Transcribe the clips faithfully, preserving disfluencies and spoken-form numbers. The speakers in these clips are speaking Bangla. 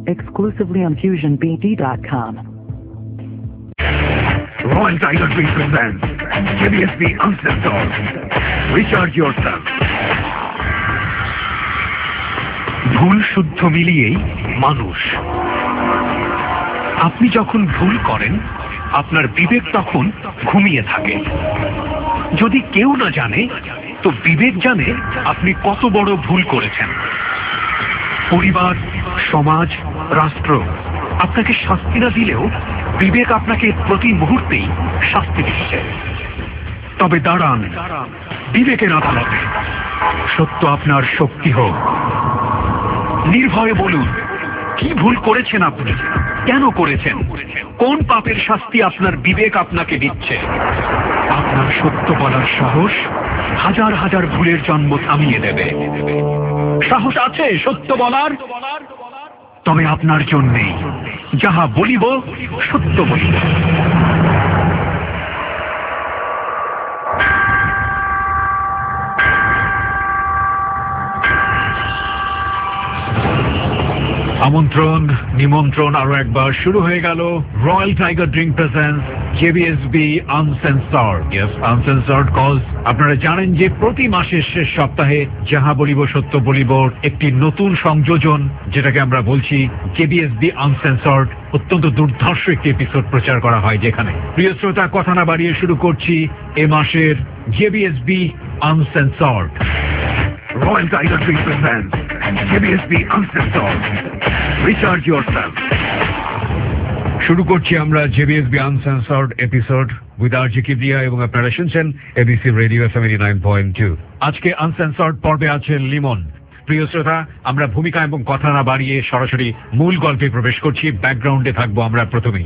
exclusively on fusion b d dot com. Royal Tiger Drink presents J B S B Uncensored. Recharge yourself. ভুল শুদ্ধ মিলিয়েই মানুষ। আপনি যখন ভুল করেন আপনার বিবেক তখন ঘুমিয়ে থাকে। যদি কেউ না জানে তো বিবেক জানে আপনি কত বড় ভুল করেছেন। পরিবার, সমাজ, রাষ্ট্র আপনাকে শাস্তি না দিলেও বিবেক আপনাকে প্রতি মুহূর্তেই শাস্তি দিচ্ছে। তবে দাঁড়ান বিবেকের আদালতে, সত্য আপনার শক্তি হোক। নির্ভয়ে বলুন কি ভুল করেছেন আপনি, কেন করেছেন, কোন পাপের শাস্তি আপনার বিবেক আপনাকে দিচ্ছে। আপনার সত্য বলার সাহস হাজার হাজার ভুলের জন্ম থামিয়ে দেবে। সাহস আছে সত্য বলার? তবে আপনার জন্যেই যাহা বলিব সত্য বলিব। আমন্ত্রণ, নিমন্ত্রণ আরো একবার শুরু হয়ে গেল। Royal Tiger drink presents J B S B uncensored. Yes, uncensored cause আপনারা জানেন যে প্রতি মাসের শেষ সপ্তাহে যাহা বলিব সত্য বলিব একটি নতুন সংযোজন, যেটাকে আমরা বলছি J B S B uncensored, অত্যন্ত দুর্ধর্ষ একটি এপিসোড প্রচার করা হয় যেখানে। প্রিয় শ্রোতা, কথা না বাড়িয়ে শুরু করছি এ মাসের J B S B uncensored. Royal Tiger Drink presents J B S B Uncensored. Recharge yourself. শুরু করছি আমরা J B S B Uncensored episode with R J Kibria এবং আপনারা শুনছেন ABC radio seventy nine point two. আজকে আনসেন্সর্ড পর্বে আছে লিমন। প্রিয় শ্রোতা, আমরা ভূমিকা এবং কথা না বাড়িয়ে সরাসরি মূল গল্পে প্রবেশ করছি। ব্যাকগ্রাউন্ডে থাকবো আমরা প্রথমেই।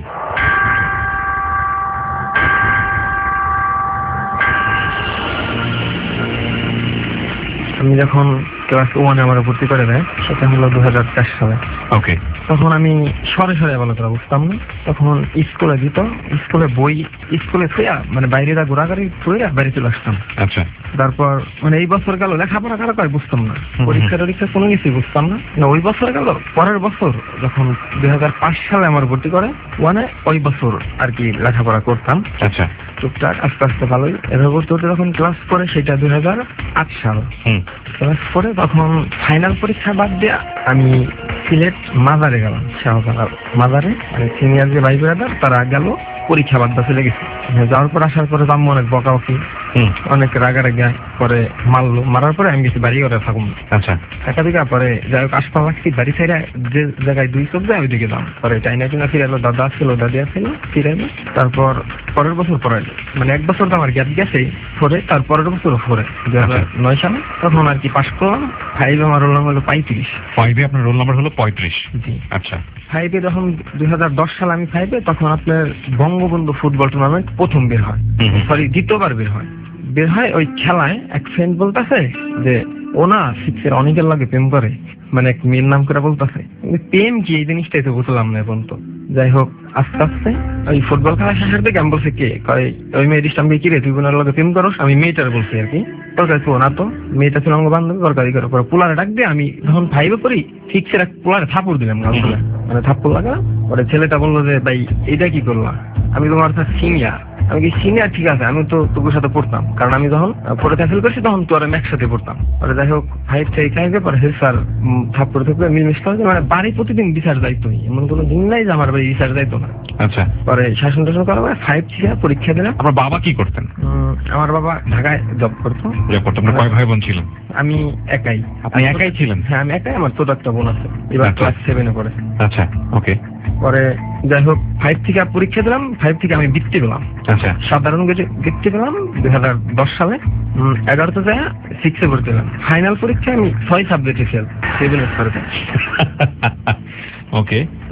আমি যখন ক্লাস ওয়ানে আমার ভর্তি করে দেয়, সেটা হলো দু হাজার চার সালে। ওকে। তখন আমি সরে সরে বলতে বুঝতাম না। তখন স্কুলে দিত, স্কুলে বই স্কুলে থুয়া মানে বাইরেরা ঘোরাঘুরি থুয়া বাইরে চলে আসতাম। আচ্ছা। তারপর মানে এই বছর গেল লেখাপড়া কারা কয় বুঝতাম না, পরীক্ষা টরীক্ষা কোনো কিছুই বুঝতাম না। ওই বছর গেল, পরের বছর যখন দুই হাজার পাঁচ সালে আমার ভর্তি করে ওয়ানে, ওই বছর আর কি লেখাপড়া করতাম। আচ্ছা। টুকটাক আস্তে আস্তে ভালোই। এবার ভর্তি হতে যখন ক্লাস করে সেটা দুই হাজার আট সাল। ক্লাস করে তখন ফাইনাল পরীক্ষা বাদ দিয়ে আমি সিলেট মাজারে গেলাম। শাহজালাল মাজারে সিনিয়র যে ভাই ব্রাদার তারা গেল পরীক্ষা বাদ চলে গেছে। যাওয়ার পর আসার পরে দাম অনেক বকাবকি, অনেক রাগারাগি পরে মারলো। মারার পরে আমি গেছি বাড়ি ঘরে থাকুন। আচ্ছা। একা দিকে পরে যাই হোক আসপা লাগছি বাড়ি ছেড়ে যে জায়গায় দুই চোখ যায় ওইদিকে দাম পরে চাইনা কিনা ফিরালো। দাদা ছিল, দাদি আসছিল, ফিরাইলো। তারপর পরের বছর পড়াইলো, মানে এক বছর তো আমার গ্যাপ গেছে পরে। তারপরের বছর পরে দুই হাজার নয় সালে তখন আর কি পাস করলাম। ফাইভে আমার রোল নাম্বার হলো পঁয়ত্রিশ। ফাইভে আপনার রোল নাম্বার হলো পঁয়ত্রিশ? জি। আচ্ছা। ফাইভে যখন দুই হাজার দশ সালে আমি ফাইভে, তখন আপনার বঙ্গবন্ধু ফুটবল টুর্নামেন্ট প্রথম বের হয়, সরি দ্বিতীয়বার বের হয়। বের হয় ওই খেলায় এক ফ্রেন্ড বলতেছে যে ও না সিক্সের অনেকের লাগে প্রেম করে, মানে এক মেয়ের নাম করে বলতেছে। প্রেম কি এই জিনিসটাই তো বুঝলাম না এখন। তো যাই হোক আস্তে আস্তে ওই ফুটবল খেলা শেষের দিকে আমি বলছি কে ওই মেয়ের আমি কি রে তুই বোনের লগে প্রেম করস? আমি মেয়েটার বলছি আর কি। তরকারি তো না, তো মেয়েটা ছিল আমার বান্ধবী। তরকারি করে পরে পোলারে ডাক দিয়ে আমি যখন ফাইভে পড়ি সিক্সের এক পোলারে থাপ্পড় দিলাম, মানে থাপ্পড় লাগা। পরে ছেলেটা বললো যে ভাই এটা কি করলাম? আমি তোমার সিনিয়র। আমি কি সিনিয়র? ঠিক আছে, আমি তো তোর সাথে পড়তাম, কারণ আমি যখন পরে ক্যান্সেল করছি তখন তো আর আমি একসাথে পড়তাম। পরে যাই হোক ফাইভ থেকে ফাইভে পরে স্যার থাপ্পড় থেকে মিলমিশ করে, মানে বাড়ি প্রতিদিন বিচার যাইতো, এমন কোনো দিন নাই যে আমার বাড়ি বিচার যাইতো না। আচ্ছা। পরে শাসন টাসন করা হয়, ফাইভ থেকে পরীক্ষা দিলাম। আমার বাবা কি করতেন? আমার বাবা ঢাকায় জব করতো। কয় ভাই বোন ছিলেন? আমি একাই। আপনি একাই ছিলেন? হ্যাঁ আমি একাই। আমার ছোট একটা বোন আছে, এবার ক্লাস সেভেনে পড়ে। আচ্ছা। ওকে। পরে যাই হোক ফাইভ থেকে পরীক্ষা দিলাম। ফাইভ থেকে আমি বৃত্তি পেলাম। আচ্ছা। সাধারণ বৃত্তি পেলাম দুই হাজার দশ সালে। এগারোতে যায় সিক্সে ভর্তি হলাম। ফাইনাল পরীক্ষায় আমি ছয় সাবজেক্টে ফেল, সেভেন। ওকে।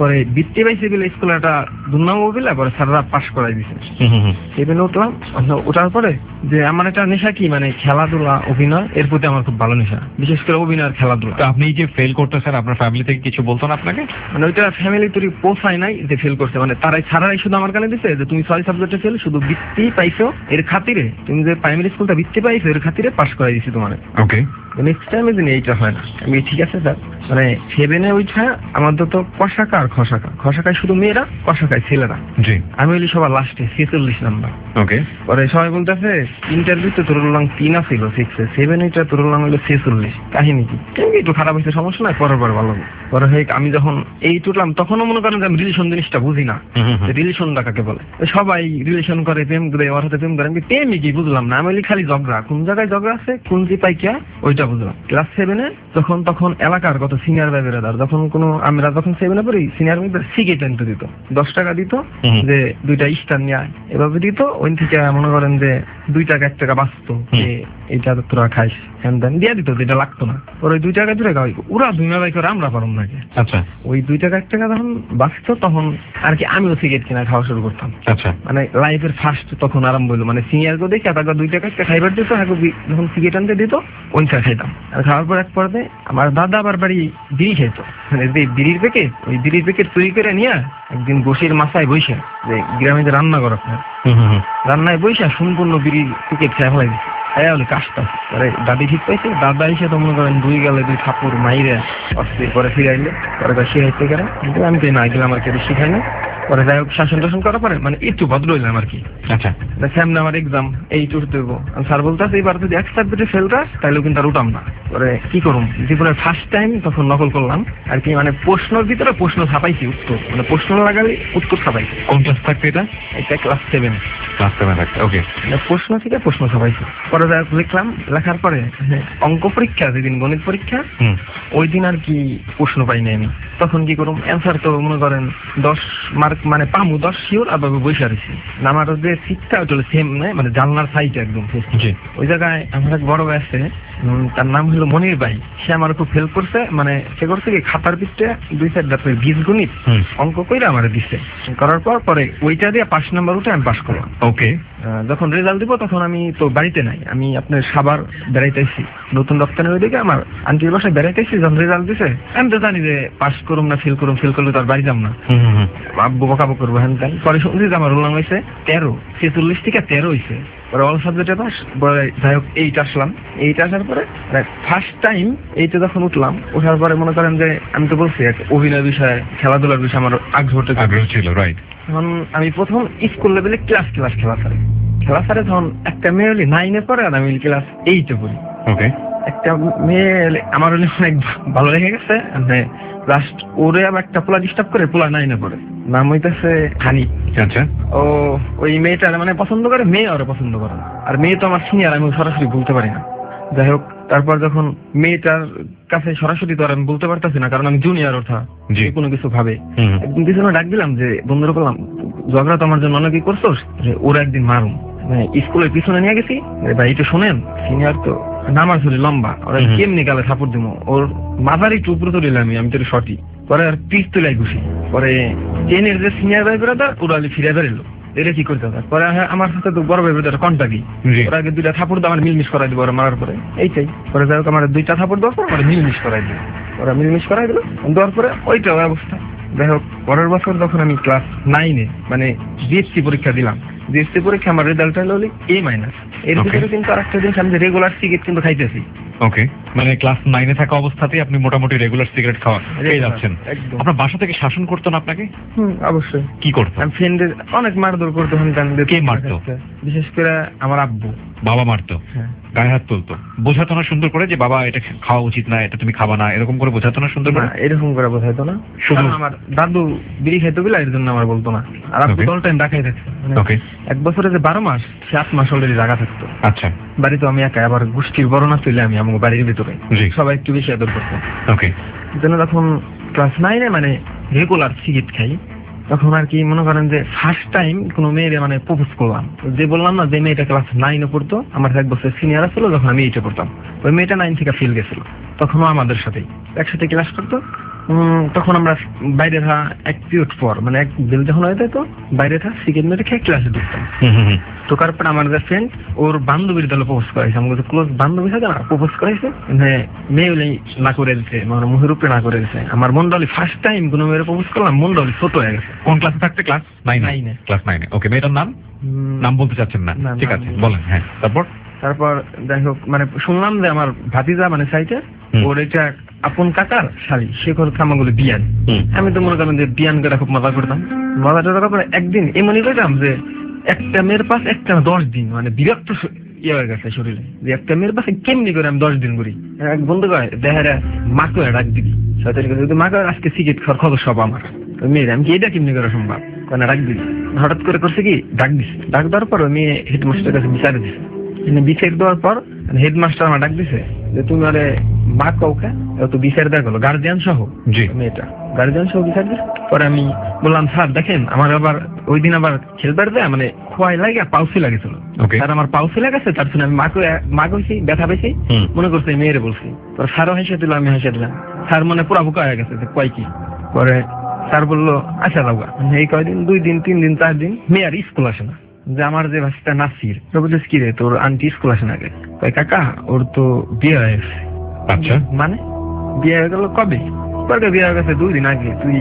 পরে বৃত্তি পাইছে বলে স্কুলে একটা দুর্নাম বিলা পরে স্যাররা পাশ করাই দিছে। সেভেনে উঠলাম, ওঠার পরে যে আমার একটা নেশা কি মানে খেলাধুলা অভিনয়, এর প্রতি আমার খুব ভালো নেশা, বিশেষ করে অভিনয় আর খেলাধুলা। আপনি যে ফেল করতেছেন আপনার ফ্যামিলি থেকে কিছু বলতো না আপনাকে? মানে ওইটা ফ্যামিলি তোর পোষায় নাই যে ফেল করছে, মানে তারাই ছাড়াই শুধু আমার কানে দিছে যে তুমি ছয় সাবজেক্টে ফেল, শুধু বৃত্তি পাইছো এর খাতিরে, তুমি যে প্রাইমারি স্কুলটা বৃত্তি পাইছো এর খাতিরে পাশ করাই দিছি তোমার। ওকে, নেক্সট টাইমে দিন এইটা হয় না। আমি ঠিক আছে স্যার, মানে সেভেনে ওইটা আমাদের তো কষাকা আর খসাকা, খসাকায় শুধু মেয়েরা, কষাকায় ছেলেরা। জি, আমি হইলি সবার লাস্টে ছেচল্লিশ নাম্বার। ওকে, পরে সবাই বলতেছে ইন্টারভিউতে তোর রোলাং তিন আসিল সিক্সে, সেভেন ওইটা তোর রোলাং হইলো ছেচল্লিশ, কাহিনী কি? একটু খারাপ হয়েছে, সমস্যা নাই, পরের পর ভালো হবে। পরে হয়ে আমি যখন এই টুটলাম তখনও মনে করেন যে আমি রিলেশন জিনিসটা বুঝি না, রিলেশনটা কাকে বলে। সবাই রিলেশন করে, প্রেম করে, ওর সাথে প্রেম করে, আমি প্রেমই কি বুঝলাম না। আমি হইলি খালি ঝগড়া, কোন জায়গায় ঝগড়া আছে, কোন যে পাইকা ওইটা বুঝলাম। ক্লাস সেভেনে যখন তখন এলাকার কত সিনিয়র ভাই বেরাদার, যখন কোনো আমরা যখন সেভেনে পড়ি সিনিয়র ভাই সিগারেট আনতে দিত, দশ টাকা দিত যে দুইটা স্টার নিয়ে আয়, এভাবে দিত। ওই থেকে মনে করেন যে দুই টাকা এক টাকা বাঁচতো, যে এইটা তোরা খাইস হ্যান দেন দিয়ে দিত, যেটা লাগতো না। ওর ওই দুই টাকা দু টাকা ওরা দুই মেলায় করে আমরা পারম নাকি। আচ্ছা, ওই দুই টাকা এক টাকা যখন বাঁচতো তখন আর কি আমিও সিগারেট কিনা খাওয়া শুরু করতাম। আচ্ছা, মানে লাইফের ফার্স্ট তখন আরম্ভ হইলো, মানে সিনিয়র গো দেখে টাকা দুই টাকা একটা খাইবার দিত, হ্যাঁ যখন সিগারেট আনতে দিত ওইটা খাইতাম। আর খাওয়ার পর এক পর্যায়ে আমার দাদা আবার বাড়ি বিড়ি খাইতো, মানে যে বিড়ির প্যাকেট, ওই বিড়ির প্যাকেট চুরি করে নিয়ে একদিন গোসির মাথায় বইসা, যে গ্রামে যে রান্না করে আপনার রান্নায় বইসা সম্পূর্ণ বিড়ির প্যাকেট খেয়ে ফেলাই দিচ্ছে। হ্যাঁ বলে কাজটা পরে দাদি ঠিক পাইছে, দাদা এসে তো মনে করেন দুই গেলে দুই ঠাকুর মাইরে অস্থির পরে ফিরে আইলে, পরে শিখাইতে গেলে কিন্তু আমি তো না গেলে আমার কেউ শিখাই না। পরে যাই হোক শাসন টাসন করার পরে মানে একটু ভদ্র হইলাম আর কি। আচ্ছা, সামনে আমার এক্সাম, এই টুর দেবো, স্যার বলতেছে এবার যদি এক সাবজেক্টে ফেল করাস তাহলেও কিন্তু আর উঠাম না। পরে কি করুম, জীবনের ফার্স্ট টাইম তখন নকল করলাম আর কি, মানে প্রশ্নের ভিতরে প্রশ্ন ছাপাইছি উত্তর, মানে প্রশ্ন লাগালে উত্তর ছাপাইছি। কোন ক্লাস থাকতে এটা? এটা ক্লাস সেভেন। ক্লাস সেভেন থাকতে, ওকে। প্রশ্ন থেকে প্রশ্ন ছাপাইছি। পরে যাই হোক লিখলাম, লেখার পরে অঙ্ক পরীক্ষা যেদিন গণিত পরীক্ষা ওই দিন আর কি প্রশ্ন পাইনি আমি। তখন কি করুম, অ্যান্সার তো মনে করেন দশ মার্ক মানে পামু দশ শিওর, আর বসে রয়েছি। আমার যে সিটটা ওটা সেম নয়, মানে জানলার সাইড একদম ওই জায়গায় আমার এক বড় ভাই আছে, তার নাম হলো মনির ভাই। সে আমার খুব হেল্প করছে, মানে সে করছে কি খাতার পিঠে দুই সাইড ডাক্তার বীজ গণিত অঙ্ক কইরা আমার দিচ্ছে। করার পর পরে ওইটা দিয়ে পাঁচ নাম্বার উঠে আমি পাস করলাম। ওকে, যখন রেজাল্ট দিব তখন আমি তো বাড়িতে নাই, আমি আপনার সাবার বেড়াইতেছি নতুন দপ্তরের ওইদিকে, আমার আন্টির বাসায় বেড়াইতেছি। যখন রেজাল্ট দিছে আমি তো জানি যে পাস করুম না ফেল করুম, ফেল করলে তো আর বাড়ি যাম না, আব্বু বকাবো করবো হ্যান তাই। পরে শুনছি যে আমার রোলাং হয়েছে তেরো, ছেচল্লিশ থেকে তেরো হয়েছে। পরে অল সাবজেক্টে পাস, পরে যাই হোক এইটা আসলাম। এইটা আসার পরে ফার্স্ট টাইম এইটা যখন উঠলাম, ওঠার পরে মনে করেন যে আমি তো বলছি অভিনয় বিষয়ে খেলাধুলার বিষয়ে আমার আগ্রহটা আগ্রহ ছিল, রাইট। তখন আমি প্রথম স্কুল লেভেলে ক্লাস ক্লাস খেলা সারে খেলা সারে তখন একটা মেয়ে হলি নাইনে পড়ে আর আমি ক্লাস এইটে পড়ি। ওকে, একটা মেয়ে আমার হলে অনেক ভালো লেগে গেছে, লাস্ট ওরে আবার একটা পোলা ডিস্টার্ব করে, পোলা নাইনে পড়ে, নাম হইতেছে হানি। আচ্ছা, ও ওই মেয়েটার মানে পছন্দ করে, মেয়ে ওরা পছন্দ করে, আর মেয়ে তো আমার সিনিয়র, আমি সরাসরি বলতে পারি না। যাই হোক তারপর যখন মেয়েটার কাছে সরাসরি তো আর আমি বলতে পারতেছি না, কারণ আমি জুনিয়র ওঠা যে কোনো কিছু ভাবে। একদিন কিছু ডাক দিলাম যে বন্ধুরা বললাম ঝগড়া তো আমার জন্য অনেকই করছোস, ওরা একদিন মারুম। স্কুলের পিছনে নিয়ে গেছি, ভাই একটু শোনেন সিনিয়র তো নামার ছড়ি লম্বা, ওরা কেমনি গালে সাপোর্ট দিব, ওর মাথার একটু উপরে তুলিলাম আমি আমি তো সঠিক। পরে আর পিস তুলাই ঘুষি, পরে ট্রেনের যে সিনিয়র ভাই বেরোদা ওরা ফিরে বেরোলো, এটা কি করতে হবে। পরে আমার সাথে তো বড় ভাই বেরোদা কন্টাক্টই, ওরা আগে দুইটা থাপড় দাও আমার মিলমিশ করাই দিব ওরা মারার পরে, এইটাই। পরে যাই হোক আমার দুইটা থাপড় দেওয়ার পর ওরা মিলমিশ করাই দিল, ওরা মিলমিশ করাই দিল, দেওয়ার পরে ওইটা অবস্থা। যাই হোক পরের বছর যখন আমি ক্লাস নাইনে মানে জিএসসি পরীক্ষা দিলাম, জিএসসি পরীক্ষা আমার রেজাল্ট হলো এ মাইনাস। এর ভিতরে কিন্তু আরেকটা জিনিস, আমি রেগুলার সিগারেট কিন্তু খাইতেছি। ওকে, মানে ক্লাস নাইনে থাকা অবস্থাতেই আপনি মোটামুটি রেগুলার সিগারেট খাওয়া খেয়ে যাচ্ছেন। আপনার বাসা থেকে শাসন করতো না আপনাকে? হুম, অবশ্যই। কি করতো? আমি ফ্রেন্ডদের অনেক মারধর করতো। কে মারতো? বিশেষ করে আমার আব্বু। বাবা মারতো? গায়ে হাত তুলতো? বোঝাতো না সুন্দর করে যে বাবা এটা খাওয়া উচিত না, এটা তুমি খাবা না, এরকম করে বোঝাতো না সুন্দর করে? এরকম করে বোঝাইতো না, শুধু আমার দাদু বিড়ি খাইতো বলে এর জন্য আমার বলতো না। আর আব্বু অল টাইম ডাকাই থাকতো। ওকে, এক বছরে যে বারো মাস সাত মাস অলরেডি জায়গা থাকতো। আচ্ছা, বাড়িতে আমি একা, আবার গোষ্ঠীর বড় না তুলে আমি আমার বাড়ির ভিতরে সবাই একটু বেশি আদর করতো। ওকে, যেন যখন ক্লাস নাইনে মানে রেগুলার সিগারেট খাই, তখন আর কি মনে করেন যে ফার্স্ট টাইম কোনো মেয়েরে মানে প্রপোজ করলাম। যে বললাম না যে মেয়েটা ক্লাস নাইনে পড়তো, আমার এক বছর সিনিয়র ছিল যখন আমি এইটা পড়তাম, ওই মেয়েটা নাইন থেকে ফেল গেছিল, তখনও আমাদের সাথেই একসাথে ক্লাস করতো। তখন আমরা বাইরে থা এক পিরিয়ড পর মানে এক বেল যখন হয়ে তো বাইরে থা সিগারেট মেরে খেয়ে ক্লাসে ঢুকতাম। ঢোকার পর আমার যে ফ্রেন্ড ওর বান্ধবীর দলে প্রপোজ করাইছে, আমাকে ক্লোজ বান্ধবী থাকে না, প্রপোজ করাইছে, মেয়ে হলে না করে দিচ্ছে, মানে মুখের উপরে না করে দিচ্ছে। আমার মন্ডলী ফার্স্ট টাইম কোনো মেয়ের প্রপোজ করলাম, মন্ডলী ছোট হয়ে গেছে। কোন ক্লাসে থাকতে? ক্লাস নাইনে। ক্লাস নাইনে। ওকে, মেয়েটার নাম নাম বলতে চাচ্ছেন না? ঠিক আছে, বলেন। হ্যাঁ, তারপর তারপর যাই হোক, মানে শুনলাম যে আমার ভাতিজা মানে সাইটে ওর এটা আপন কাকার শাড়ি, সে করছে আমাগুলো বিয়ান। আমি তো মনে করেন যে বিয়ান করে খুব মজা করতাম। মজা করার পরে একদিন এমনই করতাম যে একটা মেয়ের পাশ একটা দশ দিন মানে বিরক্ত ইয়ে হয়ে গেছে শরীরে, যে একটা মেয়ের পাশে কেমনি করে আমি দশ দিন করি। এক বন্ধু কয় দেহারা মাকে ডাক দিবি, মাকে আজকে সিগারেট খাওয়ার খবর সব আমার মেয়ের, আমি কি এটা কেমনি করে সম্ভব, কেন ডাক দিবি। হঠাৎ করে করছে কি ডাক দিছে, ডাক দেওয়ার পর মেয়ে হেডমাস্টারের কাছে বিচারে দিছে। বিচার দেওয়ার পর হেডমাস্টার আমার ডাক দিছে যে তুমি আরে মা কাউকে তো বিচার দেওয়া গেলো গার্জিয়ান সহ। মেয়েটা গার্জিয়ান সহ বিচার দিচ্ছে। পরে আমি বললাম স্যার দেখেন আমার আবার ওই দিন আবার খেলবার দেয় মানে খোয়াই লাগে পাউসি লাগেছিল, স্যার আমার পাউসি লাগাছে, তার জন্য আমি মাকে মা কইছি ব্যথা পেয়েছি, মনে করছে মেয়েরে বলছি। পরে স্যারও হেসে দিল, আমি হেসে দিলাম। স্যার মনে পুরা বোকা হয়ে গেছে যে কয় কি। পরে স্যার বললো আচ্ছা দাওগা। এই কয়দিন দুই দিন তিন দিন চার দিন মেয়ে আর স্কুল আসে না। যে আমার যে ভাষাটা নাসির বলছিস কি রে তোর আন্টি স্কুল আসে না? কয় কাকা ওর তো বিয়ে হয়ে গেছে। আচ্ছা, মানে বিয়ে হয়ে গেল কবে? বিয়ে হয়ে গেছে দুই দিন আগে। তুই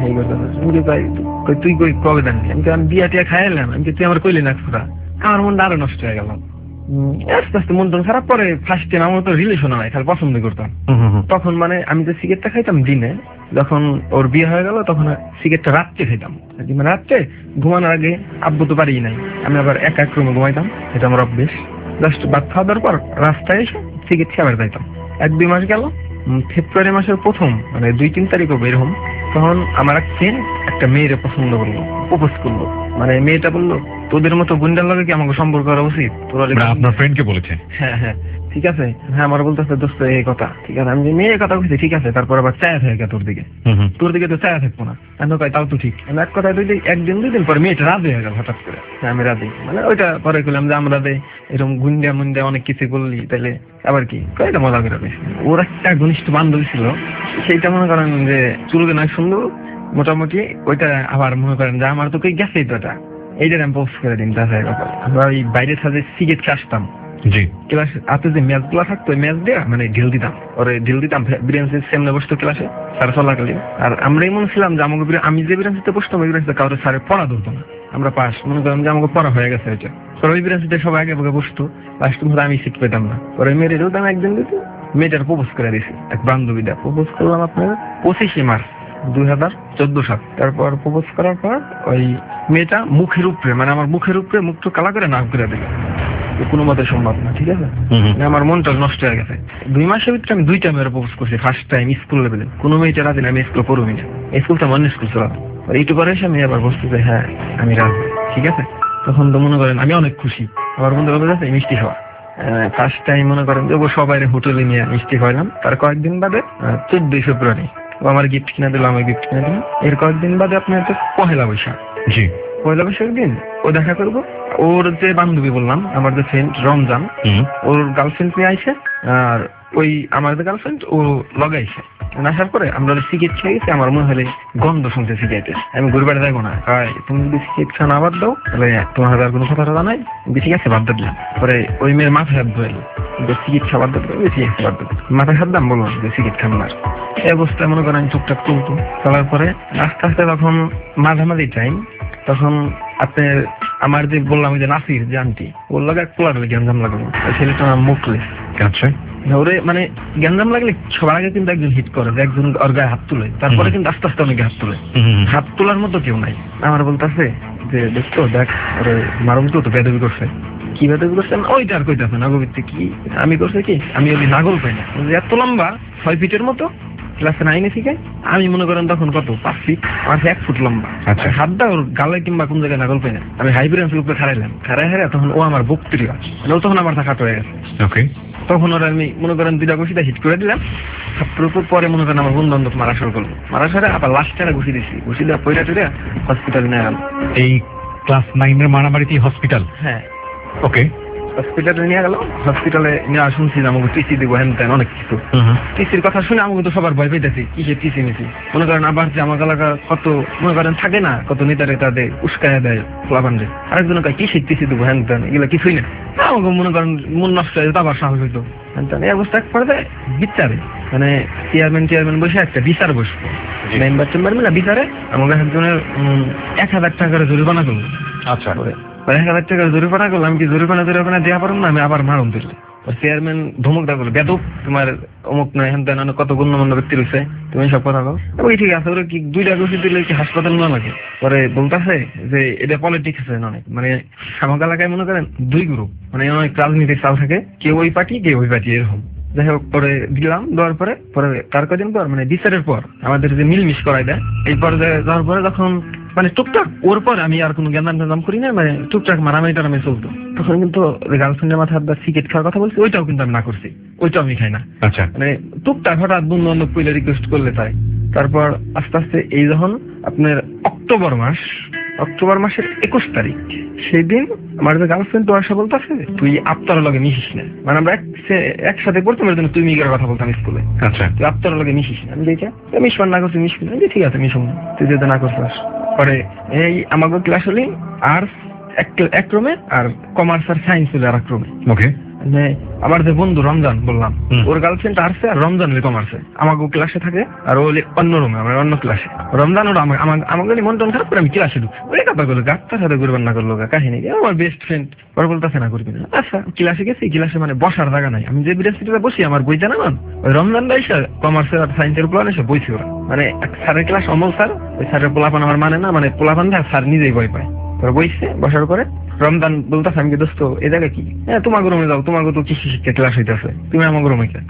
তুই কই কবে জানবি? আমি আমি বিয়া টিয়া খাই এলাম, আমি তুই আমার কইলি না পুরা। আমার মনটা আরো নষ্ট হয়ে গেল। আস্তে আস্তে মন টন খারাপ। পরে ফার্স্ট টাইম আমার তো রিলেশন হয়, খালি পছন্দ করতাম। তখন মানে আমি যে সিগারেটটা খাইতাম দিনে, যখন ওর বিয়ে হয়ে গেল তখন সিগারেটটা রাত্রে খাইতাম। মানে রাত্রে ঘুমানোর আগে, আব্বু তো পারি নাই, আমি আবার এক এক রুমে ঘুমাইতাম, এটা আমার অভ্যেস। জাস্ট ভাত খাওয়া দেওয়ার পর রাস্তায় এসে সিগারেট খেয়ে আবার যাইতাম। এক দুই মাস গেল, ফেব্রুয়ারি মাসের প্রথম মানে দুই তিন তারিখও বের হম, তখন আমার এক ফ্রেন্ড একটা মেয়েরে পছন্দ করলো, প্রপোজ করলো। মানে মেয়েটা বললো তোদের মতো গুন্ডার লগে কি আমাকে সম্পর্ক করা উচিত? তোরা আপনার ফ্রেন্ডকে বলেছে? হ্যাঁ হ্যাঁ ঠিক আছে। হ্যাঁ আমার বলতেছে দোস্ত এই কথা, ঠিক আছে। আমি মেয়ের কথা বলছি, ঠিক আছে। তারপর আবার চায়া থাকে তোর দিকে, তোর দিকে তো চায়া থাকবো না। তাও তো ঠিক। এক কথা দুই দিন একদিন দুই দিন পরে মেয়েটা রাজি হয়ে গেল হঠাৎ করে। হ্যাঁ আমি রাজি, মানে ওইটা পরে করলাম যে আমরা এরকম গুন্ডা মুন্ডা অনেক কিছু বললি তাহলে আবার কি কয়টা মজা করে পেয়েছি। ওর একটা ঘনিষ্ঠ বান্ধবী ছিল, সেইটা মনে করেন যে চুলকে না সুন্দর মোটামুটি, ওইটা আবার মনে করেন যে আমার তো কই গেছেই তো এটা, এইটার আমি পোস্ট করে দিন। তাছাড়া আমরা ওই বাইরের সাথে সিগারেট খেয়ে আসতাম, ক্লাস হাতে যে ম্যাচ গুলা থাকতো ম্যাচ দেওয়া মানে ঢিল দিতাম, ওরে ঢিল দিতাম ব্রেঞ্চের সামনে বসতো ক্লাসে, স্যার চলাকালীন। আর আমরা এমন ছিলাম যে আমাকে আমি যে ব্রেঞ্চে বসতাম ওই ব্রেঞ্চে কারোর স্যারের পড়া ধরতো না, আমরা পাস মনে করলাম যে আমাকে পড়া হয়ে গেছে ওইটা। পরে ওই ব্রেঞ্চে সবাই আগে আগে বসতো, লাস্ট মধ্যে আমি সিট পেতাম না। পরে মেয়ের রোদ আমি একদিন দিতে মেয়েটার প্রপোজ করে দিয়েছি, এক বান্ধবীটা প্রপোজ করলাম আপনার পঁচিশে মার্চ দুই হাজার চোদ্দ সাল। তারপর প্রপোজ করার পর ওই মেয়েটা মুখের উপরে মানে আমার মুখের উপরে মুখটা কালা করে নাক করে দিল, কোনো মতে সম্ভব না, ঠিক আছে। আমার মনটা নষ্ট হয়ে গেছে। দুই মাসের ভিতরে আমি দুইটা মেয়ের প্রপোজ করছি, ফার্স্ট টাইম স্কুল লেভেলে। কোনো মেয়েটা রাজি না আমি স্কুল পড়বি না, স্কুলটা অন্য স্কুল ছিল। এইটু করে এসে আমি আবার বসতে চাই হ্যাঁ আমি রাজি, ঠিক আছে। তখন তো মনে করেন আমি অনেক খুশি। আমার বন্ধু বলে যাচ্ছে মিষ্টি খাওয়া, ফার্স্ট টাইম মনে করেন যে সবাই হোটেলে নিয়ে মিষ্টি খাওয়ালাম। তার কয়েকদিন বাদে চোদ্দই ফেব্রুয়ারি ও আমার গিফট কিনে দিল, আমার গিফট কিনে দিল। এর কয়েকদিন বাদে আপনার হচ্ছে পহেলা বৈশাখ। জি পয়লা বৈশাখ দিন ও দেখা করবো, ওর যে বান্ধবী বললাম আমার যে ফ্রেন্ড রমজান, ওর গার্লফ্রেন্ড নিয়ে আইসে, আর ওই আমার যে গার্লফ্রেন্ড ও লগাইছে। আসার পরে আমরা সিগারেট খেয়ে গেছি, আমার মনে হলে গন্ধ শুনছে সিগারেটের। আমি ঘুরে বেড়ে যাবো না, তুমি যদি সিগারেট খান আবার দাও তাহলে তোমার হাজার কোনো কথা টথা নাই, বেশি গেছে বাদ দিলাম। পরে ওই মেয়ের মাথায় হাত ধরে সিগারেট খাবার দিতে বেশি গেছে বাদ দিতে, মাথায় হাত দাম বললাম যে সিগারেট খান না। এই অবস্থায় মনে করেন টুকটাক চলতো। চলার পরে আস্তে আস্তে তখন মাঝামাঝি টাইম, তখন আপনার আমার যে বললাম যে নাসির যে আন্টি ওর লাগে এক পোলার গ্যাঞ্জাম লাগলো, ছেলেটা মুখলেস। আচ্ছা ওরে মানে গ্যাঞ্জাম লাগলে সবার আগে কিন্তু একজন হিট করে, একজন ওর গায়ে হাত তুলে, তারপরে কিন্তু আস্তে আস্তে অনেকে হাত তুলে। হাত তোলার মতো কেউ নাই। আমার বলতেছে যে দেখতো দেখ ওরে মারুম তো বেদবি করছে। কি বেদবি করছেন ওইটা আর কইতেছে না গভীরতে কি আমি করছে কি আমি ওই নাগল পাই না, এত লম্বা ছয় ফিটের মতো ক্লাসে নাইনে শিখাই। আমি মনে করেন তখন কত পাঁচ ফিট, আমার এক ফুট লম্বা। আচ্ছা হাতটা ওর গালে কিংবা কোন জায়গায় নাগল পাই না। আমি হাই ব্রেঞ্চের উপরে খারাইলাম, খারাই হারাই তখন ও আমার বুক তৈরি হয়, ও তখন আমার থাকা হয়ে গেছে। ওকে তখন ওরা আমি মনে করেন দুইটা ঘুষিটা হিট করে দিলাম ছাত্রের উপর। পরে মনে করেন আমার বন্ধু বান্ধব মারা শুরু করলো, মারা সরে আবার লাস্টটা ঘুষি দিচ্ছি, ঘুষি দেওয়া পয়লা টুরে হসপিটালে নিয়ে গেল। এই ক্লাস নাইনের মারামারিতেই হসপিটাল? হ্যাঁ। ওকে হসপিটালে নিয়ে গেল, হসপিটালে নিয়ে শুনছি যে আমাকে টিসি দিব হ্যান ত্যান অনেক কিছু। টিসির কথা শুনে আমাকে তো সবার ভয় পেতেছি, কিসের টিসি মিছি। মনে করেন আবার যে আমার এলাকা কত মনে করেন থাকে না, কত নেতারে তাদের উস্কায় দেয় প্লাবান্ডে, আরেকজন কয় কিসের টিসি দিব হ্যান ত্যান, এগুলো কিছুই না। আমাকে মনে করেন মন নষ্ট হয়ে যেত, আবার সাহস হইতো হ্যান ত্যান। এই অবস্থা এক পড়ে বিচারে মানে চেয়ারম্যান চেয়ারম্যান বসে একটা বিচার বসবো, মেম্বার চেম্বার মিলে বিচারে আমাকে একজনের এক হাজার টাকার জরিমানা করলো। আচ্ছা, এক হাজার টাকার জরিমানা করলো। আমি কি জরিমানা জরিমানা দেওয়া পারবো না, আমি আবার মারুন দিল। চেয়ারম্যান ধমক দেওয়া করলো, বেদক তোমার অমুক নয় হ্যান ত্যান, কত গণ্যমান্য ব্যক্তি রয়েছে, তুমি সব কথা বলো। ওই ঠিক আছে, ওরা কি দুইটা গোষ্ঠী দিলে কি হাসপাতাল না লাগে? পরে বলতেছে যে এটা পলিটিক্স আছে অনেক, মানে সামক এলাকায় মনে করেন দুই গ্রুপ, মানে অনেক রাজনীতির চাল থাকে, কেউ ওই পার্টি কেউ ওই পার্টি এরকম। যাই হোক পরে দিলাম, দেওয়ার পরে পরে তার কদিন পর মানে বিচারের পর আমাদের যে মিলমিশ করাই দেয়, এই পর্যায়ে যাওয়ার পরে যখন মানে টুকটাক ওর পর আমি আর কোনো জ্ঞান জ্ঞান করি না, মানে টুকটাক মারামারি টারামারি চলতো। তখন কিন্তু গার্লফ্রেন্ডের মাথায় হাত সিগারেট খাওয়ার কথা বলছি, ওইটাও কিন্তু আমি না করছি, ওইটাও আমি খাই না। আচ্ছা, মানে টুকটাক হঠাৎ বন্ধু বান্ধব পইলে রিকোয়েস্ট করলে তাই। তারপর আস্তে আস্তে এই যখন আপনার অক্টোবর মাস, অক্টোবর মাসের একুশ তারিখ, সেই দিন আমার যে গার্লফ্রেন্ড তো আসা বলতেছে তুই আপ্তার লগে মিশিস না, মানে আমরা একসাথে পড়তাম এর জন্য তুই মিগের কথা বলতাম স্কুলে। আচ্ছা, তুই আপ্তার লগে মিশিস না। আমি দেখে মিশবার না করছি, মিশবি না, ঠিক আছে মিশব না, তুই যদি না করছিস। পরে এই আমাকে ক্লাস হলে আর্টস এক রুমে আর কমার্স আর সায়েন্স হলে আর এক রুমে। ওকে, আমার যে বন্ধু রমজান বললাম, ওর গার্লফ্রেন্ড আর্টসে আর রমজান কমার্সে, আমাকে ক্লাসে থাকে আর ও অন্য রুমে, আমার অন্য ক্লাসে। রমজান ওরা আমাকে মন টন খারাপ করে আমি ক্লাসে ঢুকছি, ওই কথা করলো গাছটার সাথে করবেন না করলো কাহিনী, আমার বেস্ট ফ্রেন্ড। পরে বলতেছে না করবি না। আচ্ছা, ক্লাসে গেছি, ক্লাসে মানে বসার জায়গা নাই, আমি যে বিরাসিটিতে বসি আমার বই জানান ওই রমজান এসে কমার্সের আর সায়েন্সের প্লান এসে বইছি ওরা, মানে স্যারের ক্লাস অমল স্যার, ওই স্যারের পোলাপান আমার মানে না, মানে পোলাপান দেয় স্যার নিজেই ভয় পায়। তোরা বইছে, বসার পরে রমজান বলতেছে আমি কি দোস্ত এই জায়গা কি, হ্যাঁ তোমাকে রুমে যাও, তোমাকে তো কৃষি শিক্ষা ক্লাস হইতেছে, তুমি আমাকে রুমে কেন,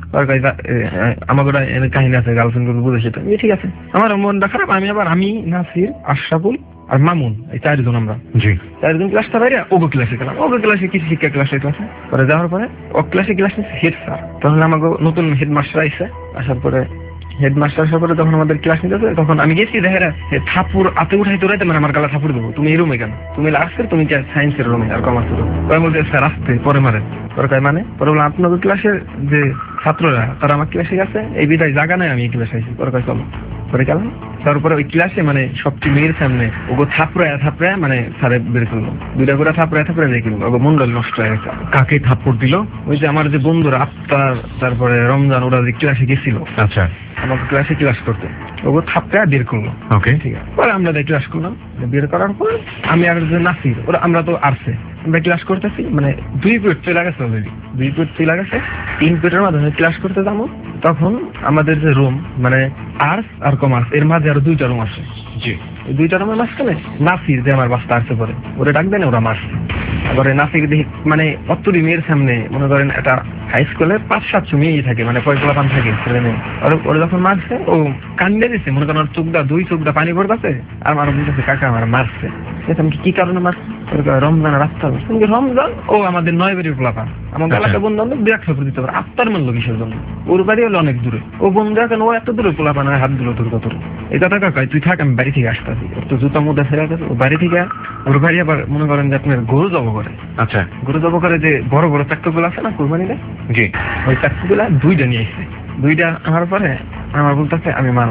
আমাকে কাহিনী আছে গার্লফ্রেন্ড গুলো বুঝেছি। তো ঠিক আছে, আমার মনটা খারাপ। আমি আবার আমি নাসির আশরাফুল আর মামুন এই চারজন, আমরা চারজন ক্লাসটা বাইরে ওগো ক্লাসে গেলাম। ওগো ক্লাসে কৃষি শিক্ষা ক্লাস হইতেছে। পরে যাওয়ার পরে ও ক্লাসে ক্লাস নিচ্ছে হেড স্যার, তখন আমাকে নতুন হেডমাস্টার আইসে। আসার পরে হেডমাস্টার আসার পরে যখন আমাদের ক্লাস নিতেছে, তখন আমি গেছি দেখে থাপুর আতে উঠাই তোরাইতে, মানে আমার গালা থাপুর দেবো, তুমি এই রুমে কেন, তুমি আর্টসের তুমি সায়েন্সের রুমে আর কমার্সের রুমে। আমি বলছি স্যার আসতে পরে মারে। পরে কয় মানে, পরে বললাম আপনাদের ক্লাসের যে ছাত্ররা তারা আমার ক্লাসে গেছে, এই বিদায় জায়গা নাই, আমি এই ক্লাসে আইসি। পরে কয় চলো। পরে গেলাম, তারপরে ওই ক্লাসে মানে সবটি মেয়ের সামনে ওগো থাপড়ায় থাপড়ায় মানে স্যারে বের করলো, দুইটা করে থাপড়ায় থাপড়ায় বের করলো, ওগো মন্ডল নষ্ট হয়ে গেছে। কাকে থাপ্পড় দিল? ওই যে আমার যে বন্ধুরা আফতার তারপরে রমজান, ওরা যে ক্লাসে গেছিল। আচ্ছা, আমাকে ক্লাসে ক্লাস করতে ওগো থাপড়ায় বের করলো। ওকে, ঠিক আছে। পরে আমরা ক্লাস করলাম, বের করার পর আমি আর যে নাসির, ওরা আমরা তো আসছে, আমরা ক্লাস করতেছি, মানে দুই পিরিয়ড চলে গেছে অলরেডি, দুই পিরিয়ড চলে গেছে, তিন পিরিয়ডের মাধ্যমে ক্লাস করতে যাবো। তখন আমাদের যে রুম মানে আর্টস আর কমার্স এর মাঝে আরো দুইটা রুম আছে। জি, ওই দুইটা রুমের মাঝখানে নাসির যে আমার বাসটা আসতে পারে, ওরা ডাক দেন, ওরা মারছে। এবারে নাসির দেখি মানে অত্তরি মেয়ের সামনে, মনে করেন একটা হাই স্কুলে পাঁচ সাতশো মেয়েই থাকে, মানে পয়সা পান থাকে ছেলে মেয়ে। ওরা যখন মারছে ও কান্দে দিচ্ছে, মনে করেন ওর চোখটা দুই চোখটা পানি পড়তেছে, আর আমার বলতেছে কাকা আমার মারছে। কি কারণে মারছে? রমজান রাস্তা, রমজান ও আমাদের নয় বাড়ির পোলাপান, আমার এলাকা বন্ধু বান্ধব বিরাট খবর দিতে পারে। আফতার মানলো কিসের জন্য? ওর বাড়ি হলো অনেক দূরে, ও বন্ধু এখন ও এত দূরে পোলাপান হাত দিল তোর কত। এই কথা কাকা তুই থাক, আমি বাড়ি থেকে আসতেছি। ওর তো জুতা মুদা ফেরা গেছে, ও বাড়ি থেকে ওর বাড়ি আবার মনে করেন যে আপনার গরু জব করে। আচ্ছা, গরু জব করে যে বড় বড় চাক্কু গুলো আছে না কোরবানিতে, জি ওই চাক্কু গুলা দুইটা নিয়ে আসছে। দুইটা আনার পরে আমার বলতেছে আমি মারো,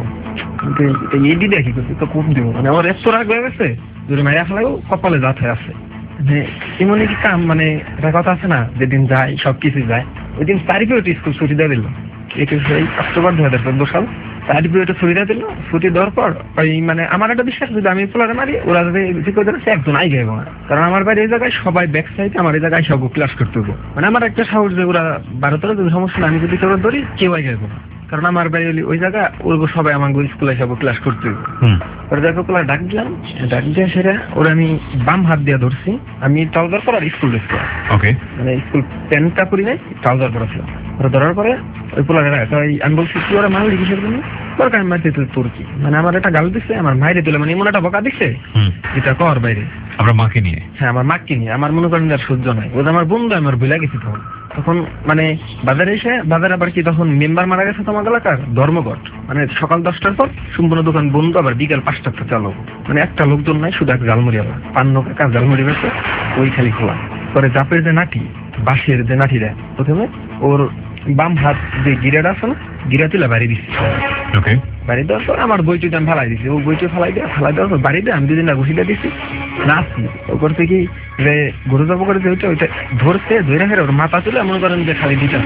এই দিদি কি করছি তো খুব দিব, মানে আমার এত রাগ হয়ে গেছে, যদি মাইয়া ফেলাও কপালে জাত হয়ে আছে। মানে এমনই কি কাম, মানে একটা কথা আছে না, যেদিন যায় সবকিছু যায়। ওই দিন তারিখে স্কুল ছুটি দিয়ে দিল, একুশে অক্টোবর দুই হাজার চোদ্দ সাল তারিখ ছুটি দিয়ে দিল। ছুটি দেওয়ার পর ওই মানে আমার একটা বিশ্বাস, যদি আমি পোলারে মারি ওরা যদি একজন আই গাইব না, কারণ আমার বাড়ি এই জায়গায় সবাই ব্যাক সাইড, আমার এই জায়গায় সব ক্লাস করতে হবো। মানে আমার একটা সাহস যে ওরা ভারতের যদি সমস্যা না, আমি যদি কেউ ধরি কেউ আই গাইব না, কারণ আমার বাড়ি ওই জায়গা, ওর সবাই আমার স্কুলে সব ক্লাস করতে হইব। ওরা দেখো পোলা ডাক দিলাম, ডাক দিয়ে সেটা ওরা আমি বাম হাত দিয়ে ধরছি, আমি ট্রাউজার পর আর স্কুল ড্রেস পরা, ওকে মানে স্কুল প্যান্টটা পরি নাই, ট্রাউজার পরা ছিল। ওরা ধরার পরে ওই পোলা আমি বলছি তুই ওরা মারলি কিসের জন্য? দরকার আমি মারতে তোর কি, মানে আমার একটা গাল দিচ্ছে, আমার মাইরে দিলে, মানে এমন একটা বকা দিচ্ছে এটা কর বাইরে। আমরা মাকে নিয়ে, হ্যাঁ আমার মাকে নিয়ে, আমার মনে করেন আর সহ্য নাই, ওদের আমার বন্ধু আমার ভুলে গেছি। তখন তখন মানে বাজারে এসে, বাজারে আবার কি তখন মেম্বার মারা গেছে তোমার এলাকার ধর্মঘট, মানে সকাল দশটার পর সম্পূর্ণ দোকান বন্ধ, আবার বিকাল পাঁচটা চালু, মানে একটা লোকজন নাই, শুধু এক জালমুড়ি আবার পান্ন কাকা জালমুড়ি বেছে ওই খালি খোলা। পরে জাপের যে নাঠি, বাঁশের যে নাঠি দেয়, প্রথমে ওর বাম হাত যে গিরাটা আছে না, গিরা তুলে বাড়ি দিচ্ছি। বাড়ি দেওয়ার পর আমার বইটি আমি ফেলাই দিচ্ছি, ও বইটি ফেলাই দেওয়া ফেলাই দেওয়ার পর বাড়ি দিয়ে আমি দুদিন ঘুষি দিয়ে দিচ্ছি, নাচছি। ওপর থেকে যে গরু জব করে যে ওইটা ওইটা ধরছে, ধরে ফেরে ওর মাথা তুলে মনে করেন যে খালি দিতে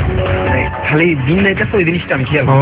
খালি দিন যাইতেছে, ওই জিনিসটা আমি খেয়াল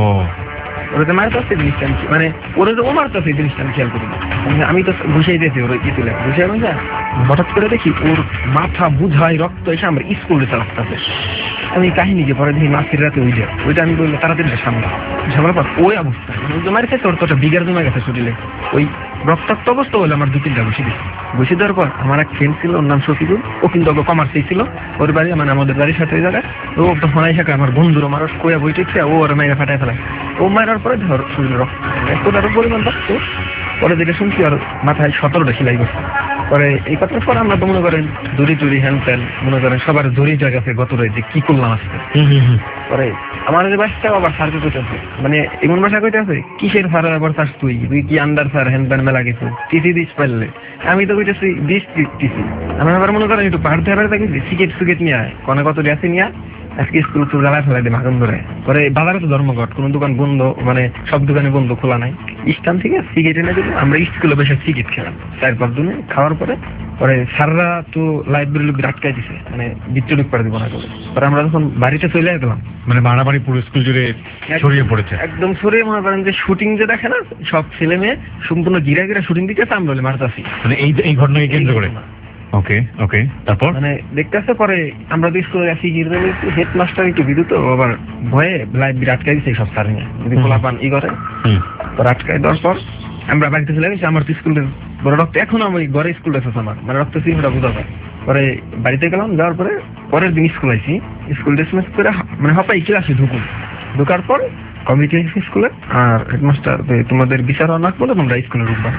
ওরা যে মারতে জিনিসটা আমি মানে ওরা যে ও মারতে এই জিনিসটা আমি খেয়াল করি না। আমি তো ঘুষাই দিয়েছি ওর ই তুলে ঘুষাই বুঝা, হঠাৎ করে দেখি ওর মাথা বুঝাই রক্ত এসে আমার স্কুলে চালাতে। আমি কাহিনী যে পরে দেখি মাছের রাতে ওই যায়, ওইটা আমি বললাম তাড়াতাড়ি সামলা সামলার পর ওই অবস্থা মারি খাইছে, ওর তো একটা বিঘার জমা গেছে শরীরে, ওই রক্তাক্ত অবস্থা হলে আমার দু তিনটা ঘুষি দিচ্ছে। ঘুষি দেওয়ার পর আমার এক ফ্রেন্ড ছিল, ওর নাম শফিকুল, ও কিন্তু কমার্সেই ছিল, ওর বাড়ি মানে আমাদের বাড়ির সাথে ওই জায়গায়। ও তো ফোনাই থাকে আমার বন্ধুরও মানুষ কোয়া বইটেছে, ও ওর মেয়েরা ফাটাই ফেলায়। ও মারার পরে ধর শরীরে রক্ত এতটারও পরিমাণ রক্ত। পরে যেটা শুনছি আর মাথায় সতেরোটা সেলাই করছে। পরে এই কথার পর আমরা তো মনে করেন দড়ি চুরি হ্যান ত্যান মনে করেন সবার দড়িটা গেছে গত রয়েছে কি করলাম আজকে। পরে আমার যে বাসটা আবার সারকে কইতে আছে, মানে এমন ভাষা কইতে আছে, কিসের সার আবার চাস তুই, তুই কি আন্ডার সার হ্যান প্যান মেলা গেছে, টিসি দিস পারলে। আমি তো কইতেছি দিস টিসি। আমি আবার মনে করেন একটু পাহাড় থেকে থাকি, সিকেট সুকেট নিয়ে আয়, কনে কত আছে নিয়ে আজকে স্কুল চুল জ্বালায় ফেলাই দিই মাখন ধরে। পরে বাজারে তো ধর্মঘট, কোনো দোকান বন্ধ, মানে সব দোকানে বন্ধ, খোলা নাই। স্টান থেকে সিগারেট এনে দিল, আমরা স্কুলে বসে সিগারেট খেলাম চার পাঁচ দিনে। খাওয়ার পরে পরে স্যাররা তো লাইব্রেরি লোক আটকাই দিছে, মানে বিচ্ছু ঢুক পারে দিব না করে। পরে আমরা যখন বাড়িতে চলে গেলাম, মানে মারামারি পুরো স্কুল জুড়ে ছড়িয়ে পড়েছে, একদম ছড়িয়ে মনে করেন যে শুটিং যে দেখে না, সব ছেলে মেয়ে সম্পূর্ণ গিরা গিরা শুটিং দিতেছে, আমরা বলে মারতাছি। মানে এই এই ঘটনাকে কেন্দ্র করে ওকে ওকে তারপর মানে দেখতে আসতে পরে আমরা তো স্কুলে আসি, হেডমাস্টার একটু বিদ্যুৎ আবার ভয়ে লাইব্রেরি আটকাই দিচ্ছে সব স্যার নিয়ে, যদি খোলা পান ই করে আটকাই দেওয়ার পর আমরা বাড়িতে চলে গেছি। আমার তো স্কুলে বড় রক্ত, এখন আমি ঘরে স্কুল আছে আমার, মানে রক্ত সিনেমাটা বোঝা যায়। পরে বাড়িতে গেলাম, যাওয়ার পরে পরের দিন স্কুল আইসি, স্কুল ডিসমিস করে মানে হপাই ক্লাসে ঢুকুন। ঢুকার পর কমিটি আসি স্কুলে, আর হেডমাস্টার তোমাদের বিচার অনাক বলে তোমরা স্কুলে ঢুকবা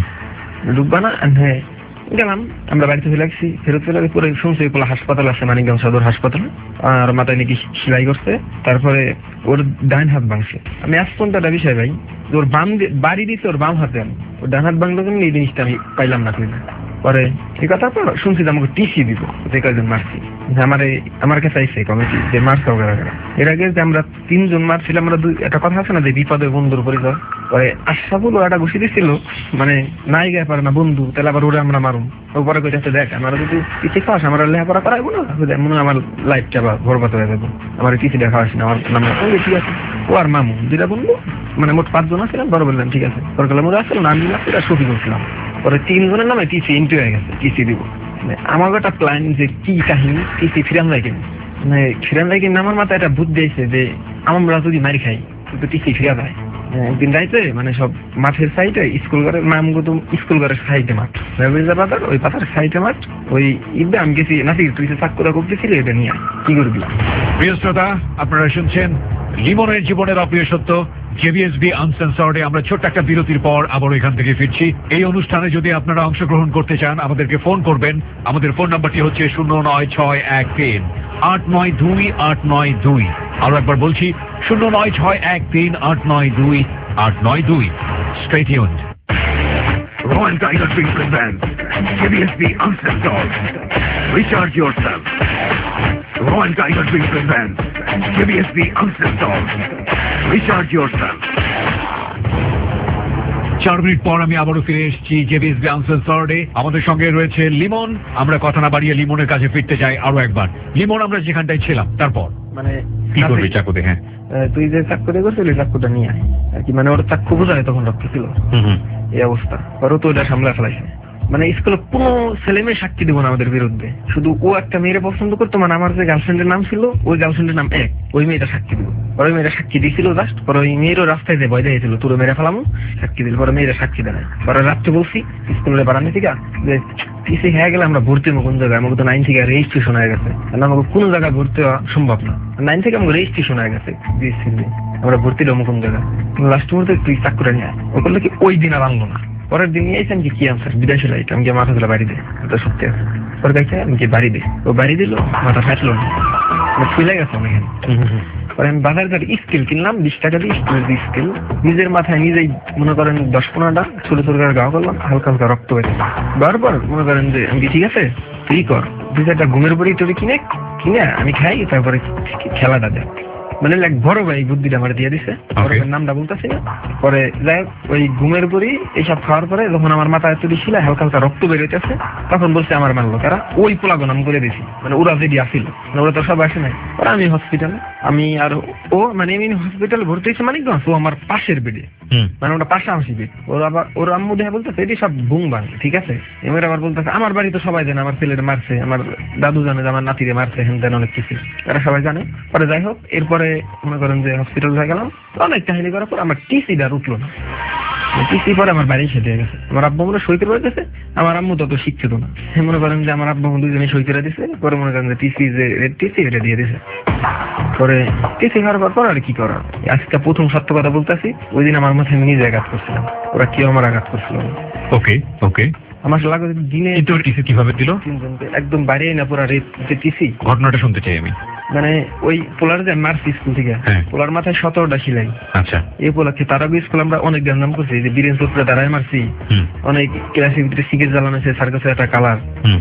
ঢুকবা না। হ্যাঁ গেলাম, আমরা বাড়িতে চলে আসছি, ফেরত চলে পরে শুনছি ওগুলো হাসপাতাল আছে, মানিকগঞ্জ সদর হাসপাতাল, আর মাথায় নাকি সেলাই করছে। তারপরে ওর ডাইন হাত ভাঙছে। আমি আজ পর্যন্ত একটা বিষয় ভাই, ওর বাম বাড়ি দিচ্ছে ওর বাম হাতে, আমি ওর ডান হাত ভাঙলো কিন্তু এই জিনিসটা আমি পাইলাম না। পরে এই কথা পর শুনছি যে আমাকে টিসি দিব যে কয়েকজন মারছি, আমার আমার কাছে আইসে কমিটি যে মারছে ওরা। এর আগে যে আমরা তিনজন মারছিলাম, আমরা দুই একটা কথা আছে না যে বিপদের বন্ধুর পরিচয়। পরে আশরাফুল ওটা ঘুষি দিচ্ছিল, মানে নাই গায়ে পারে না বন্ধু, তাহলে আবার ওরা আমরা মারুম। ও পরে কইতে দেখ আমার যদি টিসি খাওয়াস আমার লেখাপড়া করাইবো না, মনে হয় আমার লাইফটা আবার বরবাদ হয়ে যাবো, আমার টিসি দেখা খাওয়াস না। আমার নাম ঠিক আছে, ও আর মামু দুইটা বন্ধু, মানে মোট পাঁচজন আসছিলাম। বড় বললাম ঠিক আছে, পরে গেলাম ওরা আসছিলাম, আমি সফি করছিলাম। পরে তিনজনের নামে টিসি এন্ট্রি হয়ে গেছে, টিসি দিব। আমার একটা প্ল্যান যে কি কাহিনী টিসি ফিরান যায় কিনা, মানে ফিরান যায় কিনা আমার মাথায় একটা বুদ্ধি আছে যে আমরা যদি মারি খাই কিন্তু টিসি ফিরা যায়। একদিন রাইতে মানে সব মাঠের সাইডে স্কুল ঘরের নামগত স্কুল ঘরের সাইডে মাঠ, বাজার ওই পাতার সাইডে মাঠ, ওই ঈদে আমি গেছি নাসি তুই চাক করে করতেছিলি, এটা নিয়ে কি করবি। প্রিয় শ্রোতা, আপনারা শুনছেন লিমনের জীবনের অপ্রিয় সত্য জেবিএসবি আনসেন্সর্ডে। আমরা ছোট্ট একটা বিরতির পর আবার এখান থেকে ফিরছি। এই অনুষ্ঠানে যদি আপনারা অংশগ্রহণ করতে চান আমাদেরকে ফোন করবেন। আমাদের ফোন নাম্বারটি হচ্ছে শূন্য নয় ছয় এক তিন আট নয় দুই আট নয় দুই। আরো একবার বলছি শূন্য নয় ছয় এক তিন আট নয় দুই আট নয় দুই। Stay tuned. Royal Tiger Drink presents JBSB Uncensored. Recharge yourself. Royal Tiger Drink presents JBSB Uncensored. Recharge yourself. চার মিনিট পর আমি আবারও ফিরে এসেছি জেবিএসবি আনসেন্সর্ডে। আমাদের সঙ্গে রয়েছে লিমন। আমরা কথা না বাড়িয়ে লিমনের কাছে ফিরতে চাই আরো একবার। লিমন, আমরা যেখানটায় ছিলাম তারপর মানে কি করবি চাকুতে? হ্যাঁ তুই যে চাকুতে করছিলি চাকুটা নিয়ে আয় আর কি, মানে ওর চাকু বোঝায় তখন রক্ত ছিল এই অবস্থা। ওরও তো ওটা সামলা ফেলাইছে, মানে স্কুলে কোনো ছেলে মেয়ে সাক্ষী দিব না আমাদের বিরুদ্ধে, শুধু ও একটা মেয়েরে পছন্দ করতো, মানে আমার যে গার্লফ্রেন্ডের নাম ছিল ওই গার্লফ্রেন্ডের নাম এক, ওই মেয়েটা সাক্ষী দিব। পরে ওই মেয়েটা সাক্ষী দিয়েছিল জাস্ট, পরে ওই মেয়েরও রাস্তায় যে ভয় দিয়েছিল তোর মেয়েরা ফেলামো সাক্ষী দিল, পরে মেয়েরা সাক্ষী দেয়। পরে রাত্রে বলছি স্কুলে বাড়ানি থেকে যে পিসে হয়ে গেলে আমরা ভর্তি হবো কোন জায়গায়, আমাকে তো নাইন থেকে রেজিস্ট্রেশন হয়ে গেছে, আমাকে কোনো জায়গায় ভর্তি হওয়া সম্ভব না, নাইন থেকে আমাকে রেজিস্ট্রেশন হয়ে গেছে, আমরা ভর্তি হবো কোন জায়গায়। লাস্ট মুহূর্তে তুই চাকুটা নিয়ে ও করলে কি ওই দিন আর আনলো না। পরের দিন নিয়ে এসে আমি কি আনসার বিদেশে লাইট আমি মাথা তুলে বাড়ি দে, এটা সত্যি আছে। পরে দেখছে আমি কি বাড়ি দে, ও বাড়ি দিল মাথা ফাটলো না, ফুলে গেছে অনেক। পরে আমি বাজারে তার স্কিল কিনলাম বিশ টাকা দিয়ে, স্টিলের স্কিল নিজের মাথায় নিজেই মনে করেন দশ পনেরোটা ছোট ছোট করে গাওয়া করলাম, হালকা হালকা রক্ত বেরোছে। বারবার মনে করেন যে আমি ঠিক আছে তুই কর, দুই চারটা ঘুমের পরেই তোর কিনে কিনে আমি খাই, তারপরে খেলাটা দেয়। মানে এক বড় ভাই বুদ্ধিটা আমার দিয়ে দিছে, নামটা বলতেছি না। পরে যাই হোক ওই ঘুমের পরই এইসব খাওয়ার পরে যখন আমার মাথায় তুলি ছিল হালকা হালকা রক্ত বেরোতেছে, তখন বলছে আমার মানলো কারা ওই পোলাগো নাম করে দিছি, মানে ওরা যেটি আসিল, মানে ওরা তো সব আসে নাই। পরে আমি হসপিটালে, আমি আর ও মানে আমি হসপিটালে ভর্তি হয়েছে মানে ও আমার পাশের বেডে, মানে ওটা পাশাপাশি বেড। ওর আবার ওর আম্মু দেখা বলতেছে এটি সব বুং বাং, ঠিক আছে। এবার আবার বলতেছে আমার বাড়ি তো সবাই জানে আমার ছেলেটা মারছে, আমার দাদু জানে যে আমার নাতিরে মারছে, হেন তেন অনেক কিছু এরা সবাই জানে। পরে যাই হোক এরপরে মনে করেন যে হসপিটাল হয়ে গেলাম, অনেক কাহিনী করার পর আমার টিসিটা উঠলো না। টিসি পরে আমার বাড়ি সেটে গেছে, আমার আব্বু মনে সই করে গেছে, আমার আম্মু তত শিক্ষিত না, মনে করেন যে আমার আব্বু দুজনে সই করে দিছে। পরে মনে করেন যে টিসি যে টিসি এটা দিয়ে দিছে। পরে টিসি খাওয়ার পর আর কি করা, আজকে প্রথম সত্য কথা বলতেছি, ওই দিন আমার মাথায় আমি নিজে আঘাত করছিলাম, ওরা কেউ আমার আঘাত করছিল। ওকে ওকে আমার লাগে দিনে টিসি কিভাবে দিল একদম বাইরে না পুরা রেপ যে টিসি। ঘটনাটা শুনতে চাই আমি। মানে ওই পোলার যে মারছি স্কুল থেকে, পোলার মাথায় সতেরোটা সিলাই। আচ্ছা। এই পোলাকে তারা স্কুল আমরা অনেক গান নাম করছি, যে বীরেন চোপড়া দাঁড়ায় মারছি, অনেক ক্লাসের ভিতরে সিগারেট জ্বালানো আছে, সার্কাসের একটা কালার।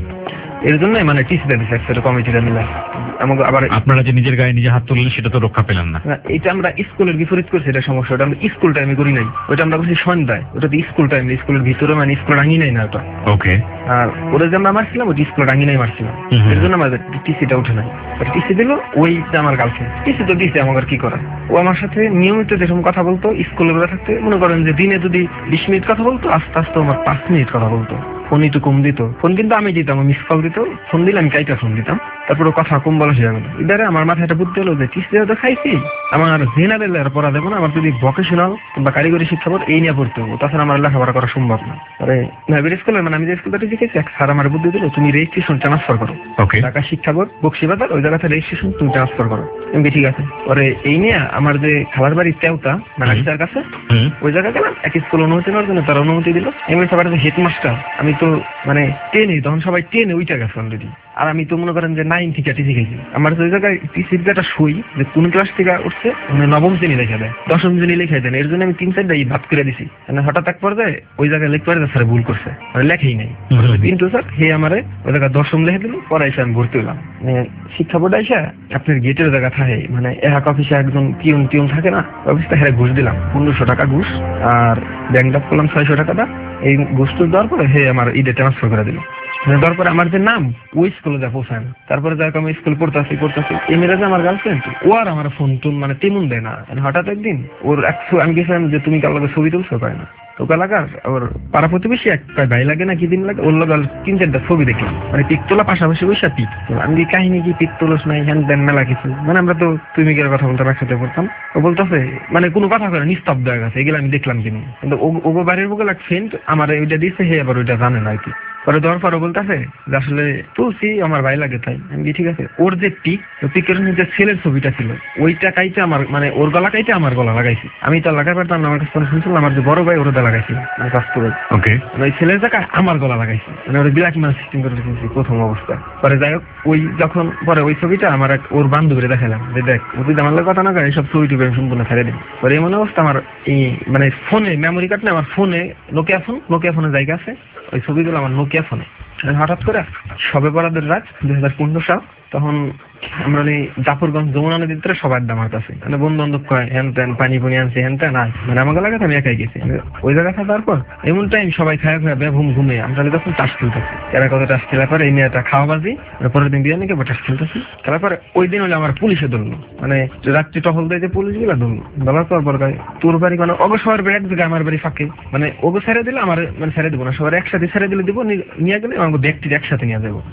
এর জন্য মানে টিসিটা দিচ্ছে একসাথে কমিটিটা মিলে। আমাকে আবার আপনারা যে নিজের গায়ে নিজে হাত তুললেন সেটা তো রক্ষা পেলেন না। এটা আমরা স্কুলের বিপরীত করছি, এটা সমস্যা। ওটা আমরা স্কুল টাইমে করি নাই, ওটা আমরা করছি সন্ধ্যায়, ওটা তো স্কুল টাইম, স্কুলের ভিতরে মানে স্কুল রাঙি নাই না ওটা। ওকে। আর ওরা যে আমরা মারছিলাম ওটা স্কুল রাঙি নাই মারছিলাম, এর জন্য আমাদের টিসিটা উঠে নাই। টিসি দিল ওই আমার গার্লফ্রেন্ড, টিসি তো দিচ্ছে আমার কি করা। ও আমার সাথে নিয়মিত যেরকম কথা বলতো স্কুলে বেলা থাকতে, মনে করেন যে দিনে যদি বিশ মিনিট কথা বলতো, আস্তে আস্তে আমার পাঁচ মিনিট কথা বলতো। ফোন একটু কম দিত, ফোন কিন্তু আমি দিতাম, মিস কল দিত, ফোন দিলে আমি কাইটা ফোন দিতাম, তারপরে কথা কম বলা হয়ে গেল। এবারে আমার মাথায় একটা বুদ্ধি হলো যে টিসি তো খাইছি, আমার জেনারেল আর পড়া দেবো না, আমার যদি ভোকেশনাল বা কারিগরি শিক্ষা বোর্ড এই নিয়ে পড়তে হবো, তাছাড়া আমার লেখাপড়া করা সম্ভব না। পরে প্রাইভেট স্কুলে মানে আমি যে স্কুলটা শিখেছি এক স্যার আমার বুদ্ধি দিল, তুমি রেজিস্ট্রেশন ট্রান্সফার করো ঢাকা শিক্ষা বোর্ড বক্সিবাজার, ওই জায়গাতে রেজিস্ট্রেশন তুমি ট্রান্সফার করো। আমি ঠিক আছে। পরে এই নিয়ে আমার যে খালার বাড়ির তেওতা মানে তার কাছে ওই জায়গা গেলাম, এক স্কুল অনুমতি নেওয়ার জন্য তার অনুমতি দিল। এমনি সবার যে হেডমাস্টার, আমি তো মানে টেনে, তখন সবাই টেনে ওইটা গেছে অলরেডি, আর আমি তো মনে করেন যে নাইন থেকে টিসি খেয়েছি। আমার ওই জায়গায় টিসির একটা সই যে কোন ক্লাস থেকে উঠছে, মানে নবম শ্রেণী লেখা দেয়, দশম শ্রেণী লেখা দেন। এর জন্য আমি তিন চারটা ভাত করে দিছি, মানে হঠাৎ এক পর্যায়ে ওই জায়গায় লিখতে পারে স্যার ভুল করছে, মানে লেখাই নাই। কিন্তু স্যার হে আমারে ওই জায়গায় দশম লিখে দিল। পরে এসে আমি ভর্তি হলাম শিক্ষা বোর্ডে। এসে আপনার গেটের জায়গা থাকে, মানে এক অফিসে একজন পিউন টিউন থাকে না, অফিসটা হেরে ঘুষ দিলাম পনেরোশো টাকা ঘুষ, আর ব্যাংক ড্রাফট করলাম ছয়শো টাকাটা। এই ঘুষটুস দেওয়ার পরে হে আমার ইডে ট্রান্সফার করে দিল। তারপরে আমার যে নাম ওই স্কুলে যা পৌঁছায় না। তারপরে যাক আমি স্কুল পড়তেছি পড়তেছি এই মেয়েরা আমার গার্লফ্রেন্ড, ও আর আমার ফোন টোন মানে তেমন দেয় না। হঠাৎ একদিন ওর একশো আমি গেছিলাম যে তুমি কার লগে ছবি তুলছো, পায় না তো এলাকার ওর পাড়া প্রতিবেশী এক ভাই লাগে না কি দিন লাগে, ওর লগে তিন চারটা ছবি দেখলাম, মানে পিক তোলা পাশাপাশি বসে পিক তোলা। আমি কাহিনী কি পিক তোলস নাই হ্যান দেন মেলা কিছু, মানে আমরা তো তুমি গেলে কথা বলতাম একসাথে পড়তাম। ও বলতেছে মানে কোনো কথা করে নিস্তব্ধ হয়ে গেছে, এগুলো আমি দেখলাম কিনি। কিন্তু ওগো বাড়ির বুকে এক ফ্রেন্ড আমার ওইটা দিচ্ছে, হে আবার ওইটা জানে না আর কি। পরে দেওয়ার পরও বলতেছে যে আসলে তুলসি আমার ভাই লাগে তাই। আমি ঠিক আছে। ওর যে পিক, পিকের যে ছেলের ছবিটা ছিল ওইটা কাইতে আমার মানে ওর গলা কাইতে আমার গলা লাগাইছি। আমি তো লাগাই পারতাম না, আমার কাছে শুনছিলাম আমার যে বড় ভাই ওরা লাগাইছিল মানে কাস্তুর ওকে, ওই ছেলের জায়গায় আমার গলা লাগাইছি, মানে ওরা বিলাক মান সিস্টেম করে রেখেছি প্রথম অবস্থা। পরে যাই হোক ওই যখন পরে ওই ছবিটা আমার এক ওর বান্ধবীরে দেখালাম যে দেখ ও যদি আমার কথা না করে এইসব ছবি টুবি সম্পূর্ণ ছেড়ে দিই। পরে এমন অবস্থা আমার এই মানে ফোনে মেমোরি কার্ড না, আমার ফোনে নোকিয়া ফোন, নোকিয়া ফোনের জায়গা আছে, ওই ছবিগুলো আমার নোকিয়া ফোনে। হঠাৎ করে সবে বরাদের রাত দুই হাজার পনেরো সাল, তখন আমরা জাফরগঞ্জ যমুনা নদীর ভিতরে সবাই আড্ডা মারতেছি, মানে বন্ধু বান্ধব কয় হ্যান ত্যান পানি পুনি আনছে হ্যান ত্যান আয়, মানে আমাকে লাগে আমি একাই গেছি ওই জায়গা থাকার পর। এমন টাইম সবাই খায় খায় ঘুম ঘুমে আমরা তখন টাস খেলতেছি, এরা কত টাস খেলার পরে এই মেয়েটা খাওয়া বাজি, পরের দিন বিরিয়ানি খেয়ে টাস খেলতেছি। খেলার পরে ওই দিন হলে আমার পুলিশে ধরলো, মানে রাত্রি টহল দেয় যে পুলিশ গুলা ধরলো। ধরার পর পর তোর বাড়ি মানে অগ সবার বাড়ি এক জায়গায়, আমার বাড়ি ফাঁকে, মানে ওগো ছেড়ে দিলে আমার মানে ছেড়ে দেবো না, সবার একসাথে ছেড়ে দিলে দিব, নিয়ে গেলে আমার ব্যক্তির একসাথে নিয়ে যাবো।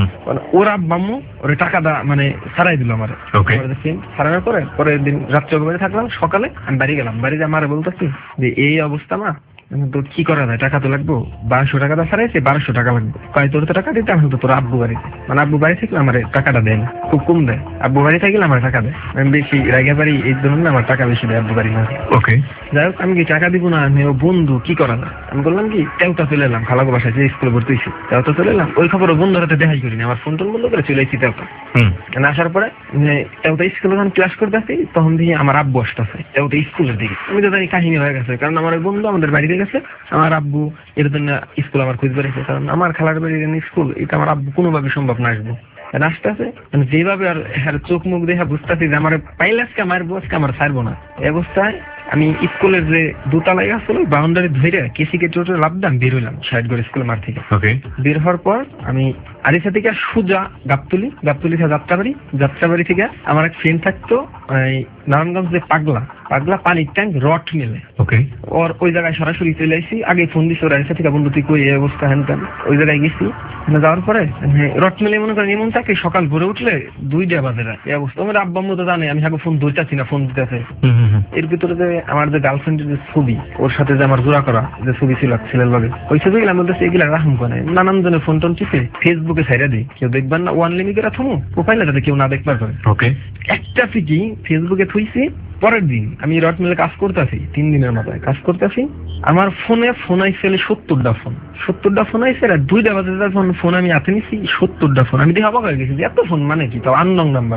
ওরা মাম্মু ওরা টাকা দা মানে ছাড়াই দিল আমার। ছাড়ানোর পরে পরের দিন রাত্রে বাড়ি থাকলাম, সকালে আমি বাড়ি গেলাম, বাড়িতে আমার বলতেছি যে এই অবস্থা মা তো কি করা যায়, টাকা তো লাগবো, বারোশো টাকা তো ছাড়াইছে, বারোশো টাকা লাগবে। কয় তোর তো টাকা দিতে, আমি তো তোর আব্বু বাড়িতে, মানে আব্বু বাড়ি থাকলে আমার টাকাটা দেয় না, খুব কম দেয়। আব্বু বাড়ি থাকলে আমার টাকা দেয়, আমি বেশি রাগা বাড়ি, এই জন্য আমার টাকা বেশি দেয় আব্বু বাড়ি না। ওকে, যাই হোক আমি কি টাকা দিব না, আমি ও বন্ধু কি করা যায়, আমি বললাম কি তেওতা চলে এলাম, খালাগো বাসায় যে স্কুলে ভর্তি হয়েছি তেওতা চলে এলাম। ওই খবর বন্ধুর হাতে দেখাই করিনি, আমার ফোন টোন বন্ধ করে চলে এসেছি তেওতা। আসার পরে তেওতা স্কুলে যখন ক্লাস করতে আসি তখন দিয়ে আমার আব্বু আসতেছে তেওতা স্কুলের দিকে। আমি তো জানি কাহিনী হয়ে গেছে, কারণ আমার বন্ধু আমাদের বাড়িতে গেছে, আমার আব্বু এর জন্য স্কুল আমার খুঁজে বেড়েছে, কারণ আমার খালার বাড়ির স্কুল এটা আমার আব্বু কোনোভাবে সম্ভব না আসবো। রাস্তা আছে মানে যেভাবে আর হ্যাঁ চোখ মুখ দেখা বুঝতেছি যে আমার পাইলে আজকে মারবো, আজকে আমার ছাড়বো না। এই অবস্থায় আমি স্কুলের যে দুতলায় আসলো বাউন্ডারি ধরে কেসি কেটে উঠে লাভদাম বের হইলাম সাইড করে স্কুলের মাঠ থেকে। বের হওয়ার পর আমি আরিসা থেকে সুজা গাবতলি, গাবতলি থেকে যাত্রাবাড়ি, যাত্রাবাড়ি থেকে আমার এক ফ্রেন্ড থাকতো নারায়ণগঞ্জ যে পাগলা, পাগলা পানির ট্যাঙ্ক রড মেলে, ওর ওই জায়গায় সরাসরি চলে আসি। আগে ফোন দিছি ওর আরিসা থেকে, বন্ধু তুই কই এই অবস্থা হ্যান তেন। ওই জায়গায় গেছি, যাওয়ার পরে রড মেলে মনে করেন এমন থাকে সকাল ভোরে উঠলে দুইটা বাজে রাত এই অবস্থা। আমার আব্বা আম্মু তো জানে আমি আগে ফোন ধরতেছি না, ফোন দিতেছে। এর ভিতরে যে আমার যে গার্লফ্রেন্ডের যে ছবি, ওর সাথে যে আমার জোড়া করা যে ছবি ছিল ছেলের লগে, ওই ছবিগুলো আমি বলতেছি এগুলা রাখুন করে নানান জনের ফোন টোন টিপে ফেসবুকে ছাইড়া দিই, কেউ দেখবেন না, ওয়ান লিমিট করে থমু প্রোফাইলে যাতে কেউ না দেখবার করে। একটা ফিকি ফেসবুকে থুইছি। পরের দিন আমি রড মিলে কাজ করতেছি, তিন দিনের মাথায় কাজ করতেছি, আমার ফোনে ফোন আইসে সত্তরটা ফোন, সত্তরটা ফোন আইসে আর দুইটা বাজে ফোন ফোন আমি হাতে নিছি, সত্তরটা ফোন। আমি দেখে অবাক হয়ে গেছি এত ফোন মানে কি, তাও আননং নাম্বার।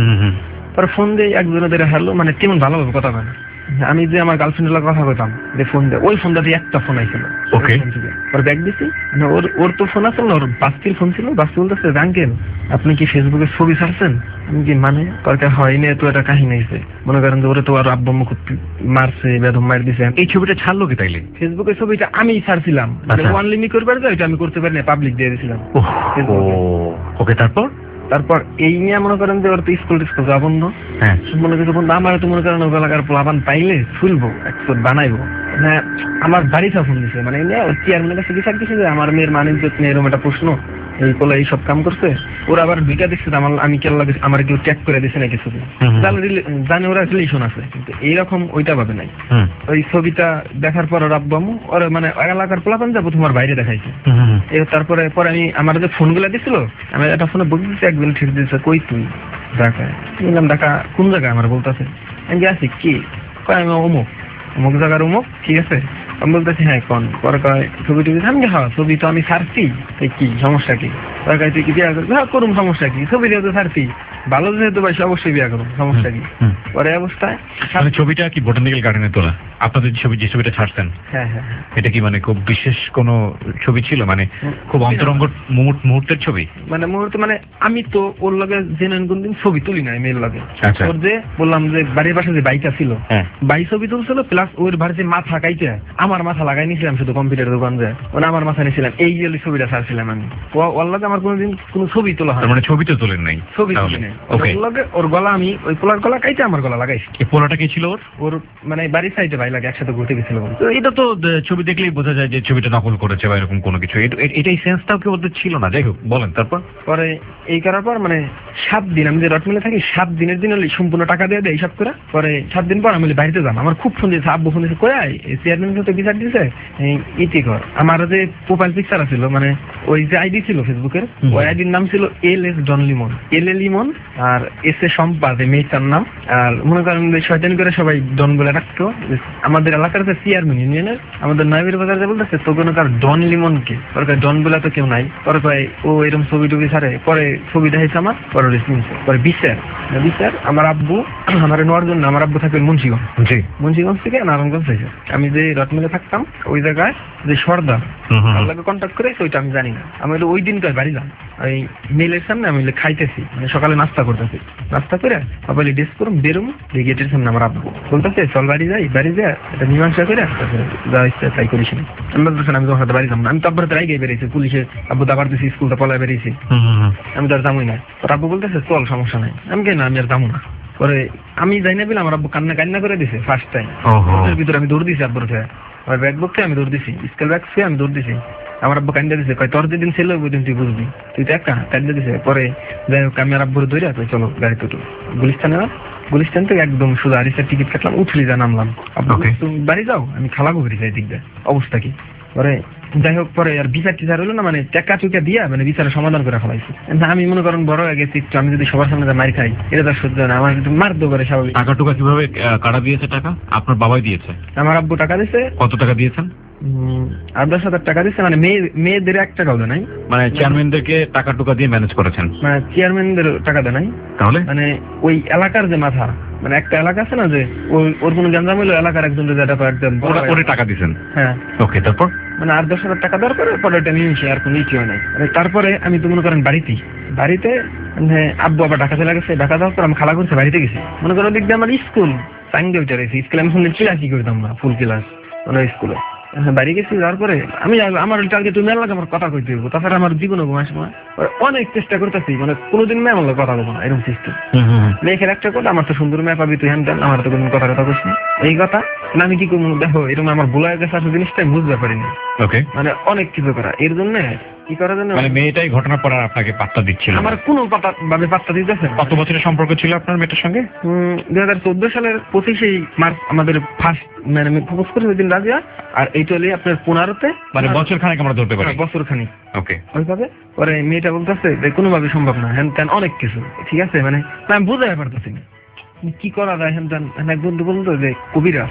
পরে ফোন দিয়ে একজনের ধরে হারলো, মানে কেমন ভালোভাবে কথা বলে। আমি যে আমার গার্লফ্রেন্ডের কথা বলতাম যে ফোন দেয়, ওই ফোনটা দিয়ে একটা ফোন আইছিল। ওর ব্যাগ দিছি, ওর ওর তো ফোন আছে না, ওর বাস্তির ফোন ছিল। বাস্তি বলতেছে আঙ্কেল আপনি কি ফেসবুকে ছবি ছাড়ছেন? আমি কি মানে তরকার হয়নি, তো একটা কাহিনী হয়েছে, মনে করেন যে ওরে তো আর আব্বা আম্মু মারছে, বেদম মার দিছে। এই ছবিটা ছাড়লো কি তাইলে? ফেসবুকে ছবিটা আমি ছাড়ছিলাম, ওয়ান লিমিট করবার যায় এটা আমি করতে পারি না, পাবলিক দিয়ে দিয়েছিলাম। ওকে, তারপর তারপর এই নিয়ে মনে করেন যে ওর তো স্কুল টিস্কুল যা বন্ধ, হ্যাঁ মনে কিছু বন্ধু আমার তো মনে করেন ওই এলাকার প্লাবান পাইলে ফুলবো একশো বানাইবো। হ্যাঁ আমার বাড়িতে ফোন দিছে, মানে চেয়ারম্যানের কাছে বিচার দিচ্ছে যে আমার মেয়ের মানিজ্য নিয়ে এরকম একটা প্রশ্ন, এই পোলা এইসব কাম করছে। ওরা আবার দুইটা দেখছে আমার, আমি কেন লাগে আমার কেউ ট্যাগ করে দিছে না কিছু, জানে ওরা রিলেশন আছে, কিন্তু এইরকম ওইটা ভাবে নাই। ওই ছবিটা দেখার পর ওর আব্বু আম্মু ওরা মানে এলাকার পোলাপান যাবো তোমার বাইরে দেখাইছে। তারপরে পরে আমি আমার যে ফোন গুলা দিছিল, আমি একটা ফোনে বলতে দিচ্ছি, একজন ঠিক দিচ্ছে কই তুই ঢাকায়, বললাম ঢাকা কোন জায়গায়, আমার বলতেছে আমি আছি কি কয় আমি অমুক অমুক জায়গার অমুক, ঠিক আছে আমি বলতেছি হ্যাঁ কোন, পরে কয় ছবি টবি, আমি হ্যাঁ ছবি তো আমি ছাড়ছি, কি সমস্যা কি, তুই কি বিয়া করবি? হ্যাঁ করুন, সমস্যা কি, ছবি যেহেতু ছাড়ছি ভালো যেহেতু পাইছি অবশ্যই বিয়া করুন, সমস্যা কি। পরে অবস্থায় ছবিটা কি বোটানিক্যাল গার্ডেনে তোলা আপনাদের ছবি, যে ছবিটা ছাড়ছেন? হ্যাঁ হ্যাঁ। এটা কি মানে খুব বিশেষ কোন ছবি ছিল, মানে খুব অন্তরঙ্গ মুহূর্তের ছবি? মানে মুহূর্তে মানে আমি তো ওর লগে জেনে কোনদিন ছবি তুলি নাই মেয়ের লগে। ওর যে বললাম যে বাড়ির পাশে যে বাইকটা ছিল, বাইক ছবি তুলছিল, প্লাস ওর বাড়িতে মাথা কাইতে আমার মাথা লাগাই নিয়েছিলাম শুধু কম্পিউটার দোকান যায়, মানে আমার মাথা নিয়েছিলাম, এই জন্য ছবিটা ছাড়ছিলাম আমি। ওর লগে আমার কোনোদিন কোনো ছবি তোলা হয়, মানে ছবি তো তোলেন নাই? ছবি তুলি নাই। ওর গলা আমি ওই পোলার গলা কাইতে আমার গলা লাগাইছি। এই পোলাটা কে ছিল ওর? ওর মানে বাড়ির সাইডে ভাই লাগে, একসাথে ঘুরতে গেছিল। তো এটা তো ছবি দেখলেই বোঝা যায় যে ছবিটা নকল করেছে বা এরকম কোনো কিছু, এটাই সেন্সটাও কি ওদের ছিল না? যাই হোক বলেন তারপর। পরে এই করার পর মানে সাত দিন আমি যে রট মিলে থাকি, সাত দিনের দিন হলে সম্পূর্ণ টাকা দিয়ে দেয় হিসাব করে। পরে সাত দিন পর আমি বাড়িতে যাম, আমার খুব ফোন দিয়েছে, আব্বু ফোন দিয়েছে, কই চেয়ারম্যানের সাথে বিচার দিয়েছে ইতি কর। আমার যে প্রোফাইল পিকচার ছিল, মানে ওই যে আইডি ছিল ফেসবুকের, ওই আইডির নাম ছিল L S Don Limon, L A Limon আর এস এ সম্পা যে মেয়েটার নাম। আর মনে করেন শয়তান করে সবাই ডন বলে রাখতো। আমাদের এলাকার যে চেয়ারম্যান ইউনিয়নের, আমাদের নয়বের বাজার যে বলতেছে তো কোনো তার ডন লিমন কে, পরে ডন বলে তো কেউ নাই। পরে কয় ও এরকম ছবি টবি ছাড়ে, পরে ছবি দেখাইছে আমার, পরে পরে বিচার বিচার আমার আব্বু আমার নেওয়ার জন্য, আমার আব্বু থাকবেন মুন্সিগঞ্জ, মুন্সিগঞ্জ থেকে নারায়ণগঞ্জ থেকে। আমি যে রটমিলে থাকতাম ওই জায়গায় যে সর্দার আল্লাহকে কন্ট্যাক্ট করে ওইটা আমি জানি না। আমি ওই দিন কয় বাড়ি যাম, ওই মেলের সামনে আমি খাইতেছি, মানে সকালে নাস্তা করতেছি, নাস্তা করে আবার ড্রেস করুন বেরোম, গেটের সামনে আমার আব্বু বলতেছে চল বাড়ি যাই, বাড়ি যা এটা মীমাংসা করে যা ইচ্ছা তাই করিস না। আমি বলতেছেন আমি তোমার সাথে বাড়ি যাবো না, আমি তো আব্বার রাই গিয়ে বেরিয়েছি, পুলিশে আব্বু দাবার দিয়েছি, স্কুলটা পলায় বেরিয়েছি, আমি তো আর যাবোই না। আব্বু বলতেছে চল সমস্যা নাই, আমি কে না আমি আর যাবো না। পরে আমি যাই না বলে আমার আব্বু কান্না কান্না করে দিছে ফার্স্ট টাইম। ওর ভিতরে আমি দৌড় দিছি, আব্বুর থেকে আমার ব্যাগ বুক থেকে আমি দৌড় দিছি, স্কেল ব্যাগ থেকে আমি দৌড় দিছি। আমার আব্বু কান্দা দিছে, কয় তোর যেদিন ছিল ওই দিন তুই বুঝবি, তুই তো একটা কান্দা দিছে। পরে যাই হোক আমি আর আব্বুর দৌড়া চলো গাড়িতে উঠো, গুলিস্তানে গুলিস্তান থেকে একদম সোজা আরিসার টিকিট কাটলাম, উঠলি যা নামলাম। Okay. তুমি বাড়ি যাও, আমি খালাগুড়ি যাই দিক দিয়ে। অবস্থা কি পরে যাই হোক, পরে আর বিচার টিচার হলো না, মানে টাকা চুকা দিয়া মানে বিচারের সমাধান করে ফেলাইছে। না আমি মনে করেন বড় হয়ে গেছি একটু, আমি যদি সবার সামনে মার খাই এটা তার সহ্য হয় না, আমার একটু মার দো করে স্বাভাবিক। টাকা টুকা কিভাবে আহ, কারা দিয়েছে টাকা? আপনার বাবাই দিয়েছে? আমার আব্বু টাকা দিছে। কত টাকা দিয়েছেন? উম, আট দশ হাজার টাকা দিচ্ছে, মানে মেয়ে মেয়েদের এক টাকাও দেয় নাই, মানে চেয়ারম্যানদেরকে টাকা টুকা দিয়ে ম্যানেজ করেছেন? মানে চেয়ারম্যানদের টাকা দেয় নাই। তাহলে মানে ওই এলাকার যে মাথা, মানে একটা এলাকা আছে না, যে ওই ওর কোনো গ্যাঞ্জাম হইলো এলাকার একজন যেটা একদম ওরা- ওরে টাকা দিয়েছেন? হ্যাঁ। ওকে, তারপর? মানে আট দশ হাজার টাকা দেওয়ার পরে পরে ওটা নিয়ে আর কোনো ইচ্ছে হয় নাই। মানে তারপরে আমি তো মনে করেন বাড়িতেই বাড়িতে মানে আব্বু আবার ঢাকা চলে গেছে, ঢাকা যাওয়ার পর আমি খালা করছে বাড়িতে গেছি। মনে করো দিক দিয়ে আমার স্কুল চাঙ্গে উঠে রয়েছে, স্কুলে আমি শুনলে ক্লাসই করতাম না, ফুল ক্লাস মানে স্কুলে। বাড়ি গেছি, যাওয়ার পরে আমি আমার টার্গেট মেয়ের লাগে আমার কথা কইতে হইব, তাছাড়া আমার জীবনে ঘুমার সময় অনেক চেষ্টা করতেছি, মানে কোনোদিন মেয়ে আমার কথা বলবো না, এরকম সিস্টেম। মেয়েকে একটা কথা, আমার তো সুন্দর মেয়ে পাবি তুই, হ্যান তেন, আমার তো কোনো কথা কথা কইস না এই কথা না, আমি কি করবো দেখো, এরকম আমার ভুল হয়ে গেছে, আসলে জিনিসটা আমি বুঝতে পারিনি। ওকে, মানে অনেক কিছু করা এর জন্য কি করার জন্য, মানে মেয়েটাই ঘটনার পর আর আপনাকে পাত্তা দিচ্ছিল না? আমার কোনো পাতা ভাবে পাত্তা দিতেছে না। কত বছরের সম্পর্ক ছিল আপনার মেয়েটার সঙ্গে? দুই হাজার চোদ্দ সালের পঁচিশেই মার্চ আমাদের ফার্স্ট মানে আমি প্রপোজ করি ওই দিন রাজিয়া, আর এইটা হলে আপনার পনেরোতে, মানে বছর খানেক আমরা ধরতে পারি? বছর খানিক। ওকে, ওইভাবে পরে মেয়েটা বলতেছে যে কোনোভাবে সম্ভব না, হ্যান ত্যান অনেক কিছু, ঠিক আছে, মানে আমি বুঝাই পারতেছি না কি করা যায়। হ্যান ত্যান এক বন্ধু বলতো যে কবিরা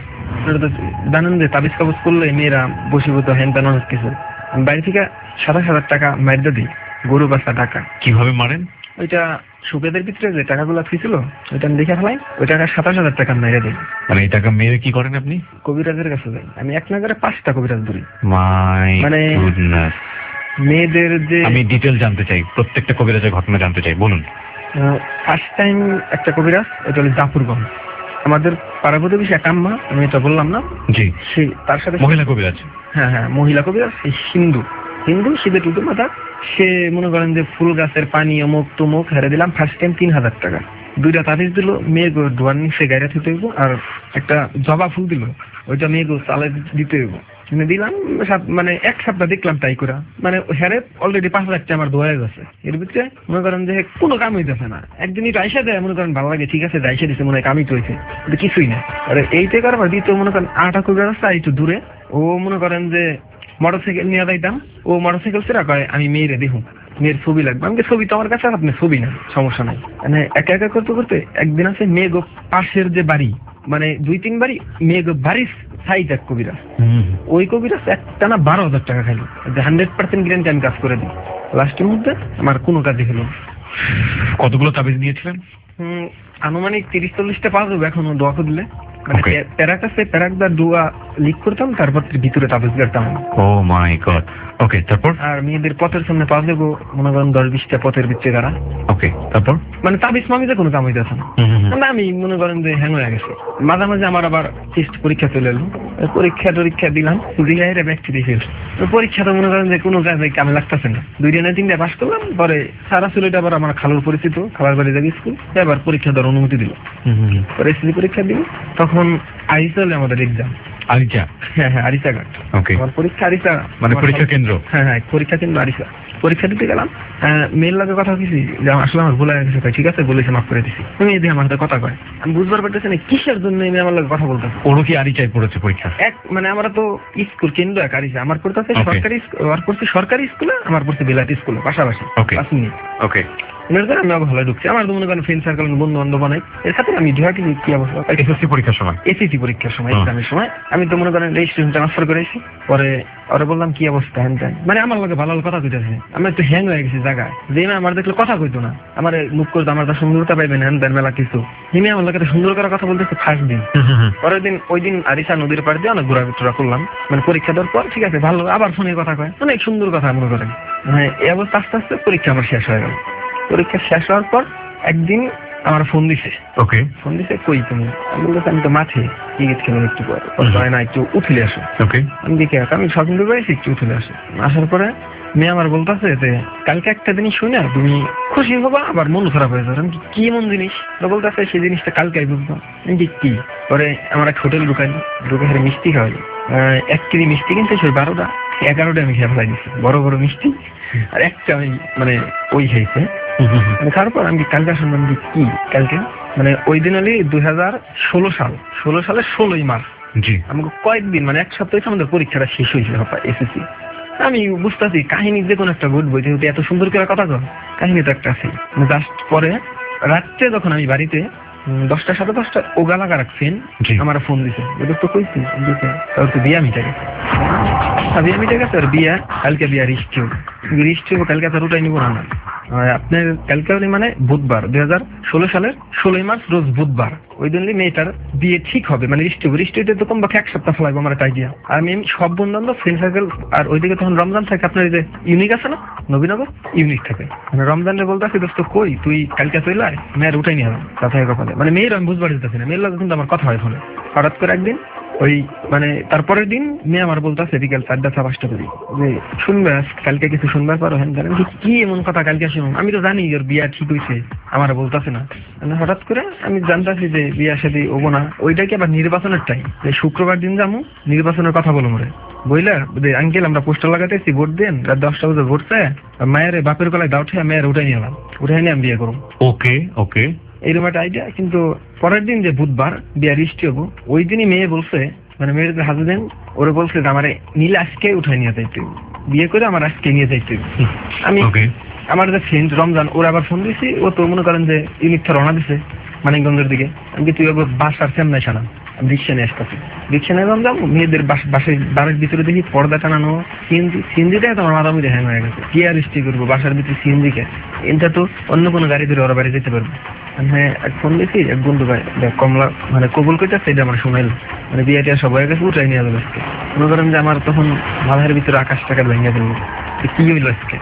জানেন যে তাবিজ কাগজ করলে মেয়েরা বসীভূত, হ্যান ত্যান অনেক কিছু। আমি বাড়ি থেকে সাতাশ হাজার টাকা মাইর দিই, গরু বাচ্চা টাকা। কিভাবে মারেন? ওইটা সুপেদের ভিতরে যে টাকাগুলো ছিল ওইটা আমি দেখে ফেলাই, ওই টাকা সাতাশ হাজার টাকা মেরে দিই। মানে এই টাকা মেরে কি করেন আপনি? কবিরাজের কাছে যাই, আমি এক নাগারে পাঁচটা কবিরাজ ধরি। মাই মানে গুডনেস, মেয়েদের যে আমি ডিটেল জানতে চাই, প্রত্যেকটা কবিরাজের ঘটনা জানতে চাই, বলুন। ফার্স্ট টাইম একটা কবিরাজ, ওইটা হলো জাফরগঞ্জ, আমাদের পাড়া প্রতিবেশী এক আম্মা, আমি এটা বললাম না, জি, সেই তার সাথে মহিলা কবিরাজ? হ্যাঁ হ্যাঁ মহিলা কবিরাজ, সেই হিন্দু হিন্দু শীতে টুটু মাথা। সে মনে করেন যে ফুল গাছের পানি অমুক তমুক হেরে দিলাম, ফার্স্ট টাইম তিন হাজার টাকা। দুইটা তাবিজ দিল, মেয়ে গো ডোয়ার নিচে গাড়ি থুতে হইব, আর একটা জবা ফুল দিল, ওইটা মেয়ে গো চালে দিতে হইব। দিলাম মানে এক সপ্তাহ দেখলাম তাই করা, মানে হেরে অলরেডি পাঁচ লাখ টাকা আমার দোয়া গেছে। এর ভিতরে মনে করেন যে কোনো কাম হইতেছে না, একদিনই রাইসা দেয়, মনে করেন ভালো লাগে, ঠিক আছে রাইসা দিচ্ছে, মনে হয় কামই তো হয়েছে, কিন্তু কিছুই না। আর এইটাই কারবার দ্বিতীয় মনে করেন আটা করে রাস্তা একটু দূরে, ও মনে করেন যে মোটরসাইকেল নিয়ে যাইতাম, ও মোটরসাইকেল সেরা কয় আমি মেয়েরে দেখুন, মেয়ের ছবি লাগবে। আমি ছবি তো আমার কাছে, আপনি ছবি না সমস্যা নাই। মানে একা একা করতে করতে একদিন আছে মেয়ে গো পাশের যে বাড়ি, মানে দুই তিন বাড়ি মেয়ে গো বাড়ির সাইড এক কবিরাজ, ওই কবিরাজ একটা না বারো হাজার টাকা খাইলো, যে হান্ড্রেড পার্সেন্ট গ্যারান্টি আমি কাজ করে দিই। লাস্টের মধ্যে আমার কোনো কাজই হলো। কতগুলো তাবিজ নিয়েছিলেন? হম আনুমানিক তিরিশ চল্লিশটা পাওয়া যাবে এখনো দোয়া করলে। মানে Okay. প্যারাক আছে, প্যারাকদার দোয়া লিক করতাম, তারপর ভিতরে তাবিজ গাড়তাম। ও মাই গড। ওকে, তারপর? আর মেয়েদের পথের সামনে পাওয়া যাবো মনে করেন দশ বিশটা পথের ভিতরে গাড়া। ওকে, তারপর? মানে তাবিজ মামিতে কোনো কাম হইতেছে না। না আমি মনে করেন যে হ্যাং হয়ে গেছে। মাঝে মাঝে আমার আবার টেস্ট পরীক্ষা চলে এলো, পরীক্ষা টরীক্ষা দিলাম, দিলে ব্যাগ ফিরে ফেল। পরীক্ষা তো মনে করেন যে কোনো কাজে কামে লাগতেছে না, দুইটা না তিনটা পাস করলাম। পরে সারা চুলিটা আবার আমার খালুর পরিচিত, খাবার বাড়ি যাবে স্কুল, এবার পরীক্ষা দেওয়ার অনুমতি দিল। পরে এসএসসি পরীক্ষা দিল, তখন আরিসা হলে আমাদের এক্সাম। আরিচা? হ্যাঁ হ্যাঁ আরিসা ঘাট। ওকে, আমার পরীক্ষা আরিসা, মানে পরীক্ষা কেন্দ্র? হ্যাঁ হ্যাঁ পরীক্ষা কেন্দ্র আরিসা। পরীক্ষা দিতে গেলাম, মেয়ের লাগে কথা কিছু যে আসলে আমার ভুল হয়ে গেছে, ঠিক আছে বলেছে মাফ করে দিছি। তুমি এদিকে আমার সাথে কথা কয়, আমি বুঝবার পারতেছি না কিসের জন্য মেয়ে আমার লাগে কথা বলতেছে। ওরও কি আরিচাই পড়েছে পরীক্ষা? এক মানে আমরা তো স্কুল কেন্দ্র এক আরিসা, আমার পড়তেছে সরকারি, আর পড়ছি সরকারি স্কুলে, আমার পড়ছে বিলাতি স্কুলে পাশাপাশি। ওকে ওকে এর কারণে আমি ভালো ঢুকছি, আমার তো মনে করেন ফ্রেন্ড সার্কেল বন্ধু বান্ধব বানাই। এর সাথে আমি ঢাকি কি অবস্থা এসএসসি পরীক্ষার সময়, এসএসসি পরীক্ষার সময় এক্সামের সময় আমি তো মনে করেন রেজিস্ট্রেশন ট্রান্সফার করেছি। পরে ওরা বললাম কি অবস্থা হ্যান ত্যান, মানে আমার লোকে ভালো কথা কইতেছে, আমি একটু হ্যাং হয়ে গেছি জায়গায়, যে আমার দেখলে কথা কইতো না, আমার মুখ করতো, আমার তার সুন্দরতা পাইবেন হ্যান ত্যান মেলা কিছু। হিমে আমার লোকে সুন্দর করে কথা বলতেছে ফার্স্ট দিন। পরের দিন ওই দিন আরিসা নদীর পাড় দিয়ে অনেক ঘোরা টোরা করলাম, মানে পরীক্ষা দেওয়ার পর ঠিক আছে ভালো, আবার ফোনে কথা কয়, অনেক সুন্দর কথা মনে করেন। মানে এই অবস্থা আস্তে আস্তে পরীক্ষা আমার শেষ হয়ে গেল। পরীক্ষা শেষ হওয়ার পর একদিন আমার ফোন দিছে। ওকে, ফোন দিছে কই তুমি? আমি বলছি আমি তো মাঠে ক্রিকেট খেলাম একটু পরে, না একটু উঠলে আসো। ওকে, আমি দেখে আমি শপিং করে এসে একটু উঠলে আসো। আসার পরে মেয়ে আমার বলতেছে যে কালকে একটা জিনিস শুনে তুমি খুশি হবা আবার মন খারাপ হয়ে যাবে। আমি কি এমন জিনিস বলতেছে, সেই জিনিসটা কালকে বুঝবো। আমি কি? পরে আমার এক হোটেল ঢুকাই, ঢুকে মিষ্টি খাওয়াই, এক কেজি মিষ্টি কিনতে সেই বারোটা এগারোটা আমি খেয়ে ফেলাই দিচ্ছি, বড় বড় মিষ্টি, আর একটা আমি মানে ওই খাইছে। মানে তারপর আমি কালকে শুনলাম যে কি কালকে মানে ওই দিন হলে দুই হাজার ষোলো সাল ষোলো সালের ষোলোই মার্চ জি আমাকে কয়েকদিন মানে এক সপ্তাহে আমাদের পরীক্ষাটা শেষ হয়েছিল এসএসসি। আমি বুঝতেছি কাহিনী যে কোনো একটা ঘটবো, যেহেতু এত সুন্দর করে কথা কর, কাহিনী তো একটা আছে। জাস্ট পরে রাত্রে যখন আমি বাড়িতে দশটা সাড়ে দশটা ওগা লাগা রাখছেন, আমার ফোন দিছে, তো কইছি তোর তো বিয়া মিটে গেছে, বিয়া মিটে গেছে, আর বিয়া কালকে বিয়া রিস্ট হবো, রিস্ট হবো কালকে তার ওটাই নিবো না। আপনার কালকে মানে বুধবার দুই হাজার ষোলো সালের ষোলোই মার্চ রোজ বুধবার, ওই দিন মেয়েটার বিয়ে ঠিক হবে, মানে রিস্ট হবো। রিস্ট হইতে তো কমপক্ষে এক সপ্তাহ ফেলাইবো আমার একটা আইডিয়া। আর আমি সব বন্ধু বান্ধব ফ্রেন্ড সার্কেল, আর ওইদিকে তখন রমজান থাকে, আপনার যে ইউনিক আছে না নবীনগর, ইউনিক থাকে, মানে রমজানের বলতে আসি দোস্ত কই তুই কালকে চলে আয়, মেয়ের উঠাই নিয়ে হবে কথা কপালে, মানে মেয়ের আমি বুঝবার দিতেছি না, মেয়ের লাগে কিন্তু আমার কথা হয় ফোনে। হঠাৎ করে একদিন ওই মানে তারপরের দিন মেয়ে আমার বলতেছে বিকেল চারটা ছা পাঁচটা করি যে শুনবে কালকে কিছু শুনবার পারো, হ্যাঁ জানেন কি এমন কথা কালকে শুনুন, আমি তো জানি ওর বিয়া ঠিক হয়েছে, আমার বলতেছে না। মানে হঠাৎ করে আমি জানতেছি যে বিয়া সাথে ওবো না, ওইটা কি আবার নির্বাচনের টাইম, শুক্রবার দিন যাবো নির্বাচনের কথা বলো মরে বইলা আঙ্কেল আমরা পোস্টার লাগাতেছি ভোট দেন, রাত দশটা বাজে ভোট চায়, মায়ের বাপের গলায় দাও উঠে মেয়ের উঠাই নিয়ে এলাম, উঠাই নিয়ে আমি বিয়ে করবো। ওকে ওকে এইরকম একটা আইডিয়া। কিন্তু পরের দিন যে বুধবার বিয়া রিস্টি হবো, ওই দিনই মেয়ে বলছে, মানে মেয়ের যে হাজবেন্ড ওরা বলছে যে আমার নীল আজকে উঠাই নিয়ে যাইতে, বিয়ে করে আমার আজকে নিয়ে যাইতে। আমি আমার যে ফ্রেন্ড রমজান ওরা আবার ফোন দিয়েছি, ও তো মনে করেন যে ইউনিটটা রওনা দিছে মানিকগঞ্জের দিকে, আমি তুই বাসার সামনে সালাম রিক্সা নিয়ে আসতেছি, রিক্সা নিয়ে যাবো মেয়েদের বাসায় বাড়ির ভিতরে দেখি পর্দা টানানো, সিএনজি সিএনজিটা তোমার মাথা মধ্যে হ্যাং হয়ে গেছে, কি আর রিস্টি করবো বাসার ভিতরে সিএনজি কে, এটা তো অন্য কোনো গাড়ি ধরে ওরা বাড়ি যেতে পারবো। হ্যাঁ এক ফোন দিয়েছি, এক বন্ধু ভাই কমলা মানে কবুল করতেছে, এটা আমার শোনাইল, মানে বিয়েটা সবাই গেছে উঠাই নিয়ে যাবে আজকে। মনে করেন যে আমার তখন মাথার ভিতরে আকাশ টাকা ভেঙে ফেলবো, কি হইলো আজকে।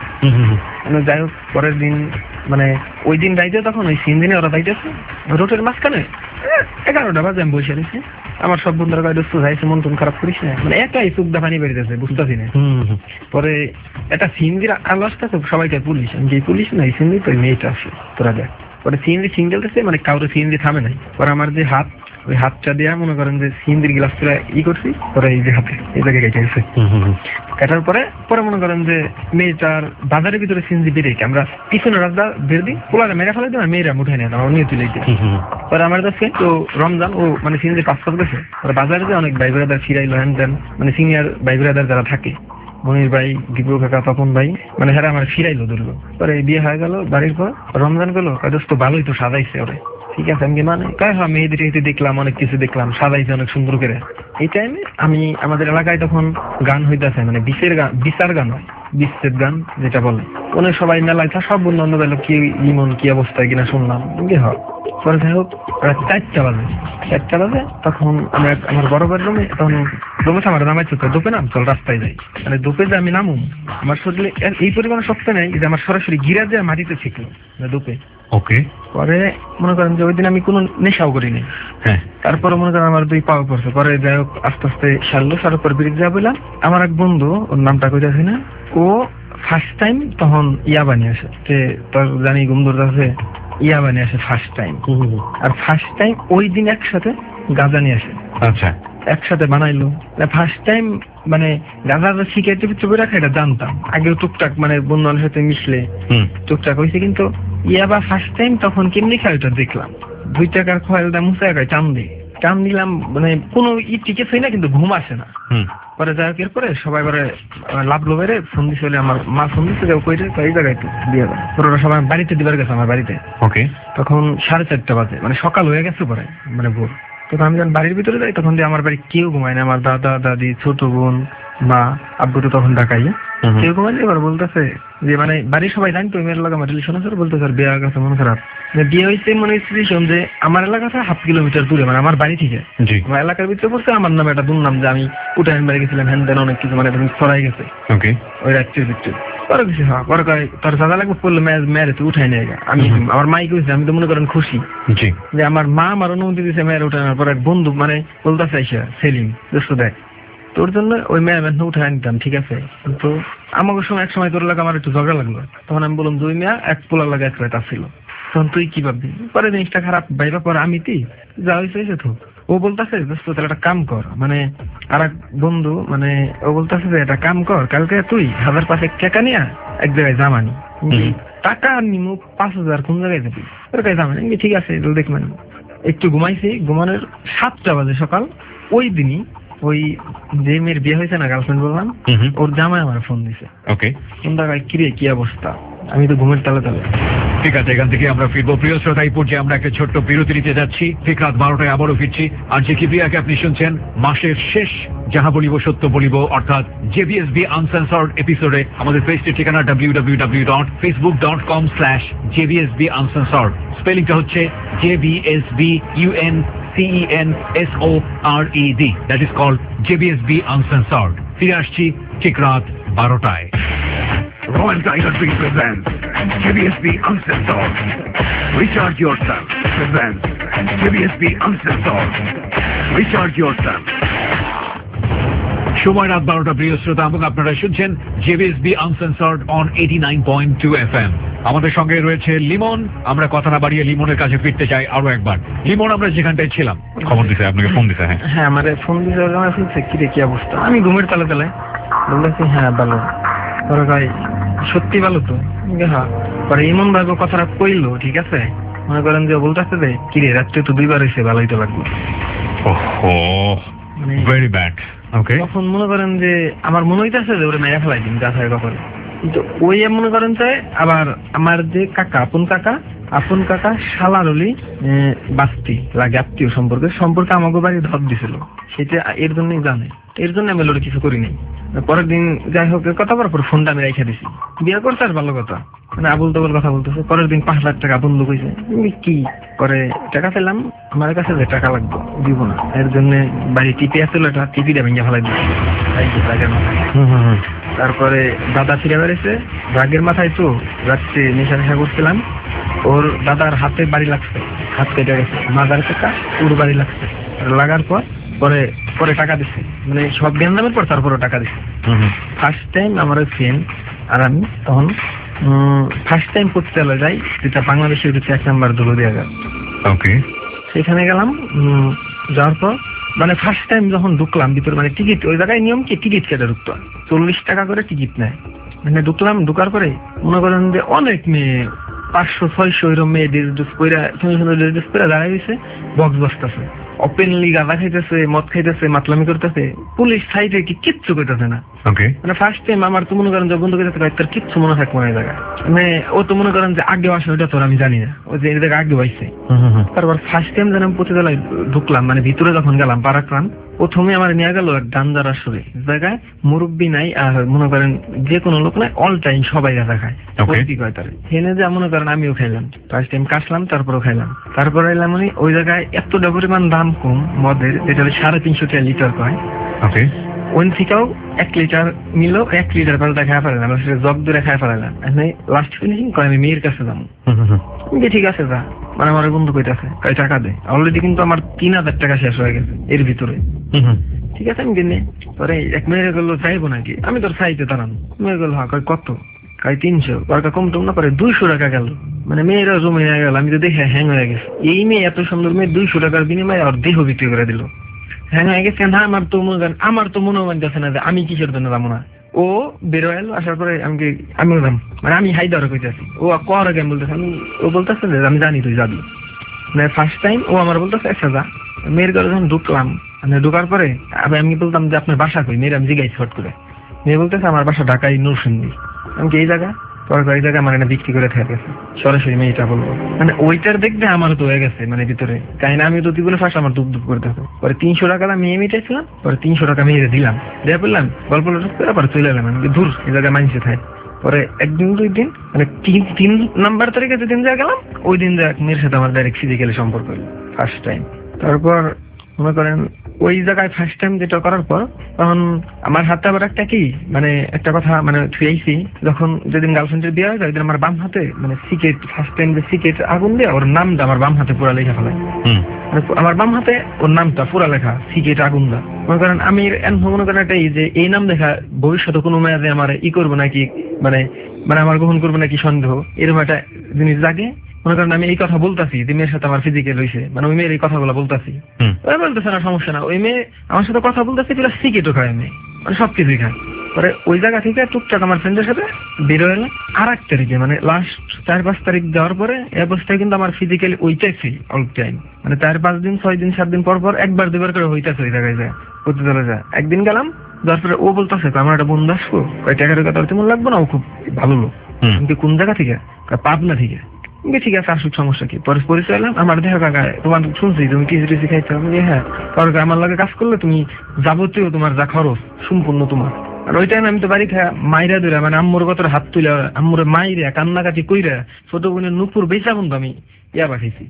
যাই হোক পরের দিন মানে ওই দিন যাইতে তখন ওই তিন দিনে ওরা যাইতেছে রোডের মাঝখানে এগারোটা বাজে আমি বসে রয়েছি, আমার সব বন্ধুরা গাড়ি দোস্ত যাইছে মন টন খারাপ করিস না, মানে একাই চোখ দা পানি বেরিয়েছে বুঝতেছি না। পরে একটা সিএনজির আলো আসতেছে, সবাইকে পুলিশ, আমি যে পুলিশ না এই সিএনজি তো মেয়েটা আসে তোরা দেখ। পরে সিএনজি সিঙ্গেলতেছে, মানে কাউরে সিএনজি থামে নাই। পরে আমার যে হাত ওই হাতটা দিয়ে মনে করেন যে সিএনজির গ্লাস করে ই করছি, পরে এই যে হাতে এই জায়গায় কেটে গেছে, কাটার পরে পরে মনে করেন যে মেয়েটার বাজারের ভিতরে সিএনজি বেরিয়ে আমরা পিছনে রাস্তা বের দিই, পোলারে মেরে ফেলে দিই, মেয়েরা উঠে নেয় আমার নিয়ে তুলে দিই। পরে আমার কাছে তো রমজান ও মানে সিএনজি পাস করে গেছে, বাজারে যে অনেক ভাই ব্রাদার ফিরাইলো হ্যান দেন, মানে সিনিয়র ভাই ব্রাদার যারা থাকে মনির ভাই, দীপু কাকা, তপন ভাই, মানে হ্যাঁ আমার ফিরাইলো ধরলো। পরে বিয়ে হয়ে গেল, বাড়ির পর রমজান গেলো, দোস্ত ভালোই তো সাজাইছে ওরে, ঠিক আছে আমি মানে কয় হ্যাঁ মেয়েদের এতে দেখলাম অনেক কিছু দেখলাম, সাজাইছে অনেক সুন্দর করে। এই টাইমে আমি আমাদের এলাকায় তখন গান হইতেছে, মানে বিশের গান, বিচার গান হয়, বিচ্ছেদ গান যেটা বলে, অনেক সবাই মেলায় সব বন্ধু বান্ধব এলো, কি ইমন কি অবস্থায় কিনা শুনলাম কি হয়। পরে যাই হোক চারটা বাজে চারটা বাজে তখন আমি আমার বড় ভাইয়ের রুমে, তখন রুমে আমার নামাইছে তো দোপে নাম চল রাস্তায় যাই, মানে দোপে যে আমি নামুম আমার শরীরে এই পরিমাণে শক্ত নেই যে আমার সরাসরি গিরা যে মাটিতে শিখলো দোপে। ওকে পরে মনে করেন যে ওই দিন আমি কোনো নেশাও করিনি, হ্যাঁ তারপরে মনে করেন আমার দুই পাও পড়ছে। পরে যাই হোক আস্তে আস্তে সারলো, সারার পর ব্রিজ যা বললাম, আমার এক বন্ধু ওর নামটা কইতাছি না, ও ফার্স্ট টাইম তখন ইয়া বানিয়ে আসে, যে তোর জানি গুমদুর আছে ইয়া বানিয়ে আসে ফার্স্ট টাইম, আর ফার্স্ট টাইম ওই দিন একসাথে গাঁজা নিয়ে আসে। আচ্ছা একসাথে বানাইলো ফার্স্ট টাইম, মানে গাঁজা সিগারেট চুপে রাখা এটা জানতাম আগেও টুকটাক, মানে বন্ধু বান্ধবের সাথে মিশলে টুকটাক হয়েছে, কিন্তু ইয়াবা ফার্স্ট টাইম তখন কেমনি খাই ওটা দেখলাম, দুই টাকার খয়েল দাম মুছে খাই টান দিই টান দিলাম, মানে কোনো ই টিকে হয় না, কিন্তু ঘুম আসে না। পরে যাই হোক এরপরে সবাই পরে লাভ লোভেরে ফোন দিচ্ছে, আমার মা ফোন দিচ্ছে যে কই এই জায়গায় একটু দিয়ে দেয়, ওরা সবাই বাড়িতে দিবার গেছে আমার বাড়িতে। ওকে তখন সাড়ে চারটা বাজে, মানে সকাল হয়ে গেছে পরে, মানে ভোর। তখন আমি যখন বাড়ির ভিতরে যাই তখন দিয়ে আমার বাড়ি কেউ ঘুমায় না, আমার দাদা দাদি ছোট বোন মা আব্বু তো তখন ঢাকাই, কেউ ঘুমায় এবার বলতেছে যে মানে বাড়ির সবাই জানতো মেয়ের এলাকা আমার রিলেশন আছে, বলতেছে আর বিয়ে গেছে মন খারাপ, বিয়ে হয়েছে মনে রিলেশন যে আমার এলাকা থেকে হাফ কিলোমিটার দূরে, মানে আমার বাড়ি থেকে আমার এলাকার ভিতরে পড়ছে, আমার নামে একটা দুর্নাম যে আমি উঠান বাড়ি গেছিলাম হ্যান দেন অনেক কিছু, মানে ছড়াই গেছে ওই রাত্রির ভিতরে। পরে কিছু হ্যাঁ পরে কয় তোর দাদা লাগবে পড়লো মেয়ের তুই উঠাই নিয়ে গা, আমি আমার মাই কইছে, আমি তো মনে করেন খুশি যে আমার মা আমার অনুমতি দিয়েছে মেয়ের উঠানোর পর। এক বন্ধু মানে বলতে চাইছে সেলিম দোস্ত দেখ তোর জন্য ওই মেয়ে মেয়ে উঠে নিতাম, ঠিক আছে, কিন্তু আমাকে সময় এক সময় তোর লাগে আমার একটু ঝগড়া লাগলো, তখন আমি বললাম দুই মেয়া এক পোলার লাগে এক রাত আসছিল, তখন তুই কি ভাববি, পরে জিনিসটা খারাপ ভাইবা, পরে আমি তুই যা হয়েছে তো ও বলতেছে দোস্ত তাহলে একটা কাম কর, মানে আর এক বন্ধু মানে ও বলতেছে যে একটা কাম কর, কালকে তুই হাজার পাঁচেক টাকা নিয়ে এক জায়গায় জামানি, টাকা নিমু পাঁচ হাজার কোন জায়গায় যাবি, ওর কাছে জামানি। ঠিক আছে দেখবেন। একটু ঘুমাইছি, ঘুমানোর সাতটা বাজে সকাল, ওই দিনই ওই যে মেয়ের বিয়ে হয়েছে না, গার্লফ্রেন্ড বললাম, ওর জামাই আমার ফোন দিছে। ওকে, ফোন দেখায় কিরে কি অবস্থা, আমি তো ঘুমের তালে তালে। ঠিক আছে, এখান থেকে আমরা ফিরবো। প্রিয় শ্রোতা, এই পর্যায়ে আমরা একটা ছোট্ট বিরতি নিতে যাচ্ছি। ঠিক রাত বারোটায় আবারও ফিরছি। আর যে কিপ্রিয়াকে আপনি শুনছেন মাসের শেষ যাহা বলিব সত্য বলিব, অর্থাৎ জেবিএসবি আনসেন্সর্ড এপিসোডে। আমাদের পেজটির ঠিকানা W W W dot Facebook dot com slash JBSB uncensored. স্পেলিংটা হচ্ছে JBSB UN CEN S O R E D, that is called JBSB uncensored. ফিরে আসছি ঠিক রাত বারোটায়। Royal Tiger Drink presents J B S B Uncensored. Recharge yourself presents J B S B Uncensored. Recharge yourself. সময় রাত বারোটা। প্রিয় শ্রোতা, এবং আপনারা শুনছেন JBSB uncensored on eighty nine point two F M. আমাদের সঙ্গে রয়েছে লিমন। আমরা কথা না বাড়িয়ে লিমনের কাছে ফিরতে চাই আরো একবার। লিমন, আমরা যেখানটায় ছিলাম, খবর দিছে আপনাকে, ফোন দিছে। হ্যাঁ হ্যাঁ আমার ফোন দিছে, শুনছে কিরে কি অবস্থা, আমি ঘুমের তালে তালে বলতেছি হ্যাঁ ভালো। পরে ভাই সত্যি ভালো তো, হ্যাঁ। পরে এমন ভাবে কথাটা কইলো, ঠিক আছে, মনে করেন যে বলতেছে যে কিরে রাত্রে তো দুইবার হয়েছে, ভালোই তো লাগবে। ওহো, ভেরি ব্যাড। ওকে, তখন মনে করেন যে আমার মনে হইতেছে যে ওরে মেরে ফেলাই দিন গাছের কখন, কিন্তু ওই মনে করেন যে আবার আমার যে কাকা, আপন কাকা আপন কাকা শালার হলি বাস্তি লাগে, আত্মীয় সম্পর্কে সম্পর্কে আমাকে বাড়ি ধর দিছিল, সেটা এর জন্যই জানে। এর জন্য আমি ওরা কিছু করি নাই। পরের দিন যাই হোক কথা বলার পর ফোনটা আমি রেখে দিছি। বিয়ে করছে আর ভালো কথা, মানে আবুল তাবুল কথা বলতেছে। পরের দিন পাঁচ লাখ টাকা বন্ধু কইছে, কি করে টাকা পেলাম, আমার কাছে যে টাকা লাগবে দিব না, এর জন্য বাড়ি টিপি আসছিল, একটা টিপি দিয়ে ভেঙে ফেলাই দিচ্ছে রাগের মাথায়। তারপরে দাদা ফিরে বেড়েছে রাগের মাথায়, তো রাত্রে নেশা নেশা করছিলাম, ওর দাদার হাতে বাড়ি লাগছে, হাত কেটে গেছে, মাদার টাকা ওর বাড়ি লাগছে। লাগার পর পরে পরে টাকা দিচ্ছে, মানে সব জ্ঞান দামের পর তারপরে টাকা দিচ্ছে। ফার্স্ট টাইম আমার ফ্রেন্ড আর আমি তখন ফার্স্ট টাইম করতে চলে যাই, যেটা বাংলাদেশের হচ্ছে এক নাম্বার দূর দিয়ে গেল। ওকে, সেখানে গেলাম। যাওয়ার পর মানে ফার্স্ট টাইম যখন ঢুকলাম ভিতরে, মানে টিকিট ওই জায়গায় নিয়ম কি টিকিট কেটে ঢুকতো, চল্লিশ টাকা করে টিকিট নেয়। মানে ঢুকলাম, ঢুকার পরে মনে করেন যে অনেক মেয়ে, পাঁচশো ছয়শো এরকম মেয়ে ড্রেস ড্রেস পরে সুন্দর সুন্দর ড্রেস ড্রেস পরে দাঁড়াই গেছে, বক্স বসতেছে, ওপেনলি গাঁজা খাইতেছে, মদ খাইতেছে, মাতলামি করতেছে। পুলিশ সাইডে কি কিচ্ছু করতেছে না। মানে ফার্স্ট টাইম আমার তো মনে করেন যে বন্ধু করতেছে, তার কিচ্ছু মনে থাকবো না এই জায়গায়। মানে ও তো মনে করেন যে আগে আসে, ওইটা তোর আমি জানি না, ও যে এই জায়গায় আগে পাইছে। তারপর ফার্স্ট টাইম যেন পতিতলায় ঢুকলাম, মানে ভিতরে যখন গেলাম পারাক্রাম, প্রথমে আমার নিয়ে গেল এক গাঞ্জার আসরে জায়গায়, মুরব্বী নাই আর মনে করেন যে কোনো লোক নাই, অল টাইম সবাই গাঁজা খায়, হেনে যা মনে করেন আমিও খাইলাম। ফার্স্ট টাইম কাশলাম, তারপরেও খাইলাম। তারপরে এলাম মানে ওই জায়গায় এতটা পরিমাণ দাম কম মদের, যেটা সাড়ে তিনশো টাকা লিটার কয়, ওই থেকেও এক লিটার নিল, এক লিটার পাল্টা খায় ফেলাম, সেটা জগ ধরে খায় ফেলাম। লাস্ট ফিনিশিং করে আমি মেয়ের কাছে যাবো, ঠিক আছে যা, মানে আমার বন্ধু কইতাছে কয় টাকা দে। অলরেডি কিন্তু আমার তিন হাজার টাকা শেষ হয়ে গেছে এর ভিতরে। ঠিক আছে আমি কিনে পরে এক মেয়ের গেলো চাইবো নাকি, আমি তোর চাইতে দাঁড়ানো। মেয়ে গেল হ্যাঁ, কয় কত, কয় তিনশো। কম টম না করে দুইশো টাকা গেল, মানে মেয়েরা জমে হয়ে গেল। আমি তো দেখে হ্যাং হয়ে গেছে, এই মেয়ে এত সুন্দর মেয়ে দুইশো টাকার বিনিময়ে আর দেহ বিক্রি করে দিল। হ্যাং হয়ে গেছে না, আমার তো মনে করেন আমার তো মনে মানতেছে না যে আমি কিসের জন্য যাবো না। ও বেরো এলো, আসার পরে আমি আমিও যাম, মানে আমি হাই দেওয়ার কইতেছি, ও কর আগে আমি বলতেছি, আমি ও বলতেছে যে আমি জানি তুই যাবি। মানে ফার্স্ট টাইম ও আমার বলতেছে আচ্ছা যা। মেয়ের ঘরে যখন ঢুকলাম, মানে ঢুকার পরে আমি বলতাম যে আপনার বাসা কই, মেয়ের আমি জিগাইছি হট করে। মেয়ে বলতেছে আমার বাসা ঢাকায় নরসিংদী। আমি কি এই জায়গা, পরে এই জায়গায় আমার এটা বিক্রি করে থাকে গেছে। সরাসরি মেয়েটা বলবো, মানে ওইটার দেখবে আমার তো হয়ে গেছে, মানে ভিতরে তাই না, আমি তো দিবলে ফার্স্ট আমার দুপ দুপ করতেছে। পরে তিনশো টাকা মেয়ে মিটাইছিলাম, পরে তিনশো টাকা মেয়েরে দিলাম, দেওয়া পড়লাম গল্প পরে চলে এলাম। আমি দূর এই জায়গায় মানছে থাকে। পরে একদিন দুই দিন মানে তিন তিন নাম্বার তারিখে যেদিন যা গেলাম, ওই দিন যা মেয়ের সাথে আমার ডাইরেক্ট ফিজিক্যালি সম্পর্ক হলো ফার্স্ট টাইম। তারপর মনে করেন ওই জায়গায় ফার্স্ট টাইম যেটা করার পর তখন আমার হাতে আবার একটা কি মানে একটা কথা মানে ছুঁয়েছি, যখন যেদিন গার্লফ্রেন্ডের বিয়ে হয় ওই দিন আমার বাম হাতে মানে সিকেট ফার্স্ট টাইম যে সিকেট আগুন দিয়ে ওর নামটা আমার বাম হাতে পুরা লেখা ফেলায়। আমার বাম হাতে ওর নামটা পুরা লেখা সিকেট আগুন দা। মনে করেন আমি মনে করেন এটাই যে এই নাম দেখা ভবিষ্যতে কোনো মেয়াদে আমার ই করবো নাকি, মানে মানে আমার গ্রহণ করবো নাকি সন্দেহ, এরকম একটা জিনিস জাগে। মনে করেন আমি এই কথা বলতাছি যে মেয়ের সাথে আমার ফিজিক্যাল হয়েছে, মানে ওই মেয়ের এই কথাগুলো বলতাছি, ওই বলতেছে না সমস্যা না, ওই মেয়ে আমার সাথে কথা বলতেছে প্লাস সিগারেটও খায়, মেয়ে মানে সবকিছুই খায়। পরে ওই জায়গা থেকে টুকটাক আমার ফ্রেন্ডের সাথে বের হয়ে এলাম আর এক তারিখে, মানে লাস্ট চার পাঁচ তারিখ যাওয়ার পরে এই অবস্থায় কিন্তু আমার ফিজিক্যালি ওইটাইছি অল টাইম, মানে চার পাঁচ দিন ছয় দিন সাত দিন পর পর একবার দুবার করে হইতেছে ওই জায়গায় যায়, করতে চলে যায়। একদিন গেলাম, যাওয়ার পরে ও বলতেছে আমার একটা বন্ধু আসবো, ওই টাকার কথা তেমন লাগবে না, ও খুব ভালো লোক, কিন্তু কোন জায়গা থেকে, পাবনা থেকে। ঠিক আছে আসুক, সমস্যা কি। পরে পরিচয় এলাম, আমার দেখা কাকা তোমার শুনছি তুমি কিছু টিসি খাইছো, আমি হ্যাঁ, কারণ আমার লাগে কাজ করলে তুমি যাবতীয় তোমার যা খরচ সম্পূর্ণ তোমার। আর ওই টাইমে আমি তো বাড়ি খাই মাইরা ধরে, মানে আম্মুর কত হাত তুলে আম্মুরে মাইরা কান্নাকাটি কইরা ছোট বোনের নুপুর বেচা বন্ধু আমি ইয়া পাঠাইছি।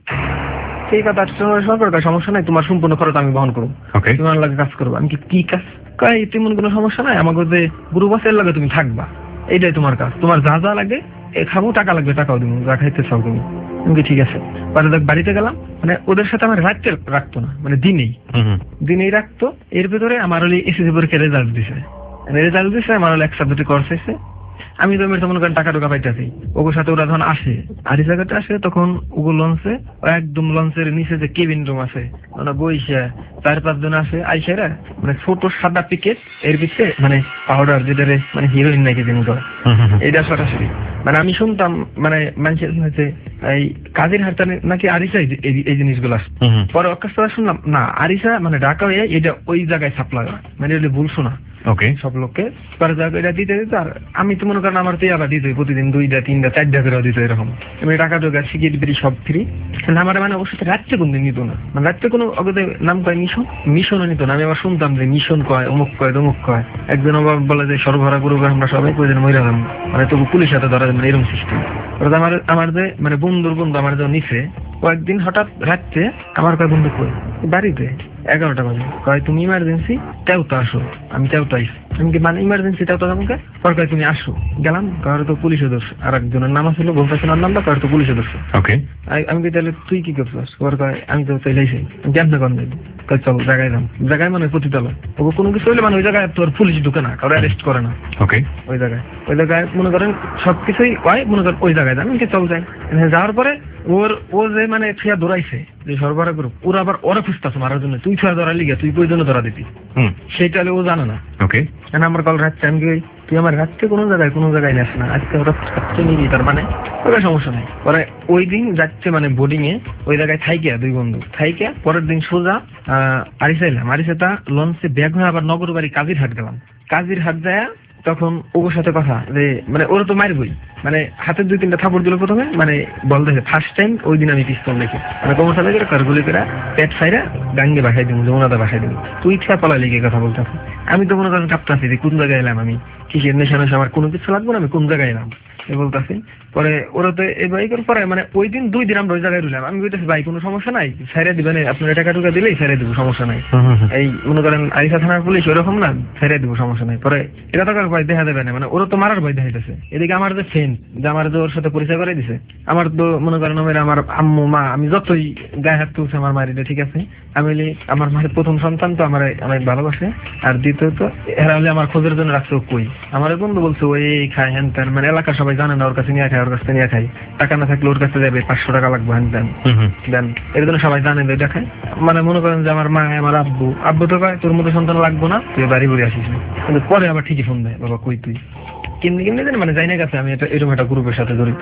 সেই কথা সরকার সমস্যা নাই, তোমার সম্পূর্ণ খরচ আমি বহন করবো, তোমার লাগে কাজ করবো। আমি কি কাজ কয় তেমন কোনো সমস্যা নাই, আমাকে যে গ্রুপ আছে এর লাগে তুমি থাকবা, এইটাই তোমার কাজ, তোমার যা যা লাগে খাবো, টাকা লাগবে টাকাও দিব, যা খাইতে চাও তুমি। আমি ঠিক আছে। পরে দেখ বাড়িতে গেলাম, মানে ওদের সাথে আমার রাত্রে রাখতো না, মানে দিনেই দিনেই রাখতো। এর ভেতরে আমার হলে এসএসসি পরীক্ষার রেজাল্ট দিছে, রেজাল্ট দিছে আমার হলে এক সাবজেক্টে কোর্স হয়েছে। আমি তো মনে করেন টাকা টাকা পাইতেছি, ওগুলোর সাথে ওরা যখন আসে আর এই জায়গাতে আসে তখন ওগুলো লঞ্চে একদম লঞ্চের নিচে যে কেবিন রুম আছে ওরা বইসা চার পাঁচ জন আসে আইসারা, মানে ছোট সাদা পিকেট এর ভিতরে মানে পাউডার যেটা মানে হিরোইন নাকি জিনিস করে এইটা সরাসরি। মানে আমি শুনতাম মানে মানুষের হয়েছে এই কাজের হারটা নাকি আরিসা এই জিনিসগুলো আসে, পরে অকাশ শুনলাম না আরিসা মানে ঢাকা হয়ে এটা ওই জায়গায় ছাপলা, মানে এটা ভুল শোনা সব লোককে পরে জায়গা দিতে দিত। আর আমি তো মনে করেন আমার তো আবার দিত প্রতিদিন দুইটা তিনটা চারটা করে দিত এরকম, আমি টাকা টোকা শিখিয়ে দিবি সব ফ্রি। আমার মানে অবশ্যই রাত্রে কোনদিন নিত না, মানে রাত্রে কোনো অগতে নাম কয় মিশন, মিশনও নিত না। আমি আবার শুনতাম যে মিশন কয় অমুক কয় তমুক কয়, একজন আবার বলে যে সরবরাহ করবো আমরা সবাই প্রয়োজন মহিলা যাবো, মানে তবু পুলিশ হাতে ধরা যাবে এরকম সিস্টেম। আমার আমার যে মানে বন্ধুর বন্ধু আমার যে নিচে ও একদিন হঠাৎ রাত্রে আমার কয় বন্ধু কই বাড়িতে এগারোটা বাজে, কয় তুমি ইমার্জেন্সি তেউতা আসো। আমি তেউতা আইসি, আমি কি মানে ইমার্জেন্সি তেউতা যাবো, পর কয় তুমি আসো। গেলাম, কারো তো পুলিশ ধরছে, আর একজনের নাম ছিল বলতেছে ওর নামটা, কারো তো পুলিশ ধরছে। আমি কি তাহলে তুই কি করছিস, ওর কয় আমি তো চাইলেছি কেমনে কর নেই, চল জায়গায় যাম। জায়গায় মানে প্রতিতলা ওকে কোনো কিছু হইলে মানে ওই জায়গায় তোর পুলিশ ঢুকে না, কারো অ্যারেস্ট করে না। ওই জায়গায় ওই জায়গায় মনে করেন সবকিছুই হয়, মনে করেন ওই জায়গায় যান চল যাই। যাওয়ার পরে ওর ও যে মানে ফিয়া ধরাইছে যে সরবরাহ গ্রুপ, ওরা আবার ওরা খুঁজতেছে মারার জন্য, তুই ফিয়া ধরা লিগে তুই ওই জন্য ধরা দিবি, সেইটা ও জানে না। আমার কল রাখছে, আমি তুই আমার রাত্রে কোনো জায়গায় কোনো জায়গায় নেস না, আজকে ওরা রাত্রে নিবি, তার মানে ওই সমস্যা নাই। পরে ওই দিন যাচ্ছে মানে বোর্ডিং এ ওই জায়গায় থাইকিয়া দুই বন্ধু থাইকিয়া পরের দিন সোজা আহ আরিসা এলাম। আরিসাটা লঞ্চে ব্যাগ হয়ে আবার নগর বাড়ি কাজির হাট গেলাম। কাজির হাট যায় তখন ওর সাথে কথা যে মানে ওরা তো মারবই, মানে হাতের দুই তিনটা থাপড় দিল প্রথমে, মানে বল দেখে ফার্স্ট টাইম ওই দিন আমি পিস্তল দেখি, মানে কোমর সাথে করে কারগুলি করে পেট সাইরা গাঙ্গে বাসাই দিব, যমুনাদা বাসাই দিব। তুই ইচ্ছা পলা লিখে কথা বলতেছি, আমি তো মনে করেন কাঁপতাছি যে কোন জায়গায় এলাম, আমি কিসের নেশা নেশা আমার কোনো কিছু লাগবে না, আমি কোন জায়গায় এলাম বলতেছি। পরে ওরা তো এই বাইকের পরে মানে ওই দিন দুই দিন আমরা ওই জায়গায় রইলাম। আমি বলতেছি ভাই কোনো সমস্যা নাই, ছেড়ে দিবেন, আপনার টাকা টুকা দিলেই ছেড়ে দিব, সমস্যা নাই। এই মনে করেন আরিসা থানার পুলিশ ওরকম না, ছেড়ে দিব, সমস্যা নাই। পরে এটা তো ভয় দেখা দেবে না, মানে ওরা তো মারার ভয় দেখাইতেছে। এদিকে আমার যে ফ্রেন্ড যে আমার যে ওর সাথে পরিচয় করে দিছে, আমার তো মনে করেন আমার আম্মু মা, আমি যতই গায়ে হাত তুলছে আমার মারিতে ঠিক আছে, আমি আমার মায়ের প্রথম সন্তান তো আমার অনেক ভালোবাসে। আর দ্বিতীয়ত এরা হলে আমার খোঁজের জন্য রাখছে কই, আমার বন্ধু বলছে ওই খায় হ্যান ত্যান, মানে এলাকার সবাই জানে না ওর কাছে নিয়ে খায়, ওর কাছে নিয়ে খাই, টাকা না থাকলে ওর কাছে যাবে পাঁচশো টাকা লাগবে হ্যান ত্যান দেন, এর জন্য সবাই জানে দেখায়। মানে মনে করেন যে আমার মা আমার আব্বু আব্বু তো কয় তোর মতো সন্তান লাগবো না, তুই বাড়ি ঘুরে আসিস না, কিন্তু পরে আবার ঠিকই ফোন দেয় বাবা কই তুই কেমনি কেমনি জানি, মানে যাই না গেছে আমি এটা এরকম একটা গ্রুপের সাথে জড়িত।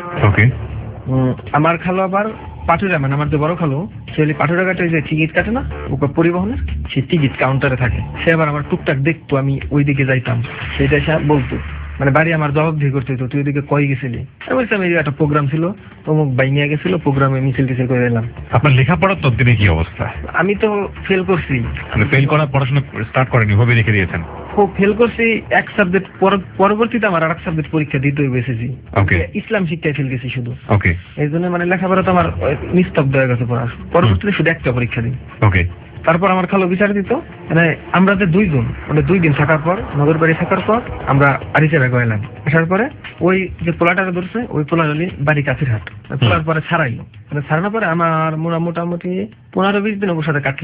আমার খালো আবার পাটুরা, মানে আমার যে বড় খালো সে পাটুরা কাটে যে টিকিট কাটে না ওকে পরিবহনের, সে টিকিট কাউন্টারে থাকে, সে আবার আমার টুকটাক দেখতো আমি ওই দিকে যাইতাম, সেটা সে বলতো মানে বাড়ি আমার জবাব দিয়ে করতে হতো তুই ওইদিকে কই গেছিলি। আমি বলছিলাম এই একটা প্রোগ্রাম ছিল অমুক বাই নিয়ে গেছিল, প্রোগ্রামে মিছিল টিছিল করে এলাম। আপনার লেখাপড়ার ততদিনে কি অবস্থা? আমি তো ফেল করছি, মানে ফেল করার পড়াশোনা স্টার্ট করেনি, ভাবে রেখে দিয়েছেন? ফেল করছি এক সাবজেক্ট, পরবর্তীতে আমার আর এক সাবজেক্ট পরীক্ষা দিতে বেসেছি, ইসলাম শিক্ষায় ফেল গেছি শুধু, এই জন্য মানে লেখাপড়া তো আমার নিস্তব্ধ হয়ে গেছে পড়া, পরবর্তীতে শুধু একটা পরীক্ষা দিই। তারপর আমার খালো বিচার দিত, মানে আমরা যে দুইজন মানে দুই দিন থাকার পর নগর বাড়ি থাকার পর আমরা আরিচা ব্যাগ এলাম, আসার পরে ওই যে পোলাটাকে ধরছে ওই পোলা হলি বাড়ি কাছের হাট, পোলার পরে ছাড়াইলো, মানে ছাড়ানোর পরে আমার মোটামুটি পনেরো বিশ দিন ওর সাথে কাটলো।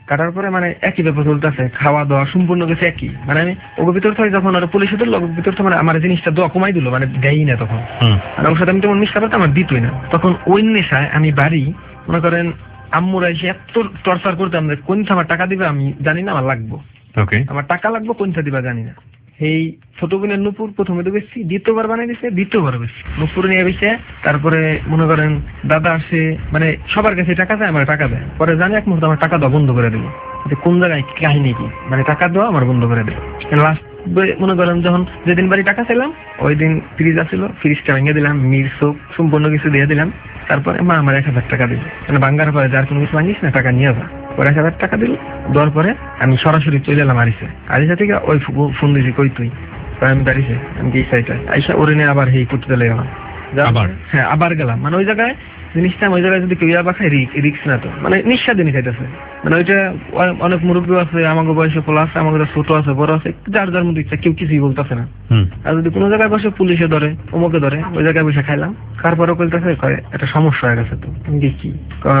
কাটার পরে মানে একই ব্যাপার চলতেছে, খাওয়া দাওয়া সম্পূর্ণ কিছু একই। মানে আমি ওর ভিতর থেকে যখন ওরা পুলিশে ধরলো, ওর ভিতর থেকে মানে আমার জিনিসটা দোয়া কমাই দিল, মানে দেয়ই না তখন। মানে ওর সাথে আমি তেমন মিশতে পারতাম, আমার দিতই না। তখন ওই নেশায় আমি বাড়ি মনে করেন আম্মুরা এসে এত টর্চার করতাম যে কোনটা আমার টাকা দিবে আমি জানি না, আমার লাগবো, আমার টাকা লাগবো, কোনটা দিবা জানি না। এই ছোট বোনের নুপুর প্রথমে তো বেশি, দ্বিতীয়বার বানিয়ে দিচ্ছে, দ্বিতীয়বার বেশি নুপুর নিয়ে বেশি। তারপরে মনে করেন দাদা আসে, মানে সবার কাছে টাকা দেয়, আমার টাকা দেয়, পরে জানি এক মুহূর্তে আমার টাকা দেওয়া বন্ধ করে দেবো, যে কোন জায়গায় কাহিনী কি, মানে টাকা দেওয়া আমার বন্ধ করে দেবে। লাস্ট মনে করেন যখন যেদিন বাড়ি টাকা চাইলাম, ওই দিন ফ্রিজ আসছিল, ফ্রিজটা ভেঙে দিলাম, মির সোপ সম্পূর্ণ কিছু দিয়ে দিলাম। তারপরে মা আমার এক হাজার টাকা দিল, মানে বাঙ্গার পরে যার কোনো কিছু ভাঙিস না, টাকা নিয়ে যা। পরে এক হাজার টাকা দিল, দেওয়ার পরে আমি সরাসরি চলে এলাম আরিসে। আরিসা থেকে ওই ফোন দিয়েছি, কই তুই? আমি দাঁড়িয়েছে, আমি কি সাইটা আইসা ওরে নিয়ে আবার এই করতে চলে গেলাম। হ্যাঁ আবার গেলাম, মানে ওই জায়গায় জিনিসটা ওই জায়গায় যদি কেউ ইয়াবা খায় রিক্স না তো, মানে নিঃস্বাদিনী খাইতেছে। মানে ওইটা অনেক মুরব্বী আছে, আমাকে বয়সে পোলা আছে, আমাকে ছোট আছে, বড় আছে, যার যার মধ্যে ইচ্ছা, কেউ কিছুই বলতেছে না। আর যদি কোনো জায়গায় বসে পুলিশে ধরে, অমুকে ধরে, ওই জায়গায় বসে খাইলাম, তারপরে বলতেছে একটা সমস্যা হয়ে গেছে। তো কি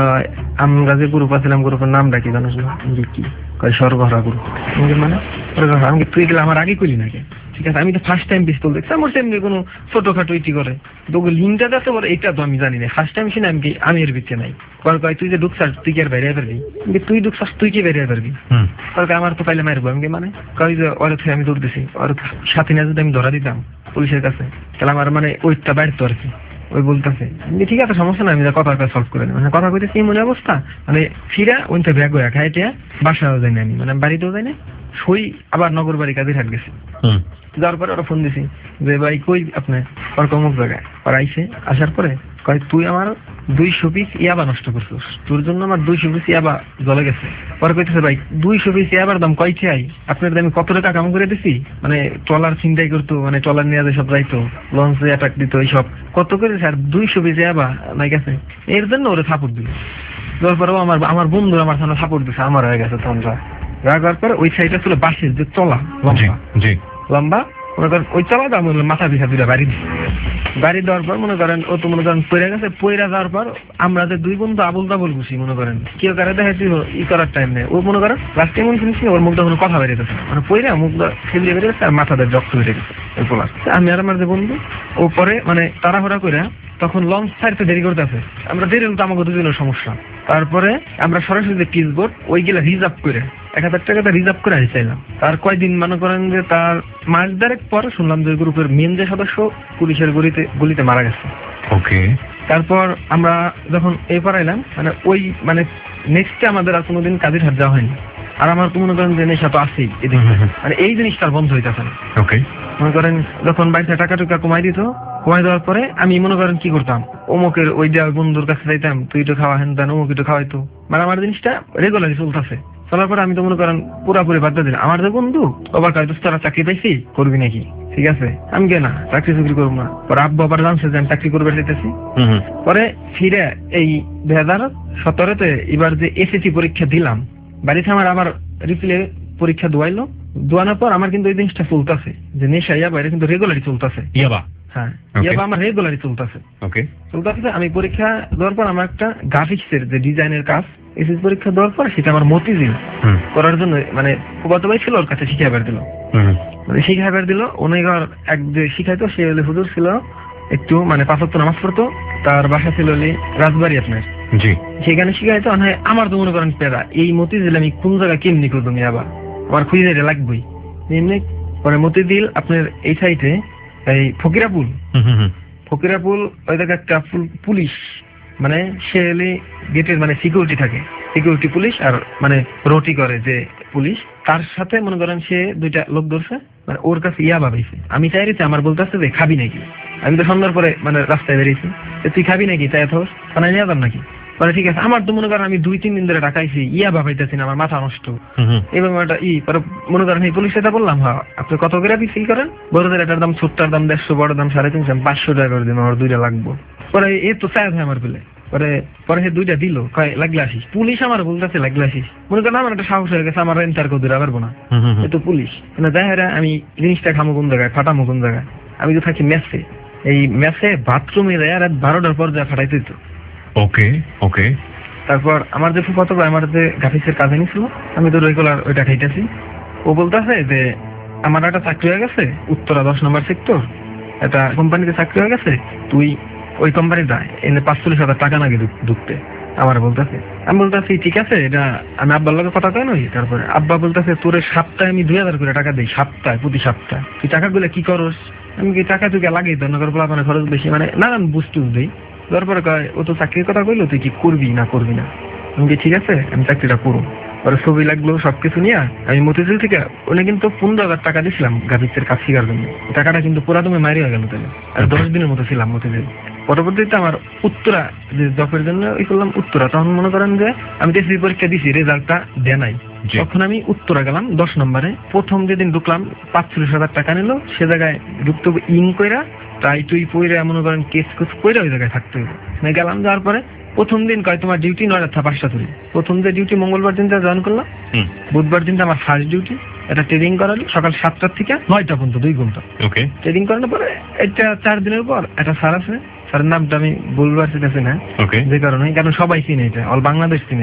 আমরা যে গ্রুপ আছিলাম, গ্রুপের নামটা কি জানো? কি কয় সর্বহারা গ্রুপ। মানে আমি তুই গেলে আমার আগে করলি নাকি? ঠিক আছে, আমি তো ফার্স্ট টাইম পিস্তল দেখছি, আমার সেমনি কোনো ছোটখাটো ইটি করে তো লিঙ্কটা দেখতে পারে, এটা তো আমি জানি না, ফার্স্ট টাইম শুনে আমি কি আমি এর ভিতরে নাই। কয় তুই যে ঢুকছাস তুই কি আর বেরিয়ে পারবি? তুই ঢুকছাস তুই কি বেরিয়ে পারবি? আমার তো পাইলে মারবো আমি, মানে কয় যে ওর থেকে আমি দৌড় দিছি, ওর সাথে না যদি আমি ধরা দিতাম পুলিশের কাছে, তাহলে আমার মানে ওইটা বাড়তো আর কি। ওই বলতেছে ঠিক আছে সমস্যা না, আমি কথা সলভ করে নেব। মানে কথা কইতেছি মনে অবস্থা, মানে ফিরা ওইটা ব্যাগ হয়ে খাইতে বাসাও যাই না, আমি মানে বাড়িতেও যাই না, সই আবার নগর বাড়ি কাজে থাক গেছি। যাওয়ার পরে ওরা ফোন দিছি যে ভাই কই আপনি? ওর অমুক জায়গায়। ওরা আইসে, আসার পরে কয় তুই আমার দুইশো পিস ইয়াবা নষ্ট করছিস, তোর জন্য আমার দুইশো পিস ইয়াবা জ্বলে গেছে। পরে কইতেছে ভাই দুইশো পিস ইয়াবার দাম কয় চাই? আপনার দামে কত টাকা কাম করে দিছি, মানে ট্রলার চিন্তাই করতো, মানে ট্রলার নিয়ে সব যাইতো, লঞ্চে অ্যাটাক দিত, এইসব কত করে স্যার দুইশো পিস ইয়াবা নাই গেছে। এর জন্য ওরা সাপোর্ট দিল। দেওয়ার পরেও আমার আমার বন্ধু আমার সামনে সাপোর্ট দিচ্ছে, আমার হয়ে গেছে তখন রাগার পরে ওই সাইডটা ছিল বাসের যে চলা লম্বা লম্বা মনে করেন ওই চলা দাম মাথা পিছা দুইটা বাড়ি দিচ্ছে। বাড়ি দেওয়ার পর মনে করেন ও তো মনে করেন পড়ে গেছে, পড়ে যাওয়ার পর আমরা যে দুই বন্ধু আবুল তাবুল ঘুষি মনে করেন কেউ কারে দেখাচ্ছি ই করার টাইম নেই। ও মনে করেন লাস্টে এমন শুনছি ওর মুখটা কোনো কথা বেরিয়েছে, মানে পড়ে মুখটা ফেলিয়ে বেরিয়েছে আর মাথাতে রক্ত বেরিয়ে গেছে ওই পোলার। আমি আর আমার যে বন্ধু ও পরে মানে তাড়াহুড়া করে তখন লঞ্চ ছাড়তে দেরি করতেছে, আমরা দেরি হলে তো আমাকে দুজনের সমস্যা। তারপরে আমরা সরাসরি যে পিস বোর্ড ওইগুলা রিজার্ভ করে এক হাজার টাকাটা রিজার্ভ করে চাইলাম। তার কয়দিন মনে করেন যে তার মাস দেড়েক পরে শুনলাম যে গ্রুপের মেন যে সদস্য পুলিশের গুলিতে গুলিতে মারা গেছে। ওকে। তারপর আমরা যখন এই পড়াইলাম মানে ওই মানে নেক্সটে আমাদের আর কোনোদিন কাজের হাত যাওয়া হয়নি। আর আমার তো মনে করেন যে নেশা তো আছেই এদিকে, মানে এই জিনিসটা বন্ধ হইতেছে না। ওকে। মনে করেন যখন বাড়িতে টাকা টুকা কমাই দিত, কমাই দেওয়ার পরে আমি মনে করেন কি করতাম, অমুকের ওই যে বন্ধুর কাছে যাইতাম, তুই তো খাওয়া হেন দেন, অমুক তো খাওয়াইতো, মানে আমার জিনিসটা রেগুলারই চলতেছে। চলার পরে আমি তো মনে করেন পুরাপুরি বাদ দিলাম। আমার যে বন্ধু আবার কয় দোস্ত তোরা চাকরি পাইছি করবি নাকি? ঠিক আছে আমি কে না চাকরি চাকরি করবো না। পরে আব্বু আবার জানছে যে আমি চাকরি করবে চাইতেছি। পরে ফিরে এই দুই হাজার সতেরোতে এবার যে এসএসসি পরীক্ষা দিলাম, বাড়িতে আমার আবার রিপ্লে পরীক্ষা দোয়াইলো। দোয়ানোর পর আমার কিন্তু এই জিনিসটা চলতেছে যে নেশা ইয়াবা এটা কিন্তু রেগুলারই চলতেছে। ইয়াবা হ্যাঁ ইয়াবা আমার রেগুলারই চলতেছে। ওকে চলতেছে। আমি পরীক্ষা দেওয়ার পর আমার একটা গ্রাফিক্সের যে ডিজাইনের কাজ এসএসসি পরীক্ষা দেওয়ার পর সেটা আমার মতিঝিল করার জন্য মানে গত ভাই ছিল ওর কাছে শিখাইবার দিল, মানে শিখাইবার দিল অনেকবার এক যে শিখাইতো সে হলে হুজুর ছিল একটু মানে পাঁচ ওয়াক্ত নামাজ পড়তো, তার বাসা ছিল রাজবাড়ি আপনার। জি সেখানে শিখাইতো। আমার তো মনে করেন পেরা এই মতিঝিল আমি কোন জায়গায় কেমনি করতো আমি আবার আমার খুঁজে যাইতে লাগবেই এমনি। পরে মতিঝিল আপনার এই সাইডে এই ফকিরাপুল ফকিরাপুল ওই জায়গায় একটা পুলিশ মানে সে এলে গেটের মানে সিকিউরিটি থাকে, সিকিউরিটি পুলিশ আর মানে রোটি করে যে পুলিশ, তার সাথে মনে করেন সে দুইটা লোক ধরছে, মানে ওর কাছে ইয়া ভাবাইছে। আমি চাইছি আমার বলতেছে যে খাবি নাকি? আমি তো সন্ধ্যার পরে মানে রাস্তায় বেরিয়েছি, তুই খাবি নাকি চাই থাকস থানায় নিয়ে যাম নাকি? মানে ঠিক আছে। আমার তো মনে করেন আমি দুই তিন দিন ধরে ডাকাইছি, ইয়া ভাবাইতেছি না, আমার মাথা নষ্ট এবং একটা ই পরে মনে করেন এই পুলিশ এটা বললাম হ্যাঁ আপনি কত করে বিক্রি করেন? বড়দের এটার দাম ছোট্টার দাম দেড়শো, বড় দাম সাড়ে তিনশো, পাঁচশো টাকা করে দিন, আমার দুইটা লাগবো। পরে এ তো চায় ভাই আমার পেলে পরে পরে সে দুইটা দিল, কয় লাগলে আসিস। পুলিশ আমার বলতেছে লাগলে আসিস, মনে করেন আমার একটা সাহস হয়ে গেছে, আমার এন্টার কদুরা পারবো না, এ তো পুলিশ না যাই হ্যাঁ আমি জিনিসটা খামো কোন জায়গায় ফাটামো কোন জায়গায়। আমি তো থাকি মেসে, এই মেসে বাথরুমে রাত বারোটার পর যা ফাটাইতে তো। ওকে ওকে। তারপর আমার যে ফুফাতো ভাই আমার যে গ্রাফিক্সের কাজে নিছিল, আমি তো রেগুলার ওইটা খাইতেছি। ও বলতেছে যে আমার একটা চাকরি হয়ে গেছে উত্তরা দশ নম্বর সেক্টর, একটা কোম্পানিতে চাকরি হয়ে গেছে, তুই ওই কোম্পানি যা, এনে পাঁচচল্লিশ হাজার টাকা নাকি ঢুকতে। আমার বলতেছে, আমি বলতেছি ঠিক আছে, এটা আমি আব্বার লগে কথা কয় নই। তারপরে আব্বা বলতেছে তোর সপ্তাহে আমি দুই হাজার করে টাকা দিই, সপ্তাহে প্রতি সপ্তাহে, তুই টাকাগুলো কি করস? আমি কি টাকা তুই লাগেই তো নগর পোলা মানে খরচ বেশি, মানে নানান বুঝটুস দিই। তারপরে কয় ও তো চাকরির কথা কইলো, তুই কি করবি না করবি না? আমি কি ঠিক আছে আমি চাকরিটা করবো। পরে ছবি লাগলো সবকিছু নিয়ে আমি মতিঝিল থেকে উনি কিন্তু পনেরো হাজার টাকা দিয়েছিলাম গ্রাফিক্সের কাজ শিখার জন্য। টাকাটা কিন্তু পুরা তুমি মারি হয়ে গেল তাহলে, আর দশ দিনের মতো ছিলাম মতিঝিল। পরবর্তীতে আমার উত্তরা যে জবের জন্য ই করলাম উত্তরা, তখন মনে করেন যে আমি টেস্ট পরীক্ষা দিছি, রেজাল্টটা দেয় নাই, তখন আমি উত্তরা গেলাম দশ নম্বরে। প্রথম যেদিন ঢুকলাম পাঁচচল্লিশ হাজার টাকা নিল, সে জায়গায় ঢুকতে ইন কইরা তাই তুই পইরা মনে করেন কেস কুস কইরা ওই জায়গায় থাকতে হবে। আমি গেলাম, যাওয়ার পরে প্রথম দিন কয় তোমার ডিউটি নয়টা থেকে পাঁচটা ধরে। প্রথম যে ডিউটি মঙ্গলবার দিনটা জয়েন করলাম, বুধবার দিনটা আমার ফার্স্ট ডিউটি। এটা ট্রেনিং করালো সকাল সাতটার থেকে নয়টা পর্যন্ত, দুই ঘন্টা ট্রেনিং করানোর পরে এটা চার দিনের পর একটা স্যার আছে, স্যারের নামটা আমি বলবো আর সেটা না, যে কারণে কারণ সবাই চিনে, এটা অল বাংলাদেশ চিনে।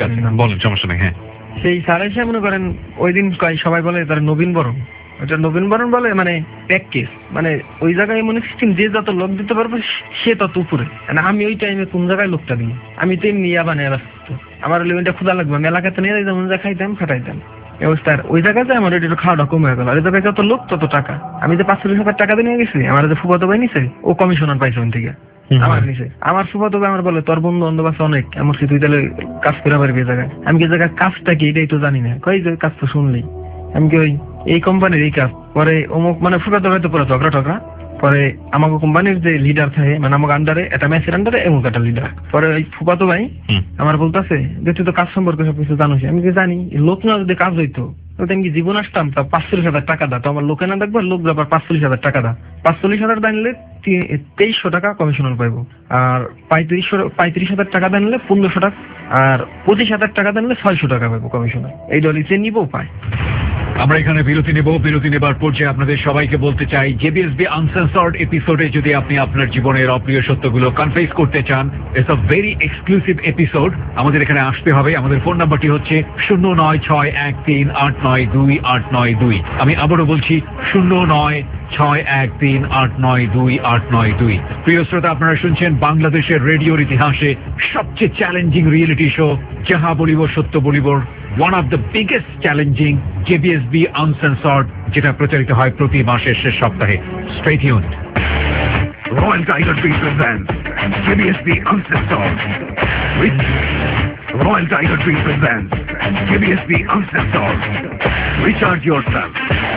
সেই স্যার এসে মনে করেন ওই দিন কয় সবাই বলে তার নবীন বরণ, ওটা নবীন বরণ বলে, মানে প্যাকেজ, মানে ওই জায়গায় মনে সিস্টেম যে যত লোক দিতে পারবে সে তত উপরে। আমি ওই টাইমে কোন জায়গায় লোকটা দিই, আমি তো এমনি বানায় ব্যস্ত, আমার ওইটা ক্ষুধা লাগবে, আমি এলাকাতে নিয়ে যেমন যা খাইতাম খাটাইতাম অবস্থার ওই জায়গাতে আমার একটু খাওয়াটা কমে হয়ে গেল। আর ওই জায়গায় যত লোক তত টাকা। আমি যে পাঁচচল্লিশ হাজার টাকা দিয়ে নিয়ে গেছি, আমার যে ফুফাতো ভাই নিছে ও কমিশনার পাইছে ওই থেকে আমার নিচে। আমার ফুফাতো ভাই আমার বলে তোর বন্ধু বান্ধব আছে অনেক, এমনকি তুই তাহলে কাজ করে পারবি এই জায়গায়। আমি কি জায়গায় কাজটা কি এটাই তো জানি না, কই যে কাজ তো শুনলি আমি কি ওই এই কোম্পানির এই কাজ। পরে অমুক মানে ফুফাতো ভাই তো পুরো ঝগড়া টগড়া। পরে আমাকে কোম্পানির যে লিডার থাকে, মানে আমাকে আন্ডারে একটা ম্যাচের আন্ডারে এমন একটা লিডার। পরে ওই ফুফাতো ভাই আমার বলতেছে যে তুই তো কাজ সম্পর্কে সবকিছু জানিস। আমি কি জানি, লোক না যদি কাজ হইতো আমি কি জীবন আসতাম? তা পাঁচচল্লিশ হাজার টাকা দা, তো আমার লোকে না দেখবো, লোক ব্যাপার পাঁচচল্লিশ হাজার টাকা দা, পাঁচচল্লিশ হাজার দাঁড়িয়ে তেইশশো টাকা কমিশনার পাইবো। আর পঁয়ত্রিশশো পঁয়ত্রিশ হাজার টাকা দাঁড়িয়ে পনেরোশো টাকা, আর পঁচিশ হাজার টাকা দাঁড়িয়ে ছয়শো টাকা পাইবো কমিশনার। এই দলই যে নিবো পায়। আমরা এখানে বিরতি নেব। বিরতি নেবার পর্যায়ে আপনাদের সবাইকে বলতে চাই, জেবিএসবি আনসেন্সর্ড এপিসোডে যদি আপনি আপনার জীবনের অপ্রিয় সত্যগুলো কনফেস করতে চান, it's a very exclusive episode. আমাদের এখানে আসতে হবে। আমাদের ফোন নাম্বারটি হচ্ছে শূন্য নয় ছয় এক তিন আট নয় দুই আট নয় দুই। আমি আবারও বলছি শূন্য নয় ছয় এক তিন আট নয় দুই আট নয় দুই। প্রিয় শ্রোতা, আপনারা শুনছেন বাংলাদেশের রেডিওর ইতিহাসে সবচেয়ে চ্যালেঞ্জিং রিয়েলিটি শো যাহা বলিব সত্য বলিব, one of the biggest challenging JBSB Uncensored, যেটা প্রচারিত হয় প্রতি মাসের শেষ সপ্তাহে। Stay tuned. Royal Tiger Tree presents JBSB Uncensored. With Royal Tiger Tree presents JBSB Uncensored. Recharge yourself.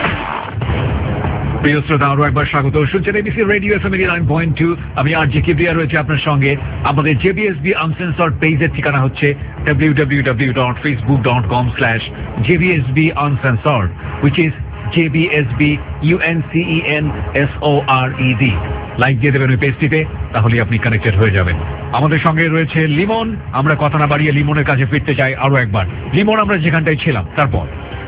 প্রিয় শ্রোতা, আরো একবার স্বাগত। শুনছেন ABC radio FM nine point two. আমি আর জি কিবরিয়া রয়েছে আপনার সঙ্গে। আমাদের জেবিএসবি আনসেন্সর্ড পেজের ঠিকানা হচ্ছে W W W dot Facebook dot com slash JBSB uncensored, which is JBSB U N C E N S O R E D. Like দিয়ে দেবেন ওই পেজটিতে, তাহলে আপনি কানেক্টেড হয়ে যাবেন। আমাদের সঙ্গে রয়েছে লিমন। আমরা কথা না বাড়িয়ে লিমনের কাছে ফিরতে চাই আরো একবার। লিমন, আমরা যেখানটায় ছিলাম তারপর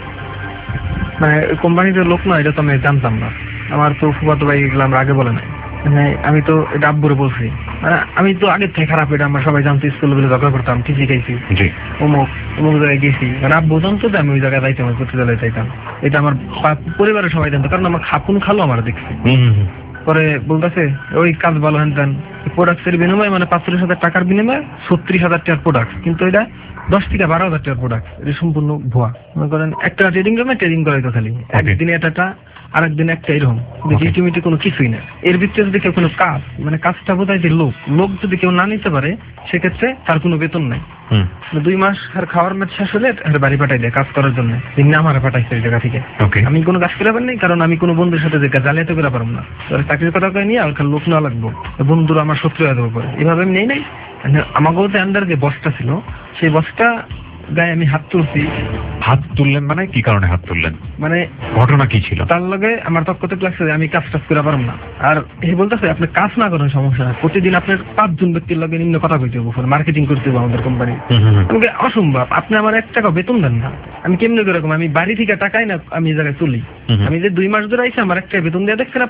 মানে কোম্পানিতে লোক না, এটা তো আমি জানতাম না। আমার তো ফুফাতো ভাই এগুলো আমরা আগে বলে নাই, মানে আমি তো এটা আব্বুরে বলছি, মানে আমি তো আগের থেকে খারাপ, এটা আমরা সবাই জানছি, স্কুল বলে ঝগড়া করতাম, টিসি খাইছি, অমুক অমুক জায়গায় গেছি, মানে আব্বু জানতো যে আমি ওই জায়গায় যাইতাম, প্রতিবেলায় যাইতাম। এটা আমার পরিবারের সবাই জানতো, কারণ আমার খাপুন খালো আমার দেখছি। পরে বলতেছে ওই কাজ ভালো হ্যান তেন, প্রোডাক্টের বিনিময়ে মানে পাঁচচল্লিশ হাজার টাকার বিনিময়ে ছত্রিশ হাজার টাকার প্রোডাক্ট, কিন্তু এটা দশ থেকে বারো হাজার টাকার প্রোডাক্ট। এটা সম্পূর্ণ ভুয়া। মনে করেন একটা ট্রেডিং রুমে ট্রেডিং করাইতো খালি, একদিনে একটা আরেকদিন একটা এরকম, জিটিমিটি কোনো কিছুই না। এর ভিতরে যদি কেউ কোনো কাজ, মানে কাজটা বোধহয় যে লোক লোক যদি কেউ না নিতে পারে, সেক্ষেত্রে তার কোনো বেতন নাই। দুই মাস আর খাওয়ার ম্যাচ শেষ হলে আর বাড়ি পাঠাই দেয় কাজ করার জন্য। আমার পাঠাইছে ওই জায়গা থেকে। আমি কোনো কাজ করে পারি নাই, কারণ আমি কোনো বন্ধুর সাথে যে জালিয়াতি করে পারবো না। চাকরির কথা কয়ে নিয়ে আর লোক নেওয়া লাগবো, বন্ধুরা আমার শত্রু হয়ে যাবো পরে। এভাবে আমি নেই নাই। আমাকেও যে আন্ডার যে বসটা ছিল, সেই বসটা গায়ে আমি হাত তুলছি। হাত তুললেন মানে কি কারণে হাত তুললেন? মানে ঘটনা কি ছিল? তার লগে আমার তৎকতে লাগছে যে আমি কাজ টাজ করে পারব না। আর এই বলতেছে আপনি কাজ না করেন সমস্যা না, প্রতিদিন আপনার পাঁচজন ব্যক্তির লগে নিম্ন কথা কইতে হবে, মার্কেটিং করতে হবে আমাদের কোম্পানি। আমাকে অসম্ভব, আপনি আমার এক টাকা বেতন দেন না, আমি কেমনে করে রকম, আমি বাড়ি থেকে টাকাই না আমি এই জায়গায় চলি। আমি যে দুই মাস ধরে আইছি আমার একটা বেতন দিয়ে দেখছেন আপনি?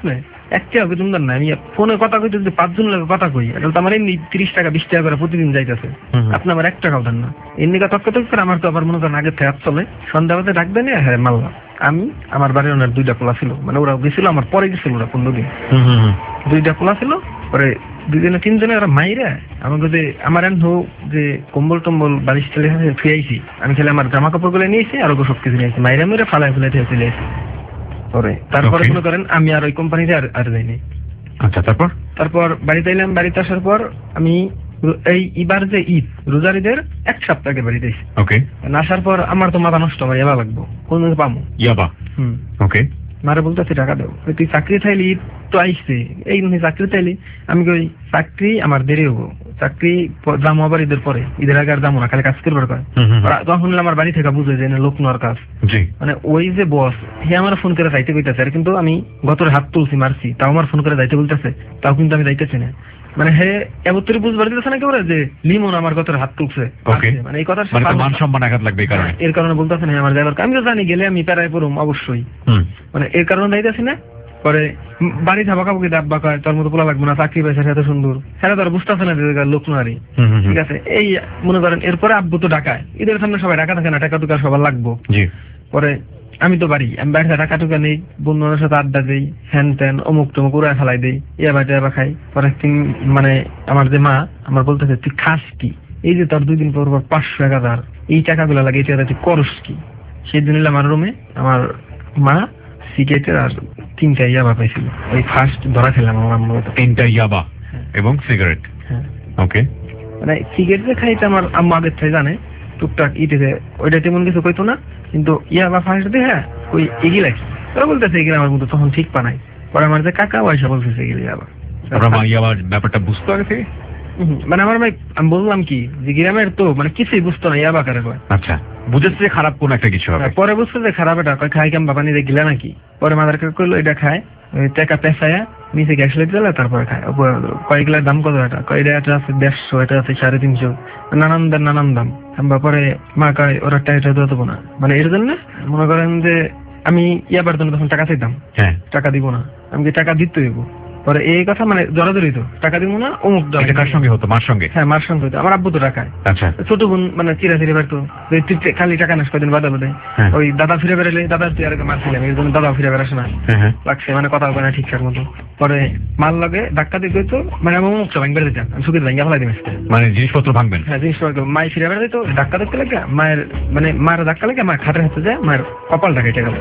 একটা বেতন দেন না, আমি ফোনে কথা কইতে যদি পাঁচজন লাগে কথা কই, এটা তো আমার এমনি তিরিশ টাকা বিশ টাকা করে প্রতিদিন যাইতেছে, আপনি আমার এক টাকাও দেন না। এমনি কথা তর্ক করে আমার তো আবার মনে করেন আগের থেকে চলে, সন্ধ্যা বাজে ডাক দেন, হ্যাঁ মারলাম। আমি আমার বাড়ির ওনার দুইটা পোলা ছিল, মানে ওরা গেছিল আমার পরে গেছিল, ওরা পনেরো দিন দুইটা পোলা ছিল, পরে দুইজনে তিনজনে ওরা মাইরা আমাকে যে আমার এন হোক যে কম্বল টম্বল বালিশ টেলে ফিরাইছি, আমি খেলে আমার জামা কাপড় গুলো নিয়েছি আর ওকে সব কিছু নিয়েছি, মাইরা মেরে ফালাই ফেলাই চলে আসি। পরে তারপরে মনে করেন আমি আর ওই কোম্পানিতে আর আর যাইনি। আচ্ছা, তারপর তারপর বাড়িতে এলাম, বাড়িতে আসার পর আমি এই এবার যে ঈদ রোজার ঈদের এক সপ্তাহ আগে বাড়িতে এসেছি। ওকে, আসার পর আমার তো মাথা নষ্ট, আমার ইয়াবা লাগবো, কোন পামো ইয়াবা। হুম, ওকে, মারে বলতেছি টাকা দেবো, তুই চাকরি চাইলি, ঈদ তো আইসছে, এই চাকরি চাইলি, আমি কই চাকরি আমার দেরি হবো, চাকরি যাবো আবার ঈদের পরে, ঈদের আগে আর যাবো না, খালি কাজ করবার কয়। তখন আমার বাড়ি থেকে বুঝে যে লোক নেওয়ার কাজ, মানে ওই যে বস হে আমার ফোন করে যাইতে কইতেছে, আর কিন্তু আমি গতরে হাত তুলছি মারছি, তাও আমার ফোন করে যাইতে বলতেছে, তাও কিন্তু আমি যাইতেছি না। মানে হে এবতরে বুঝবার দিতেছে না কেবল যে লিমন আমার গতরে হাত তুলছে, মানে এই কথা মান সম্মান আঘাত লাগবে এই কারণে, এর কারণে বলতেছে না আমার যাইবার, আমি তো জানি গেলে আমি প্যারায় পড়ুম অবশ্যই, মানে এর কারণে যাইতেছি না। পরে বাড়ি ধাবাকাবুকি দাব্বা কয় তোর মতো পোলা লাগবে না, চাকরি পাইছে এত সুন্দর, সেটা তোর বুঝতেছে না লোক নারী, ঠিক আছে। এই মনে করেন এরপরে আব্বু তো ঢাকায়, ঈদের সামনে সবাই ঢাকা থাকে না, টাকা টুকা সবার লাগবো। পরে আমি তো বাড়ি, আমি বাড়িতে টাকা টুকা নেই, বন্ধুদের সাথে আড্ডা দিই, হ্যান ত্যান অমুক টমুক উড়া ফেলাই দিই, ইয়াবা টিয়াবা খাই। পরে একদিন মানে আমার যে মা আমার বলতেছে তুই খাস কি, এই যে তোর দুই দিন পর পর পাঁচশো এক হাজার এই টাকাগুলো লাগে, এই টাকা তুই করস কি? সেই দিন আমার রুমে আমার মা সিগারেটের আর তিনটা ইয়াবা পাইছিল, ওই ফার্স্ট ধরা খেলাম আমার আম্মু, তিনটা ইয়াবা এবং সিগারেট। ওকে, মানে সিগারেট যে খাইতে আমার আম্মু আগের থেকে জানে, টুকটাক ইটেছে, ওইটা তেমন কিছু কইতো না, কিন্তু ইয়াবা ফার্স্ট দিয়ে হ্যাঁ ওই এগিয়ে লাগছে, ওরা বলতেছে এগুলো আমার মতো তখন ঠিক পানাই। পরে আমার যে কাকা পয়সা বলতেছে এগুলো ইয়াবা, ইয়াবার ব্যাপারটা বুঝতো আগে থেকে, মানে আমার ভাই আমি বললাম কি যে গ্রামের তো মানে কিছুই বুঝতো না, ইয়াবা কারে কয়। আচ্ছা, বুঝেছে যে খারাপ কোন একটা কিছু হবে, পরে বুঝতো যে খারাপ, এটা কয় খাই কেম বাবা নিয়ে গিলা নাকি। পরে মাদার কাকা কইলো এটা খায়, টাকা পেঁচায়া নিচে গ্যাস লেগে গেলে তারপরে খায়। কয়েকগুলার দাম কত, এটা কয়টা এটা আছে দেড়শো, এটা আছে সাড়ে তিনশো, নানান দাম নানান দাম। পরে মা কয় ওরা টাকা দেবো না, মানে এর জন্য মনে করেন যে আমি ইয়াবার জন্য তখন টাকা চাইতাম, টাকা দিব না, আমি টাকা দিতে হইব। পরে এই কথা মানে জড়াজড়ি তো টাকা দিব না, অমুক কার সঙ্গে হতো, মার সঙ্গে? হ্যাঁ মার সঙ্গে হতো, আমার আব্বু তো টাকায়। আচ্ছা, ছোট বোন মানে চিরা চিরে বেড়তো, খালি টাকা নেস কদিন বাদা বাদে, ওই দাদা ফিরে বেড়ালে দাদা তুই আর মার ছিলাম, এই জন্য দাদা ফিরে বেড়াস না লাগছে, মানে কথা হবে না ঠিকঠাক মতো। পরে মার লাগে ধাক্কা দিয়ে গেতো, মানে আমি মুখ ভাঙ বেড়ে দিতাম, আমি সুখে ভাঙিয়া ফেলাই দিই, মানে জিনিসপত্র ভাঙবেন। হ্যাঁ জিনিসপত্র, মায়ের ফিরে বেড়া দিত, ধাক্কা দেখতে লাগে মায়ের, মানে মায়ের ধাক্কা লাগে মায়ের খাটের হাতে যায়, মায়ের কপালটা কেটে গেল।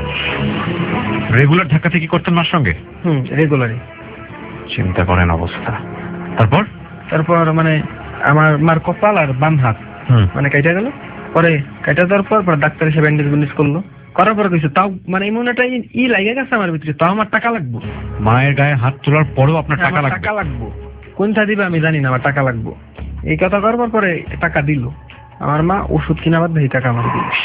রেগুলার ধাক্কা থেকে করতেন মার সঙ্গে? হুম, রেগুলারই। চিন্তা করেন অবস্থা। তারপর তারপর মানে আমার মার কপাল আর বাম হাত মানে কেটে গেল। পরে কেটে দেওয়ার পর পর ডাক্তার এসে ব্যান্ডেজ ব্যান্ডেজ করলো, করার পর কিছু তাও মানে এমন একটা ই লাগে গেছে আমার ভিতরে, তাও আমার টাকা লাগবো। মায়ের গায়ে হাত তোলার পরেও আপনার টাকা লাগবে? টাকা লাগবো, কোনটা দিবে আমি জানি না, আমার টাকা লাগবো। এই কথা করবার পরে টাকা দিল আমার মা, ওষুধ কিনা বাদ এই টাকা আমার দিল।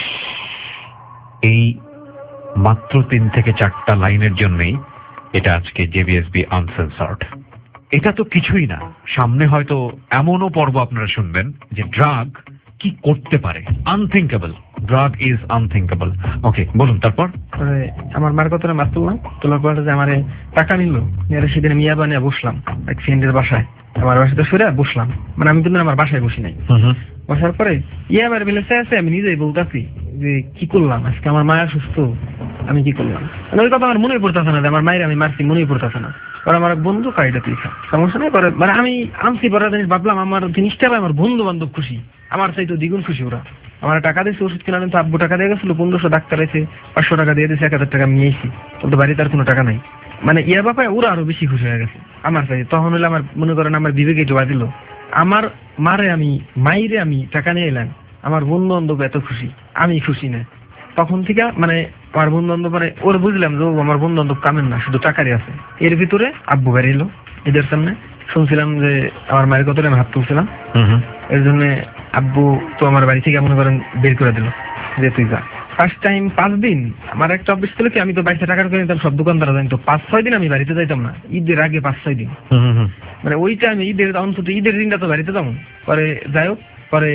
এই মাত্র তিন থেকে চারটা লাইনের জন্যই এটা আজকে জেবিএসবি আনসেন্সর্ড। এটা তো কিছুই না, সামনে হয়তো এমনও পর্ব আপনারা শুনবেন যে ড্রাগ কি করতে পারে, unthinkable, drug is unthinkable. Okay, বলুন তারপর। আমার মার কথা মাছ তুললাম, তোলার পর যে আমার টাকা নিল, সেদিন আমি ইয়াবা নিয়ে বসলাম এক ফ্রেন্ডের বাসায়, আমার বাসাতে সরে বসলাম, মানে আমি কিন্তু আমার বাসায় বসি নাই। বসার পরে ইয়াবার মিলেছে আছে, আমি নিজেই বলতেছি যে কি করলাম আজকে, আমার মায়া সুস্থ, আমি কি করলাম, মানে ওই কথা আমার মনে পড়তেছে না, আমার মায়ের আমি মারছি মনে পড়তেছে না। পরে আমার বন্ধু কাইটা তুই খা, সমস্যা নেই। পরে মানে আমি আনছি পরে জিনিস ভাবলাম আমার জিনিসটা আমার বন্ধু বান্ধব খুশি, আমার চাই তো দ্বিগুণ খুশি ওরা। আমার টাকা দিয়েছে ওষুধ কিনা, কিন্তু আব্বু টাকা দিয়ে গেছিল, পনেরোশো ডাক্তার আছে, পাঁচশো টাকা দিয়ে দিয়েছে, এক হাজার টাকা আমি নিয়েছি, কিন্তু বাড়িতে আর কোনো টাকা নাই। মানে ইয়া ব্যাপারে ওরা আরো বেশি খুশি হয়ে গেছে আমার চাই। তখন হলে আমার মনে করেন আমার বিবেকে জোয়া দিল, আমার মারে আমি মাইরে আমি টাকা নিয়ে এলাম, আমার বন্ধু বান্ধব এত খুশি, আমি খুশি না। তখন থেকে মানে আমার বন্ধু বান্ধব মানে ওর বুঝলাম যে আমার বন্ধু বান্ধব কামেন না, শুধু টাকারই আছে। এর ভিতরে আব্বু বেরিয়ে এলো এদের সামনে, শুনছিলাম যে আমার মায়ের কত আমি হাত তুলছিলাম, এর জন্য আব্বু তো আমার বাড়ি থেকে মনে করেন বের করে দিল যে তুই যা। ফার্স্ট টাইম পাঁচ দিন আমার একটা অভ্যাস ছিল কি, আমি তো বাড়িতে টাকা করে নিতাম, সব দোকানদার জানতো, পাঁচ ছয় দিন আমি বাড়িতে যাইতাম না, ঈদের আগে পাঁচ ছয় দিন, মানে ওই টাইমে ঈদের অন্তত ঈদের দিনটা তো বাড়িতে যাবো। পরে যাই হোক, পরে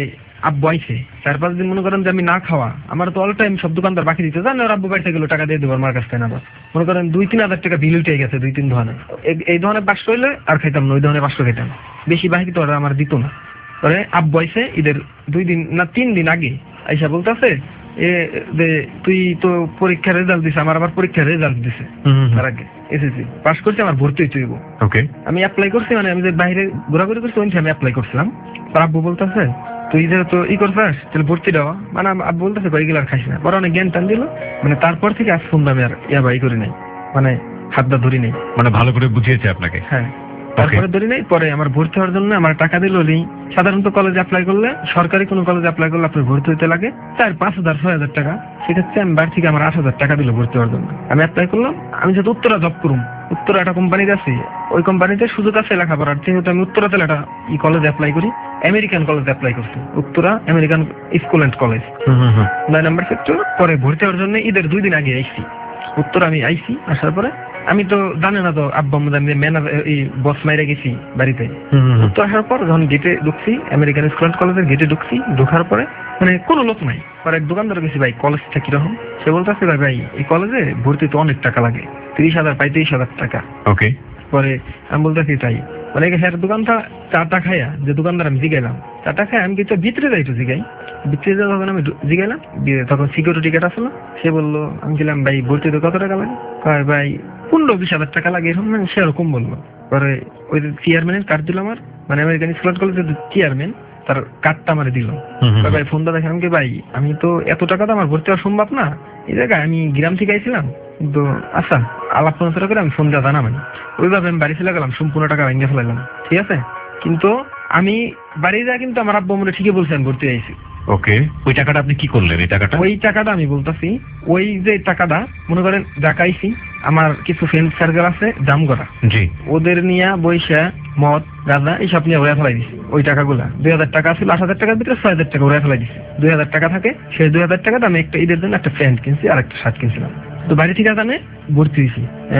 আব্বু আইছে চার পাঁচ দিন মনে করেন যে আমি না খাওয়া, আমার তো অল টাইম সব দোকানদার বাকি দিতে জানে, আব্বু বাড়িতে গেলো টাকা দিয়ে দেবো আমার কাছ থেকে না, মনে করেন দুই তিন হাজার টাকা বিল উঠে গেছে দুই তিন ধরনের। এই ধরনের পাঁচশো হইলে আর খাইতাম না, ওই ধরনের পাঁচশো খাইতাম, বেশি বাকি তো ওরা আমার দিত না। পরে আব্বু আইছে ঈদের দুই দিন না তিন দিন আগে আইসা বলতেছে এ যে তুই তো পরীক্ষার রেজাল্ট দিছে, আমার আবার পরীক্ষার রেজাল্ট দিছে তার আগে এসএসসি পাস করছি, আমার ভর্তি হইতে হইব। ওকে, আমি অ্যাপ্লাই করছি, মানে আমি যে বাইরে ঘোরাঘুরি করছি ওই আমি অ্যাপ্লাই করছিলাম। আব্বু বলতেছে তুই যে তো ই করছিস তাহলে ভর্তি দেওয়া, মানে আব্বু বলতেছে এগুলো আর খাইস না, বড় অনেক জ্ঞান টান দিল। মানে তারপর থেকে আজ ফোন দামে আর ইয়া বাই করি নাই, মানে হাতটা ধরি নাই, মানে ভালো করে বুঝিয়েছে আপনাকে। হ্যাঁ, তারপরে ধরি নাই। পরে আমার ভর্তি হওয়ার জন্য আমার টাকা দিল। সাধারণত কলেজে অ্যাপ্লাই করলে, সরকারি কোনো কলেজে অ্যাপ্লাই করলে আপনার ভর্তি হইতে লাগে চার পাঁচ হাজার ছয় হাজার টাকা, সেক্ষেত্রে আমি বাড়ি থেকে আমার আট হাজার টাকা দিল ভর্তি হওয়ার জন্য। আমি অ্যাপ্লাই করলাম, আমি যেহেতু উত্তরা জব করুম, উত্তরা একটা কোম্পানিতে আছি, ওই কোম্পানিতে সুযোগ আছে লেখাপড়ার, যেহেতু আমি উত্তরাতে একটা ই কলেজে অ্যাপ্লাই করি, আমেরিকান কলেজে অ্যাপ্লাই করছি, Uttara American school and college নয় নাম্বার সেক্টর। পরে ভর্তি হওয়ার জন্য ঈদের দুই দিন আগে আইসি উত্তরা, আমি আইসি আসার পরে আমি তো জানে না তো আব্বা ম্যানেজার এই বস মাইরে গেছি বাড়িতে। তো আসার পর যখন গেটে ঢুকছি, আমেরিকান স্কুল অ্যান্ড কলেজের গেটে ঢুকছি, ঢোকার পরে মানে কোনো লোক নাই। পরে এক দোকানদার গেছি, ভাই কলেজটা কিরকম? সে বলতেছে ভাই ভাই এই কলেজে ভর্তি তো অনেক টাকা লাগে, তিরিশ হাজার পঁয়ত্রিশ হাজার টাকা। ওকে, পরে আমি বলতেছি তাই, মানে হ্যাঁ দোকানটা চাটা খাইয়া যে দোকানদার আমি জিগাইলাম, চাটা খাই আমি কিছু ভিতরে যাই, একটু জিগাই, ভিতরে যাওয়া যখন আমি জিগাইলাম, তখন সিকিউরিটি গার্ড আসলো, সে বললো, আমি ছিলাম ভাই ভর্তিতে কত টাকা লাগে? ভাই পনেরো বিশ হাজার টাকা লাগে এরকম, মানে সেরকম বললো। পরে ওই চেয়ারম্যানের কার্ড দিল আমার, মানে আমেরিকান স্কুল কলেজের চেয়ারম্যান, তার কার্ডটা আমার দিল। ভাই ফোনটা দেখে আমাকে, ভাই আমি তো এত টাকা তো আমার ভর্তি হওয়া সম্ভব না এই জায়গায়, আমি গ্রাম থেকে আইছিলাম, কিন্তু আচ্ছা আলাপ পঞ্চাশ করে আমি ফোন দেওয়া জানাবেন, ওইভাবে আমি বাড়ি চলে গেলাম, সম্পূর্ণ টাকা ভেঙে ফেলাইলাম, ঠিক আছে। কিন্তু আমি বাড়ি যা কিন্তু আমার আব্বু মনে ঠিকই বলছেন ভর্তি হয়েছি। ওকে, ওই টাকাটা আপনি কি করলেন? এই টাকাটা ওই টাকাটা আমি বলতেছি, ওই যে টাকাটা মনে করেন ডাকাইছি, আমার কিছু ফ্রেন্ড সার্কেল আছে জামগড়া, জি, ওদের নিয়ে বৈশা মদ গাঁজা এইসব নিয়ে ওরা ফেলাই দিছি। ওই টাকাগুলা দুই হাজার টাকা ছিল, আট হাজার টাকার ভিতরে ছয় হাজার টাকা ওরা ফেলাই দিছি। দুই হাজার টাকা থাকে, সেই দুই হাজার টাকাটা আমি একটা ঈদের জন্য একটা প্যান্ট কিনছি আর একটা শার্ট কিনছিলাম। তো বাড়ি থেকে জানে ভর্তি হয়েছি,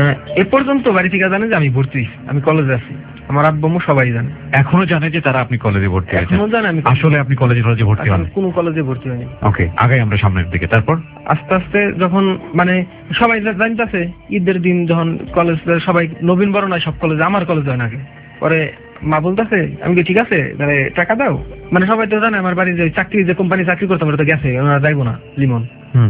এ পর্যন্ত বাড়ি থেকে জানে যে আমি ভর্তি হয়েছি, আমি কলেজে আছি, আমার আব্বু সবাই জানে। এখনো জানে যে তারা আপনি কলেজে ভর্তি হয়েছেন? এখনো জানে আমি আসলে আপনি কলেজে কলেজে ভর্তি হন? কোনো কলেজে ভর্তি হয়নি। ওকে, আগে আমরা সামনের দিকে। তারপর আস্তে আস্তে যখন মানে সবাই জানতেছে, ঈদের দিন যখন কলেজ সবাই নবীন বরণ হয় সব কলেজে, আমার কলেজ হয় নাকি। পরে মা বলতেছে, আমি ঠিক আছে তাহলে টাকা দাও, মানে সবাই তো জানে আমার বাড়ি যে চাকরি, যে কোম্পানি চাকরি করতাম ওটা তো গেছে, ওনারা যাইবো না লিমন,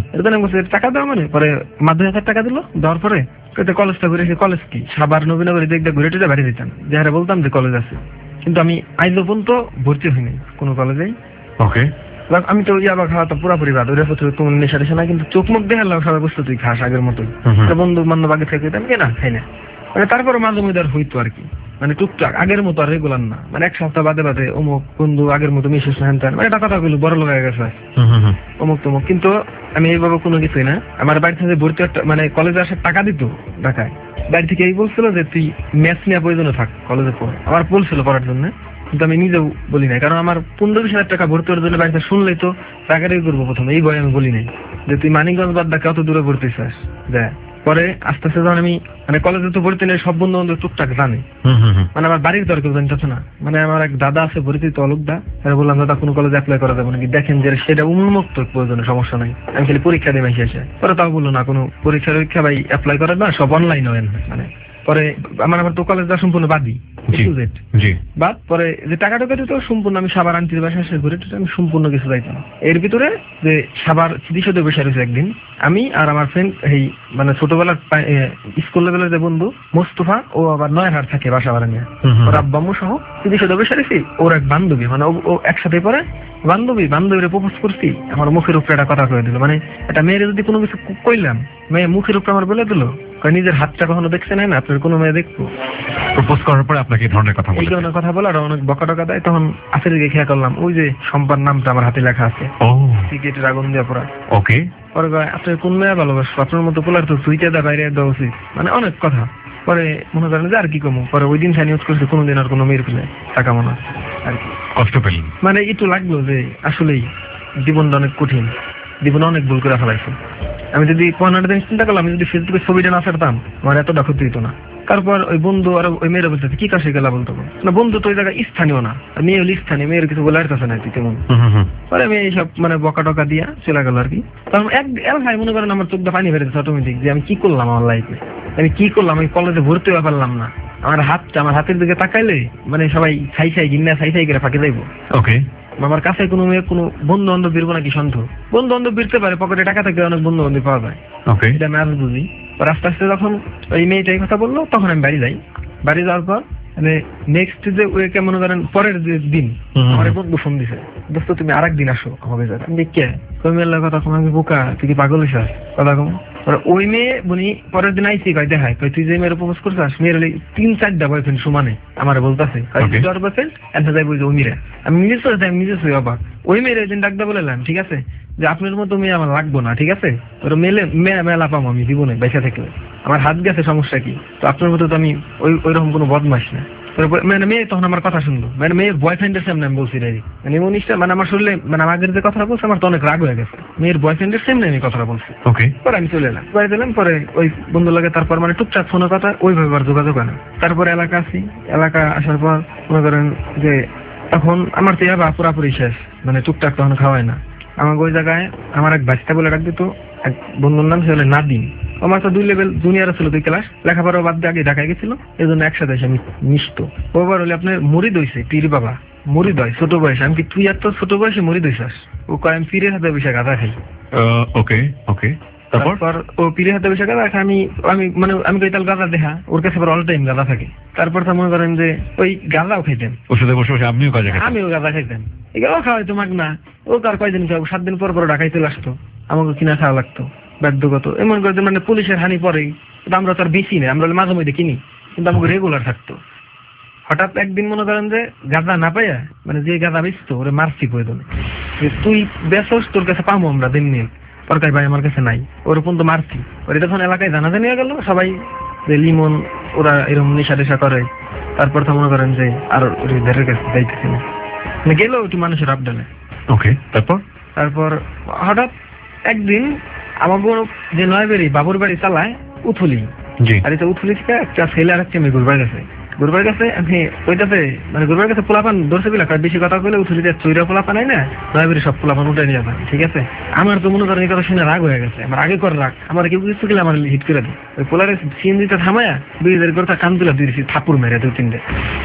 টাকা দাও, মানে পরে মা দুই হাজার টাকা দিল। দেওয়ার পরে কলেজটা ঘুরে, কলেজ কি সাবার নবীনগরে দেখতে ঘুরে টুরে বাড়ি দিতাম, যারা বলতাম যে কলেজ আছে, কিন্তু আমি আজ পর্যন্ত ভর্তি হইনি কোনো কলেজেই। ওকে, আমি তো ইয়াবা খাওয়া তো পুরাপুরি বাদ, ওই তোমার নেশা টেশা না, কিন্তু চোখ মুখ দেখালাম সবাই বুঝতো তুই খাস আগের মতোই, বন্ধু বান্ধব আগে থেকে না খাই না, মানে তারপরে মাঝে মধ্যে আর হইতো আর কি, মানে টুকটাক আগের মতো আর রেগুলার না, মানে এক সপ্তাহ বাদে বাদে অমুক বন্ধু আগের মতো মিশিস না, মানে এটা কথা বলি বড় লোক হয়ে গেছে অমুক তমুক। কিন্তু আমি এইভাবে কোনো কিছুই না, আমার বাড়ি থেকে ভর্তি মানে কলেজে আসার টাকা দিত ঢাকায়, বাড়ি থেকে এই বলছিল যে তুই ম্যাথ নিয়ে প্রয়োজনে থাক কলেজে পড়, আমার বলছিল পড়ার জন্য, কিন্তু আমি নিজেও বলি নাই, কারণ আমার পনেরো বিশ হাজার টাকা ভর্তি হওয়ার জন্য বাড়িতে শুনলেই তো টাকাটাই করবো প্রথমে, এই ভয়ে আমি বলি নাই যে তুই মানিকগঞ্জ বাদ দা কত দূরে ভর্তি চাস দেখ। পরে আস্তে আস্তে যখন আমি মানে কলেজে তো ভর্তি নেই, সব বন্ধু বান্ধব টুকটাক জানে, মানে আমার বাড়ির দরকার জানতেছে না, মানে আমার এক দাদা আছে পরিচিত অলোকদা, বললাম দাদা কোনো কলেজে অ্যাপ্লাই করা যাবে নাকি, দেখেন যে সেটা উন্মুক্ত প্রয়োজনে সমস্যা নাই, আমি খালি পরীক্ষা দিয়ে মাসে এসে। পরে তাও বললো না কোনো পরীক্ষা পরীক্ষা ভাই অ্যাপ্লাই করার না, সব অনলাইন হয়, মানে পরে আমার আবার তো কলেজ যা সম্পূর্ণ বাদই বাদ। পরে যে টাকা টাকা দিত সম্পূর্ণ আমি সাবার আনতে বাসা ঘুরে আমি সম্পূর্ণ কিছু যাইতাম। এর ভিতরে যে সাবার স্মৃতিসৌধে বসে রয়েছে একদিন আমি আর আমার ফ্রেন্ড, এই মানে ছোটবেলার স্কুল লেভেলের যে বন্ধু মোস্তফা, ও আবার নয়হাট থাকে বাসা ভাড়া নিয়ে, ওর আব্বাম্মু সহ স্মৃতিসৌধে বসে রয়েছি। ওর এক বান্ধবী, মানে ও একসাথে পরে বান্ধবী বান্ধবীরা প্রপোজ করছি, আমার মুখের উপরে একটা কথা কয়ে দিল, মানে একটা মেয়ের যদি কোনো কিছু কইলাম মেয়ে মুখের উপরে আমার বলে দিল, নিজের হাতটা কখনো দেখছে না, আপনার কোনো মেয়ে দেখবো প্রপোজ করার পরে আপনাকে এই ধরনের কথা বলে, এই ধরনের কথা বলে আর অনেক বকা টকা দেয়। তখন আসলে গিয়ে খেয়াল করলাম ওই যে সম্পার নামটা আমার হাতে লেখা আছে, ও সিগারেটের আগুন দিয়ে পড়া। ওকে, পরে আপনার কোন মেয়ে ভালোবাসো, আপনার মতো পোলার তো সুইটা দা বাইরে দেওয়া উচিত, মানে অনেক কথা। পরে মনে করেন যে আর কি কমো, পরে ওই দিন সাইন ইউজ করছি কোনোদিন আর কোনো মেয়ের পেলে টাকা মনে আর কি কষ্ট পেলেন, মানে একটু লাগলো যে আসলেই জীবনটা অনেক কঠিন, জীবনে অনেক ভুল করে ফেলাইছে। আমি যদি পনেরো দিন চিন্তা করলাম, আমি যদি ফেসবুকে ছবিটা না ছাড়তাম আমার এতটা ক্ষতি হতো না। তারপর ওই বন্ধু আর ওই মেয়েরা বলতে কি কাছে গেলা বলতো না, বন্ধু তো ওই জায়গায় স্থানীয় না, মেয়ে হলে স্থানীয়, মেয়ের কিছু বলে আসতেছে না তেমন। পরে আমি এইসব মানে বকা টকা দিয়া চলে গেল আর কি। তখন এক এলাকায় মনে করেন আমার চোখটা পানি বেড়েছে অটোমেটিক, যে আমি কি করলাম আমার লাইফে, আমি কি করলাম, আমি কলেজে ভর্তি হয়ে পারলাম না। আমার হাতটা আমার হাতের দিকে তাকাইলে মানে সবাই ছাই ছাই গিন্না ছাই ছাই করে ফাঁকে যাইবো। ওকে, আমার কাছে কোনো মেয়ে কোনো বন্ধু বান্ধব বীরবো নাকি সন্দেহ, বন্ধু বান্ধব বীরতে পারে, পকেটে টাকা থাকলে অনেক বন্ধু বান্ধব পাওয়া যায়, ওকে, এটা আমি আজ বুঝি। পর আস্তে আস্তে যখন ওই মেয়েটাই কথা বললো তখন আমি বাড়ি যাই। বাড়ি যাওয়ার পর মানে নেক্সট যে ওইকে মনে করেন পরের দিন আমার বন্ধু ফোন দিছে, দোস্ত তুমি আর একদিন আসো হবে যাবে। আমি কে ওই মেয়ের কথা কম, আমি বোকা তুই কি পাগল হইছিস কথা কম। ওই মেয়ে বুনি পরের দিন আইসি কয় দেখায় কয় তুই যে মেয়ের প্রপোজ করছিস, মেয়ের তিন চারটা বয়ফ্রেন্ড সমানে আমার বলতেছে বয়ফ্রেন্ড এন্ড যাই বুঝে ওই মেয়েরা। আমি নিজে চলে আমি নিজে শুই অবাক। ওই মেয়ের ওই দিন ডাকতে বললাম ঠিক আছে যে আপনার মতো মেয়ে আমার লাগবো না, ঠিক আছে ওরা মেলে মেয়ে মেলা পাবো আমি জীবনে বেঁচে থাকলে, আমার হাত গেছে সমস্যা কি, তো আপনার মতো তো আমি ওই ওইরকম কোনো বদমাস না। মানে মেয়ে তখন আমার কথা শুনলো, মানে মেয়ের বয়ফ্রেন্ডের সামনে আমি বলছি রে, মানে উনিশটা মানে আমার শরীরে মানে আগের যে কথা বলছে আমার তো অনেক রাগ হয়ে গেছে, মেয়ের বয়ফ্রেন্ডের সামনে আমি কথা বলছি। ওকে, পরে আমি চলে এলাম, বাড়ি দিলাম। পরে ওই বন্ধু লাগে তারপর মানে টুকটাক ফোনের কথা ওইভাবে আর যোগাযোগ হয় না। তারপরে এলাকা আসি, এলাকা আসার পর মনে করেন যে তখন আমার তো ইয়াবা পুরাপুরি শেষ, মানে টুকটাক তখন খাওয়ায় না। আমার ওই জায়গায় আমার এক বাচ্চা বলে ডাক দিত, এক বন্ধুর নাম সে হলো নাদিম। আমার তো দুই লেভেল জুনিয়র ছিল, দুই ক্লাস লেখাপড়া বাদ দিয়ে আগে ঢাকায় গেছিল, এই জন্য একসাথে এসে আমি মিশত। ওবার হলে আপনার মুরিদ হইছে, পীর বাবা মুরিদ হয় ছোট বয়সে। আমি কি তুই এত ছোট বয়সে মুরিদ হইছাস? ও কয় আমি পীরের হাতে বসে গাঁদা খাই। ওকে ওকে, তারপর ও পীরের হাতে বসে গাঁদা খাই, আমি আমি মানে আমি কই তাহলে গাঁদা দেখা, ওর কাছে অল টাইম গাঁদা থাকে। তারপর তো মনে করেন যে ওই গাঁদাও খাইতেন ওর সাথে বসে বসে, আমিও গাঁজা খাইতাম, আমিও গাঁদা খাইতেন। এগুলো খাওয়াই তোমাক না, ও তার কয়দিন খাবো, সাত দিন পর পর ঢাকায় চলে আসতো, আমাকে কিনা খাওয়া লাগতো বাধ্যগত। এমন করে মানে পুলিশের হানি পরে আমরা তো আর বেশি নেই, আমরা মাঝে মধ্যে কিনি, কিন্তু আমাকে রেগুলার থাকতো। হঠাৎ একদিন মনে করেন যে গাঁদা না পাইয়া মানে যে গাঁদা বেচতো ওরে মারছি প্রয়োজনে, তুই বেচস তোর কাছে পাবো আমরা তেমনি, সরকারি ভাই আমার কাছে নাই, ওরকম তো মারছি। ওর এটা তখন এলাকায় জানা জানি হয়ে গেল, সবাই যে লিমন ওরা এরকম নেশা টেশা করে। তারপর তো মনে করেন যে আর ওদের কাছে যাইতেছি না, মানে গেলো একটু মানুষের আপডালে। ওকে, তারপর তারপর হঠাৎ একদিন আমার যে নয় বাড়ি বাবুর বাড়ি চালায় উথুলি, আর এটা উথুলি থেকে একটা ছেলে আর একটা মেয়ে ঘুরবার গেছে। ঘুরবার কাছে আমি ওইটাতে মানে ঘুরবার কাছে পোলাপান ধরছে বিলা, বেশি কথা বলে উথুলিতে চৈরা পোলাপান নাই না, নয় বাড়ি সব পোলাপান উঠে নিয়ে যাবে, ঠিক আছে। আমার তো মনে করেন এই কথা শুনে রাগ হয়ে গেছে, আমার আগে করে রাগ, আমার কেউ কিছু গেলে আমার হিট করে দিই। ওই পোলারে সিএনজিটা থামায়া ব্রিজের করে কান তুলে দিয়েছি থাপুর মেরে দু তিনটে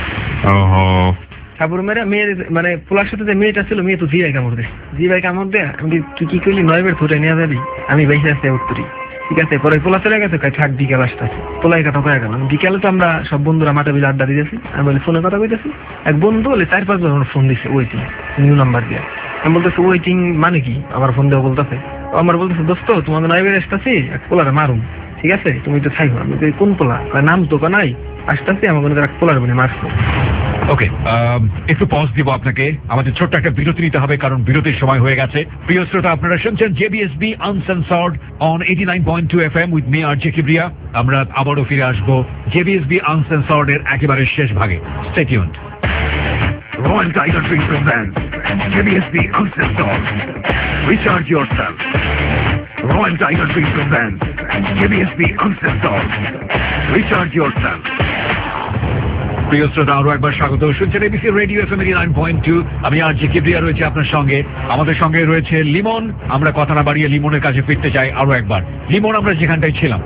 ঠাকুর মেয়েরা মেয়ের মানে পোলার সাথে যে মেয়েটা ছিল, মেয়ে তো জিবাই কামড় দেয়, জিবাই কামড় দেয়। আমি তুই কি করলি, নয় বের ধরে নিয়ে যাবি, আমি বেঁচে আসতে উত্তরি, ঠিক আছে। পরে পোলা চলে গেছে, থাক বিকেল আসতে আছে, পোলাই কথা কয়ে গেল। বিকেলে তো আমরা সব বন্ধুরা মাঠে বিলে আড্ডা দিয়েছি, আমি বলি ফোনে কথা কইতেছি, এক বন্ধু বলে চার পাঁচ জন ফোন দিছে ওয়েটিং নিউ নাম্বার দিয়ে। আমি বলতেছি ওয়েটিং মানে কি, আমার ফোন দেওয়া বলতেছে, আমার বলতেছে দোস্ত তোমাদের নয় বের আসতেছি, এক পোলারে মারুম, ঠিক আছে তুমি তো থাইকো। আমি কোন পোলা, নাম তো নাই, আসতেছি আমার কোনো এক পোলার মানে মারছো। ওকে, একটু পজ দিব আপনাকে, আমাদের ছোট্ট একটা বিরতি নিতে হবে কারণ বিরতির সময় হয়ে গেছে। প্রিয় শ্রোতা, আপনারা শুনছেন JBSB uncensored on eighty nine point two F M with me R J Kibria. আমরা আবারও ফিরে আসবো জেবিএসবি আনসেন্সর্ড এর একেবারে শেষ ভাগে। Stay tuned. Royal Tiger Drink presents JBSB Uncensored. Recharge yourself. Royal Tiger Drink presents JBSB Uncensored. Recharge yourself. প্রিয় শ্রোতা, আরো একবার স্বাগত। শুনছেন ABC radio FM eighty nine point two. আমি আর জে কিবরিয়া রয়েছে আপনার সঙ্গে, আমাদের সঙ্গে রয়েছে লিমন। আমরা কথা না বাড়িয়ে লিমনের কাছে ফিরতে চাই আরো একবার। লিমন, আমরা যেখানটায় ছিলাম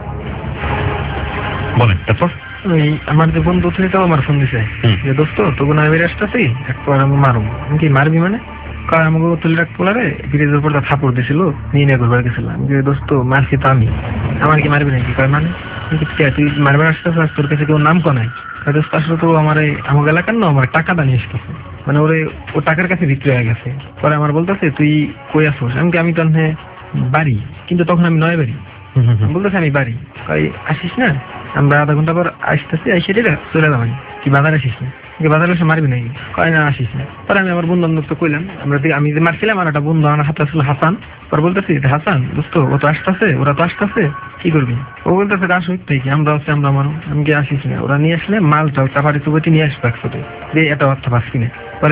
বলেন। তারপর ওই আমার যে বন্ধু ছেলেটাও আমার ফোন দিছে যে দোস্ত তোকে নয় বের আসতেছি, একবার আমি মারুম। আমি কি মারবি মানে, কারণ আমাকে তুলে রাখ পোলারে ব্রিজের উপর থাপড় দিছিল, নিয়ে নিয়ে ঘুরবার গেছিলাম। যে দোস্ত মারছি তো আমি, আমার কি মারবি নাকি, কয় মানে তুই মারবার আসতেছিস, তোর কাছে কেউ নাম কনাই, আসলে তো আমার আমার এলাকার না আমার টাকাটা নিয়ে আসতেছে, মানে ওরে ও টাকার কাছে বিক্রি হয়ে গেছে। পরে আমার বলতেছে তুই কই আসোস, আমি আমি তো বাড়ি, কিন্তু তখন আমি নয় বাড়ি বলতেছে আমি বাড়ি, কই আসিস না, আমরা আধা ঘন্টা পর আসতেছি, আইসে দিলে চলে যাবেন, কি বাজার আসিস না, বাজারে এসে মারবি নাকি, কয় না আসিস না। পরে আমি আমার বন্ধু বান্ধব তো কইলাম, আমরা আমি যে মারছিলাম আর একটা বন্ধু আমার হাতে আসলে হাসান। পরে বলতেছি হাসান দোস্ত ও তো আসতেছে, ওরা তো আসতেছে, কি করবি? ও বলতেছে আসো একটাই কি, আমরা হচ্ছে আমরা মারো, আমি কি আসিস না, ওরা নিয়ে আসলে মালটাও চাপাটি চুপাটি নিয়ে আসবো একসাথে, যে এত অর্থ পাচ্ছি না। পরে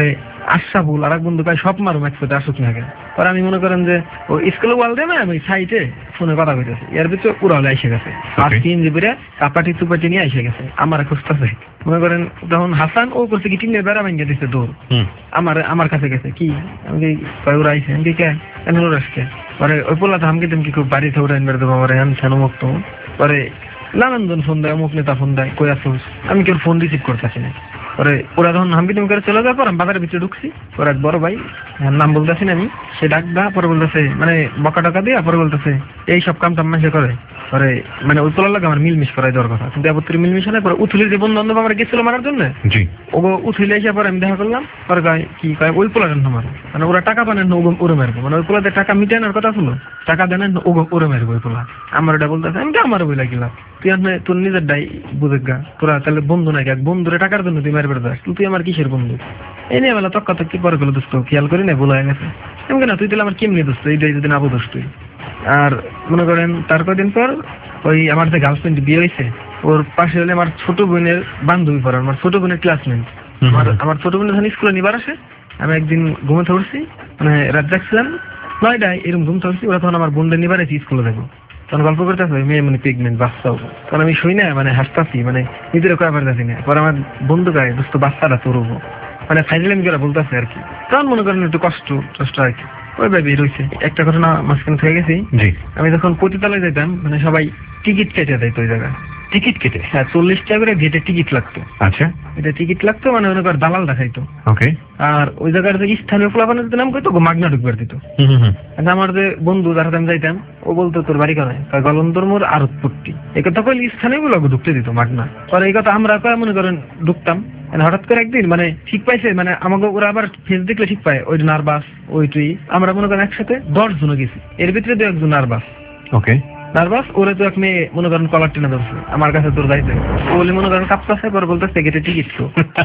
আশরাফুল আর এক বন্ধু কয় সব মারুম একসাথে আসুক না কেন। পরে আমি মনে করেন যে ওই স্কুলে ওয়াল দেয় না আমি সাইটে ফোনে কথা কইতেছি, এর ভিতরে পুরা হলে এসে গেছে আর তিন জিবিরে কাপাটি চুপাটি নিয়ে এসে গেছে আমার খুঁজতেছে। মনে করেন তখন হাসান ও করছে কি টিনের বেড়া ভেঙে দিচ্ছে দৌড় আমার আমার কাছে গেছে কি আমি ওরা আইসে আমি কে কেন ওরা আসছে। পরে ওই পোলাতে আমাকে তুমি কি খুব বাড়িতে ওরা এনবার দেবো আমার হ্যান ছানো মুক্ত। পরে নানানজন ফোন দেয়, অমুক নেতা ফোন দেয়, কই আসোস, আমি কেউ ফোন রিসিভ করতেছি না। পরে ওরা যখন হামকি তুমি করে চলে যাওয়ার পর আমি বাজারের ভিতরে ঢুকছি, ওরা এক বড় ভাই নাম বলতেছি না আমি, সে ডাক দা পরে বলতেছে মানে বকা টাকা দিয়া পরে বলতেছে এই সব কাম টাম মাসে করে। পরে মানে ওই তোলার লাগে আমার মিলমিশ করাই দেওয়ার কথা, কিন্তু এবার মিলমিশ হয় পরে উথুলির যে বন্ধু বান্ধব আমার গেছিল মারার জন্য ও উথুলে এসে পরে আমি দেখা করলাম পরে কয় কি কয় ওই পোলার আমার মানে ওরা টাকা পানেন না ওরে মারবো, মানে ওই পোলাতে টাকা মিটানোর কথা ছিল, টাকা দেন ওরে মারবো ওই পোলা। আমার ওটা বলতেছে আমি আমার বই লাগিলাম তুই আপনি তোর নিজের ডাই বুঝে গা তোরা তাহলে বন্ধু নাকি এক বন্ধুরে টাকার জন্য তুই মারবে দাস তুই আমার কিসের বন্ধু এই নিয়ে বেলা তক্কা তক্কি পরে গেলো দোস্ত খেয়াল করি না বলা হয়ে গেছে এমন না তুই তাহলে আমার কেমনি দোস্ত এইটাই যদি না বোধস তুই। আর মনে করেন তার কদিন পর ওই আমার যে গার্লফ্রেন্ড বিয়ে হয়েছে ওর পাশে হলে আমার ছোট বোনের বান্ধবী পড়ে, আমার ছোট বোনের ক্লাসমেট। আমার ছোট বোনের যখন স্কুলে নিবার আসে আমি একদিন ঘুমোতে উঠছি মানে রাত দেখছিলাম নয়টায় এরকম ঘুমতে উঠছি, ওরা তখন আমার বোনদের নিবার এসে স্কুলে যাবো তখন গল্প করতে আসবে মেয়ে মানে প্রেগনেন্ট বাচ্চাও, তখন আমি শুই না মানে হাসতাছি মানে নিজের কয়ে পারতাছি না। পরে আমার বন্ধু গায়ে দোস্ত বাচ্চাটা চড়বো মানে ফাইনালি আমি করে বলতেছে আর কি, তখন মনে করেন একটু কষ্ট কষ্ট আর কি ওই ভাবে রয়েছে। একটা ঘটনা মাঝখানে থেকে গেছি, আমি যখন পতিতালয়ে যেতাম মানে সবাই টিকিট কেটে দেয় তো ওই জায়গায় টিকিট কেটে হ্যাঁ চল্লিশ টাকা করে গেটে টিকিট লাগতো। আচ্ছা এটা টিকিট লাগতো মানে মনে কর দালাল দেখাইতো ওকে। আর ওই জায়গার যে স্থানীয় ফলাফানের নাম কইতো মাগনা ঢুকবার দিত। আমার যে বন্ধু যার সাথে আমি যাইতাম ও বলতো তোর বাড়ি কানে গলন্দর মোর আরতপট্টি এই কথা কইলে স্থানীয় গুলো ঢুকতে দিত মাগনা। পরে এই কথা আমরা কয় মনে করেন ঢুকতাম হঠাৎ করে একদিন মানে ঠিক পাইছে মানে আমাকে ওরা আবার ফেস দেখলে ঠিক পায় ওই নার্ভাস ওইটুই আমরা মনে করেন একসাথে দশ জন গেছি এর ভিতরে দু একজন নার্ভাস ওকে নার্ভাস ওরে তো এক মেয়ে মনে করেন কলার টেনে ধরছে আমার কাছে তোর যাইতে ও বলে মনে করেন কাঁপতেছে পরে বলতেছে গেটে টিকিট তো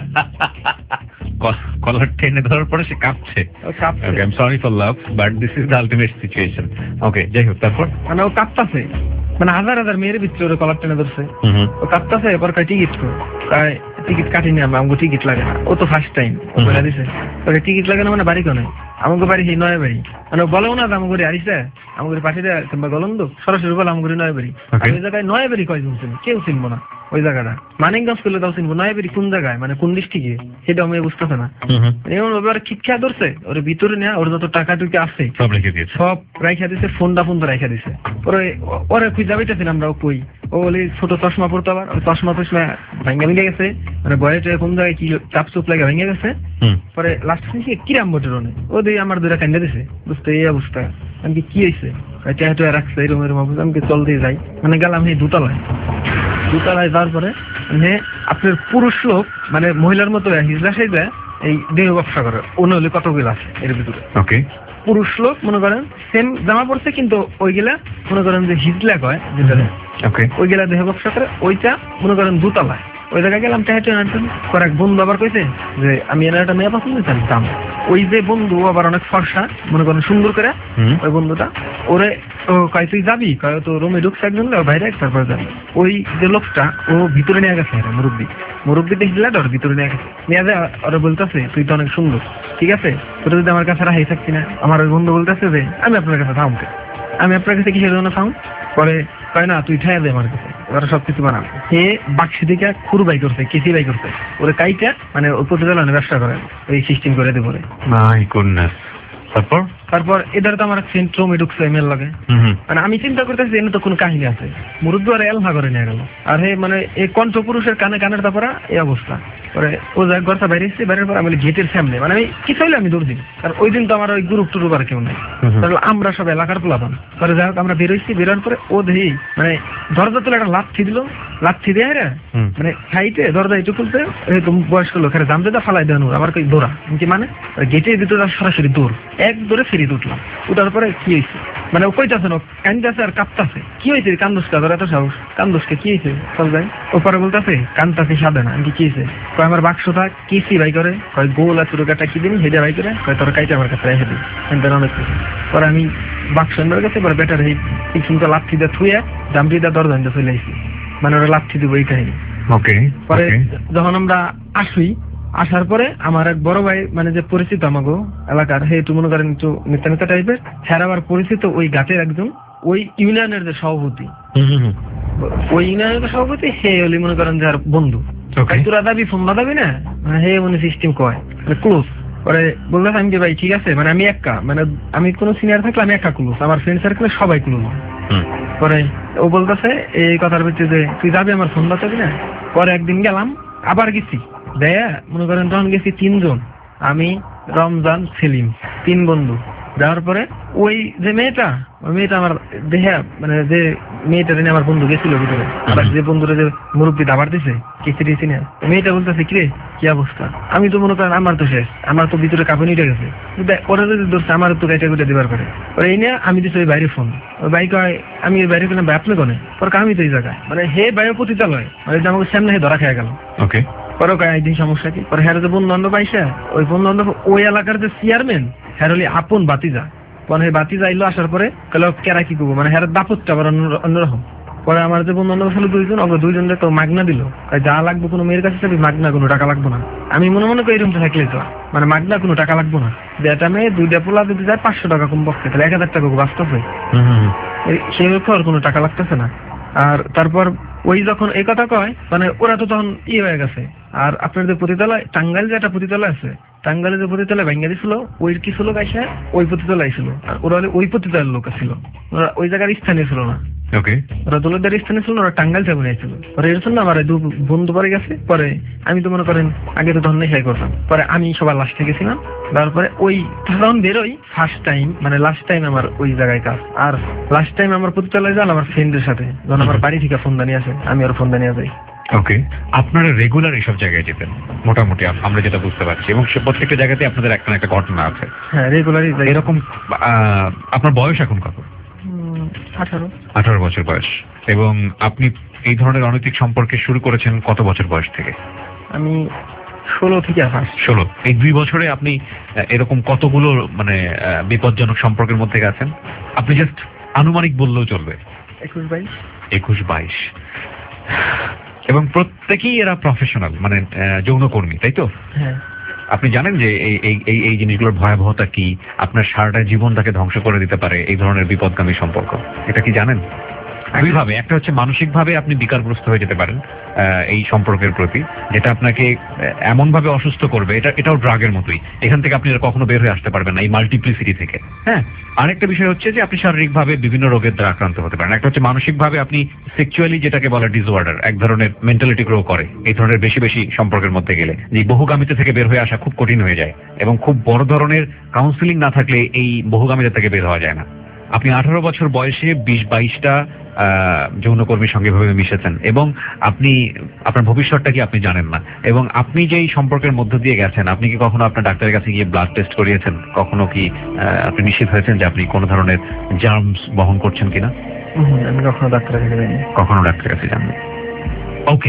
কলার টেনে ধরার পরে সে কাঁপছে। Okay I'm sorry for love but this is the ultimate situation. Okay যাই হোক তারপর মানে ও কাঁপতেছে মানে হাজার হাজার মেয়ের ভিতরে ওরে কলার টেনে ধরছে ও কাঁপতেছে এবার কয় টিকিট তো কয় টিকিট কাটিনি আমরা আমাকে টিকিট লাগে না ও তো ফার্স্ট টাইম ও বলে দিছে ওরে টিকিট লাগে না মানে বাড়ি কোনে আমাকে বাড়ি সেই নয় বাড়ি মানে বলেও না আমাকে আরিসে আমাকে পাঠিয়ে দেয় কিংবা গলন্দ সরাসরি বলে আমাকে নয় বাড়ি ওই জায়গায় নয় বাড়ি কয়জন চিনি কেউ চিনবো না ওই জায়গাটা মানিকগঞ্জ করলে তাও চিনবো নয় বাড়ি কোন জায়গায় মানে কোন ডিস্ট্রিক্টে সেটা আমি বুঝতেছে না। এমন ওবার খিটখা ধরছে ওর ভিতরে নেয়া ওর যত টাকা টুকি আছে সব রেখে দিয়েছে সব রাইখা দিছে ফোনটা ফোন তো রাইখা দিছে পরে ওরে খুঁজে যাইতেছিলাম আমরা কই ও বলে ছোট চশমা পড়তো আবার চশমা টশমা ভাঙ্গা ভেঙে গেছে মানে বয়েটে কোন জায়গায় কি চাপ চুপ লাগে ভেঙে গেছে। পরে লাস্ট শুনছি কিরাম বোটের অনেক ও দিয়ে আমার দুটা কান্দা দিছে বুঝতে এই অবস্থা আমি কি হয়েছে চেহাটো রাখছে এরকম এরকম আমি চল দিয়ে যাই মানে গেলাম এই দুতলায় দুতলায় যাওয়ার পরে মানে আপনার পুরুষ লোক মানে মহিলার মতো হিজলা সাইজা এই দেহ ব্যবসা করে অন্য হলে কতগুলো আছে এর ভিতরে ওকে পুরুষ লোক মনে করেন সেম জামা পড়ছে কিন্তু ওইগুলা মনে করেন যে হিজলা কয় যেটা ওকে ওইগুলা দেহ ব্যবসা করে ওইটা মনে করেন দুতলায় ওই জায়গায় গেলাম চাইতে কয়েক বন্ধু আবার কইছে যে আমি এনার একটা মেয়ে পছন্দ চাইতাম ওই যে বন্ধু আবার অনেক ফর্সা মনে করেন সুন্দর করে ওই বন্ধুটা ওরে ও কয় তুই যাবি কয় তো রুমে ঢুকছে একজন বাইরে তারপরে যাবি ওই যে লোকটা ও ভিতরে নিয়ে গেছে মুরব্বী মুরব্বী দেখলে ওর ভিতরে নিয়ে গেছে নিয়ে যায় ওরা বলতেছে তুই তো অনেক সুন্দর ঠিক আছে তোরা যদি আমার কাছে রাখাই থাকছি না আমার ওই বন্ধু বলতেছে যে আমি আপনার কাছে থামকে আমি আপনার কাছে কিসের জন্য থাম পরে কয় না তুই ঠাই দে আমার কাছে ওরা সবকিছু বানাবে সে বাক্সি থেকে খুর বাই করছে কেসি বাই করছে ওরা কাইটা মানে ওই প্রতিদানে ব্যবসা করে ওই সিস্টেম করে দেবো মাই গুডনেস। তারপর তারপর এদের তো আমার সেন্ট্রোমে ঢুকছে এমএল লাগে মানে আমি চিন্তা করতেছি এনে তো কোনো কাহিনী আছে মুরব্বী আর এলহা করে নিয়ে গেল আর হে মানে এই কণ্ঠ পুরুষের কানে কানের তারপরে এই অবস্থা পরে ও যাক ঘরটা বাইরে এসেছে বাইরের পর আমি গেটের সামনে মানে আমি কি চাইলে আমি দৌড় দিই আর ওই দিন তো আমার ওই গ্রুপ টুরুপ আর কেউ নেই তাহলে আমরা সব এলাকার পোলাপান পরে যাই হোক আমরা বেরোইছি বেরোর পরে ও দেখি মানে দরজা তুলে একটা লাথি দিল লাথি দিয়ে রে মানে সাইটে দরজা একটু খুলতে বয়স্ক লোক জাম দিয়ে ফালাই দেন আমার কই দৌড়া কি মানে গেটের ভিতরে সরাসরি দৌড় এক দৌড়ে ফেরি উঠলাম উঠার পরে কি হয়েছে মানে ও কইতাছে না কান্দাছে আর কাঁপতাছে কি হয়েছে কান্দুসকা ধরে এত সাহস কান্দুসকে কি হয়েছে চল যাই ও পরে বলতেছে কান্দাছে সাদে না কি হয়েছে কয় আমার বাক্সটা কিসি ভাই করে কয় গোল আর চুরকাটা কি দিনি হেডে ভাই করে কয় তোর কাইটা আমার কাছে রেখে দিই অনেক পরে আমি বাক্স এনে গেছে পরে বেটার এই পিছনটা লাথি দিয়ে থুয়ে জামটি দিয়ে দরজা চলে আসি মানে ওরা লাথি দিব এই কাহিনী। ওকে পরে যখন আমরা আসি আসার পরে আমার এক বড় ভাই মানে যে পরিচিত আমাকে এলাকার, হে একটু মনে করেন একটু নেতা নেতা টাইপের, হ্যাঁ আবার পরিচিত ওই ঘাটের একজন ওই ইউনিয়নের যে সভাপতি, ওই ইউনিয়নের সভাপতি হে হলি মনে করেন যার বন্ধু। তোরা দাবি ফোন দাবি না, হে মনে সিস্টেম কয় ক্লোজ পরে বললাম আমি যে ভাই ঠিক আছে, মানে আমি একা, মানে আমি কোনো সিনিয়র থাকলে আমি একা ক্লোজ, আমার ফ্রেন্ড সার্কেলে সবাই ক্লোজ। পরে ও বলতেছে এই কথার ভিতরে যে তুই যাবি আমার ফোন দাবি না। পরে একদিন গেলাম, আবার গেছি দেয়া মনে করেন তখন গেছি তিনজন, আমি রমজান সেলিম তিন বন্ধু। যাওয়ার পরে ওই যে মেয়েটা, ওই মেয়েটা আমার দেহা মানে যে মেয়েটা দিনে আমার বন্ধু গেছিল ভিতরে, আবার যে বন্ধুরা যে মুরব্বী দাবার দিছে কিস্তি দিয়েছি না, মেয়েটা বলতেছে কিরে কি অবস্থা, আমি তো মনে করেন আমার তো শেষ, আমার তো ভিতরে কাঁপুনি উঠে গেছে, ওরা যদি ধরছে আমার তো গাইটা গুটা দিবার পারে। ওরা এই নিয়ে আমি দিচ্ছি ওই বাইরে ফোন, ওই বাইক আমি ওই বাইরে পেলাম আপনি কোনে, ওর আমি তো এই জায়গায় মানে হে বাইরে পতিতালয় মানে আমাকে সামনে হে ধরা খেয়ে গেল। ওকে পরে একদিন সমস্যা কি, পরে হ্যাঁ যে বন্ধু বান্ধব আইসা ওই বন্ধু বান্ধব ওই এলাকার যে চেয়ারম্যান হ্যাঁ হলি আপন বাতিজা, মানে বাতি যাইলো আসার পরে তাহলে কেরা কি করবো মানে হ্যাঁ দাপতটা আবার অন্যরকম। পরে আমার যে বন্ধু বান্ধব ছিল দুইজন, ওকে দুইজন তো মাগনা দিল, যা লাগবে কোনো মেয়ের কাছে যাবি মাগনা, কোনো টাকা লাগবো না। আমি মনে মনে করি এরকম থাকলে তো মানে মাগনা কোনো টাকা লাগবো না, যেটা মেয়ে দুইটা পোলা যদি যায় পাঁচশো টাকা কম বসতে তাহলে এক হাজার টাকা বাঁচতেছে, সেই আর কোনো টাকা লাগতেছে না। আর তারপর ওই যখন এই কথা কয় মানে ওরা তো তখন ই হয়ে গেছে। আর আপনার যে পতিতালয় টাঙ্গাইল যে একটা পতিতালয় আছে, টাঙ্গাইলে যে পতিতালয় ভেঙে দিছিল ওই কিছু লোক আসে ওই পতিতালয় ছিল, আর ওরা ওই পতিতালয়ের লোক ছিল, ওরা ওই জায়গার স্থানীয় ছিল না। ওরা দোলদার স্থানে ছিল, ওরা টাঙ্গাইল থেকে নিয়েছিল। পরে এর জন্য আমার দু বন্ধু পরে গেছে। পরে আমি তো মনে করেন আগে তো ধন্য খেয়াল করতাম, পরে আমি সবার লাস্টে গেছিলাম। তারপরে ওই তখন বেরোই ফার্স্ট টাইম মানে লাস্ট টাইম আমার ওই জায়গায় কাজ। আর লাস্ট টাইম আমার পতিতালয় যান আমার ফ্রেন্ডের সাথে, যখন আমার বাড়ি থেকে ফোন দানি আসে আমি আর ফোন দানি যাই। ওকে, আপনারা রেগুলার এইসব জায়গায় যেতেন মোটামুটি আমরা যেটা বুঝতে পারছি, এবং সে প্রত্যেকটা জায়গাতে আপনাদের একটা না একটা ঘটনা আছে। হ্যাঁ রেগুলারই এরকম। আপনার বয়স এখন কত? আঠারো আঠারো বছর বয়স। এবং আপনি এই ধরনের অনৈতিক সম্পর্কে শুরু করেছেন কত বছর বয়স থেকে? আমি ষোলো থেকে ষোলো। এই দুই বছরে আপনি এরকম কতগুলো মানে বিপজ্জনক সম্পর্কের মধ্যে গেছেন? আপনি জাস্ট আনুমানিক বললেও চলবে। একুশ বাইশ একুশ বাইশ এবং প্রত্যেকেই এরা প্রফেশনাল মানে যৌনকর্মী, তাই তো? হ্যাঁ। আপনি জানেন যে এই এই এই জিনিসগুলোর ভয়াবহতা কি, আপনার সারাটা জীবনটাকে ধ্বংস করে দিতে পারে এই ধরনের বিপদগামী সম্পর্ক, এটা কি জানেন? দুইভাবে, একটা হচ্ছে মানসিকভাবে আপনি বিকারগ্রস্ত হয়ে যেতে পারেন এই সম্পর্কের প্রতি, যেটা আপনাকে এমন ভাবে অসুস্থ করবে, এটা এটাও ড্রাগের মতোই, এখান থেকে আপনি কখনো বের হয়ে আসতে পারবেন না এই মাল্টিপ্লিসিটি থেকে। হ্যাঁ, আরেকটা বিষয় হচ্ছে যে আপনি শারীরিকভাবে বিভিন্ন রোগের দ্বারা আক্রান্ত হতে পারেন। একটা হচ্ছে মানসিকভাবে আপনি সেক্সুয়ালি যেটাকে বলে ডিসঅর্ডার, এক ধরনের মেন্টালিটি গ্রো করে এই ধরনের বেশি বেশি সম্পর্কের মধ্যে গেলে, যে বহুগামিতা থেকে বের হয়ে আসা খুব কঠিন হয়ে যায়, এবং খুব বড় ধরনের কাউন্সিলিং না থাকলে এই বহুগামিতা থেকে বের হওয়া যায় না। আপনি আঠারো বছর বয়সে বিশ বাইশটা যৌনকর্মীর সঙ্গে ভাবে মিশেছেন, এবং আপনি আপনার ভবিষ্যৎটা কি আপনি জানেন না, এবং আপনি যেই সম্পর্কের মধ্য দিয়ে গেছেন, আপনি কি কখনো আপনার ডাক্তারের কাছে গিয়ে ব্লাড টেস্ট করিয়েছেন? কখনো কি আপনি নিশ্চিত হয়েছেন যে আপনি কোনো ধরনের জার্মস বহন করছেন কিনা? আমি কখনো ডাক্তারের কাছে যাইনি। কখনো ডাক্তারের কাছে যাননি। ওকে,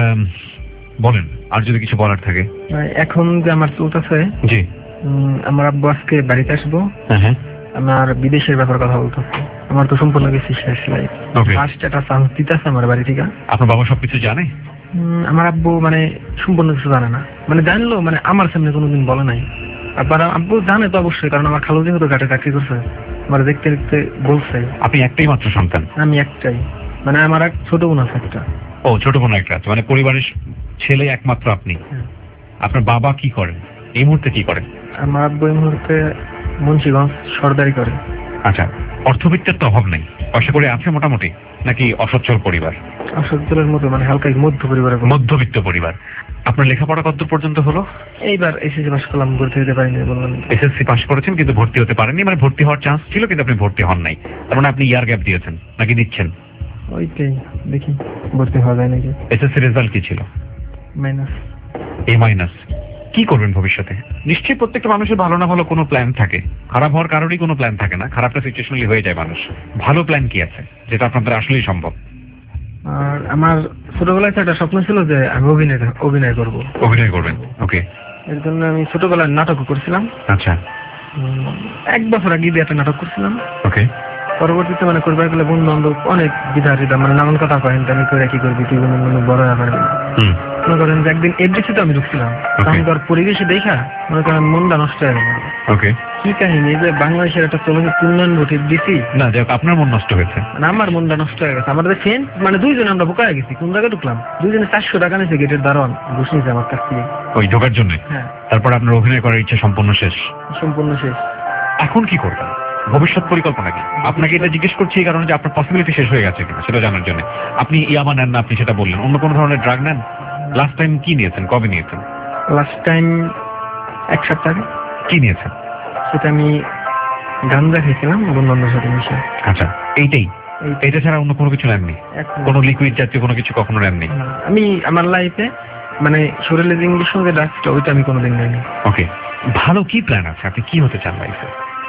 বলেন আর যদি কিছু বলার থাকে। এখন যে আমার চলতেছে, জি, আমার আব্বু আজকে বাড়িতে আসবো, হ্যাঁ, আমার বিদেশের ব্যাপার কথা বলতেছে। আমার তো সম্পূর্ণ কিছু শেষ লাইফ, ফার্স্ট একটা চান্স দিতেছে আমার বাড়ি থেকে। আপনার বাবা সবকিছু জানে? আমার আব্বু মানে সম্পূর্ণ কিছু জানে না, মানে জানলো মানে আমার সামনে কোনোদিন বলে নাই। আবার আব্বু জানে তো অবশ্যই, কারণ আমার খালু যেহেতু ঘাটে চাকরি করছে, আমার দেখতে দেখতে বলছে। আপনি একটাই মাত্র সন্তান? আমি একটাই, মানে আমার এক ছোট বোন আছে একটা। ও, ছোট বোন একটা আছে, মানে পরিবারের ছেলে একমাত্র আপনি। আপনার বাবা কি করেন এই মুহূর্তে? কি করেন? আমার আব্বু এই মুহূর্তে মুন্সিগঞ্জ সরদারি করে। আচ্ছা, অর্থবিত্তের তো অভাব নেই, পয়সা করে আছে মোটামুটি, নাকি অসচ্ছল পরিবার? অসচ্ছলের মতো, মানে হালকা মধ্য পরিবার। মধ্যবিত্ত পরিবার। আপনার লেখাপড়া কতদূর পর্যন্ত হলো? এইবার এসএসসি পাস করলাম, ভর্তি হতে পারিনি। বললাম এসএসসি পাস করেছেন কিন্তু ভর্তি হতে পারেননি, মানে ভর্তি হওয়ার চান্স ছিল কিন্তু আপনি ভর্তি হন নাই, তার মানে আপনি ইয়ার গ্যাপ দিয়েছেন নাকি দিচ্ছেন? ওইটাই দেখি ভর্তি হওয়া যায় নাকি। এসএসসি রেজাল্ট কি ছিল? মাইনাস। A minus. কি করবেন ভবিষ্যতে? নিশ্চয়ই প্রত্যেকটা মানুষের ভালো না ভালো কোনো প্ল্যান থাকে, খারাপ হওয়ার কারোরই কোনো প্ল্যান থাকে না, খারাপটা সিচুয়েশনালি হয়ে যায় মানুষ। ভালো প্ল্যান কি আছে যেটা আপনাদের আসলেই সম্ভব? আর আমার ছোটবেলায় একটা স্বপ্ন ছিল যে আমি অভিনয় অভিনয় করব। অভিনয় করবেন? ওকে। এর জন্য আমি ছোটবেলায় নাটক করছিলাম। আচ্ছা। এক বছর আগে একটা নাটক করছিলাম। ওকে। পরবর্তীতে মানে করবার গেলে বন্ধু বান্ধব অনেক বিধা টিধা, মানে নানান কথা কয়েন, আমি করে কি করবি তুই বড় হয়ে পারবি। মনে করেন যে একদিন এফডিসি তো আমি ঢুকছিলাম, তখনকার পরিবেশে দেখা মনে করেন মনটা নষ্ট হয়ে গেল। ওকে, কি কাহিনী যে বাংলাদেশের একটা চলচ্চিত্র উন্নয়ন বোর্ড এফডিসি, না যাক আপনার মন নষ্ট হয়েছে, মানে আমার মনটা নষ্ট হয়ে গেছে। আমাদের ফ্রেন্ড মানে দুইজনে আমরা বোকা হয়ে গেছি। কোন জায়গায় ঢুকলাম, দুইজনে চারশো টাকা নিয়েছে গেটের দারোয়ান, বসে নিয়েছে আমার কাছ থেকে ওই ঢোকার জন্য। হ্যাঁ, তারপর আপনার অভিনয় করার ইচ্ছা সম্পূর্ণ শেষ। সম্পূর্ণ শেষ। এখন কি করবেন, ভবিষ্যৎ পরিকল্পনা কি? আপনাকে এটা জিজ্ঞেস করছি এই কারণে যে আপনার পসিবিলিটি শেষ হয়ে গেছে কিনা সেটা জানার জন্য। আপনি ইয়াবা নেন না, আপনি সেটা বললেন। অন্য কোনো ধরনের ড্রাগ নেন? লাস্ট টাইম কি নিয়েছেন, কবে নিয়েছেন? লাস্ট টাইম এক সপ্তাহ আগে। কি নিয়েছেন? সেটা আমি গাঞ্জা খেয়েছিলাম বন্ধুদের সাথে মিশে। আচ্ছা, এইটাই? এটা ছাড়া অন্য কোনো কিছু নেননি? কোনো লিকুইড জাতীয় কোনো কিছু কখনো নেননি? আমি আমার লাইফে মানে শরীরে যে ইঞ্জেকশন যে ডাক্তার ওইটা আমি কোনোদিন নেইনি। ওকে, ভালো কি প্ল্যান আছে? আপনি কি হতে চান লাইফে?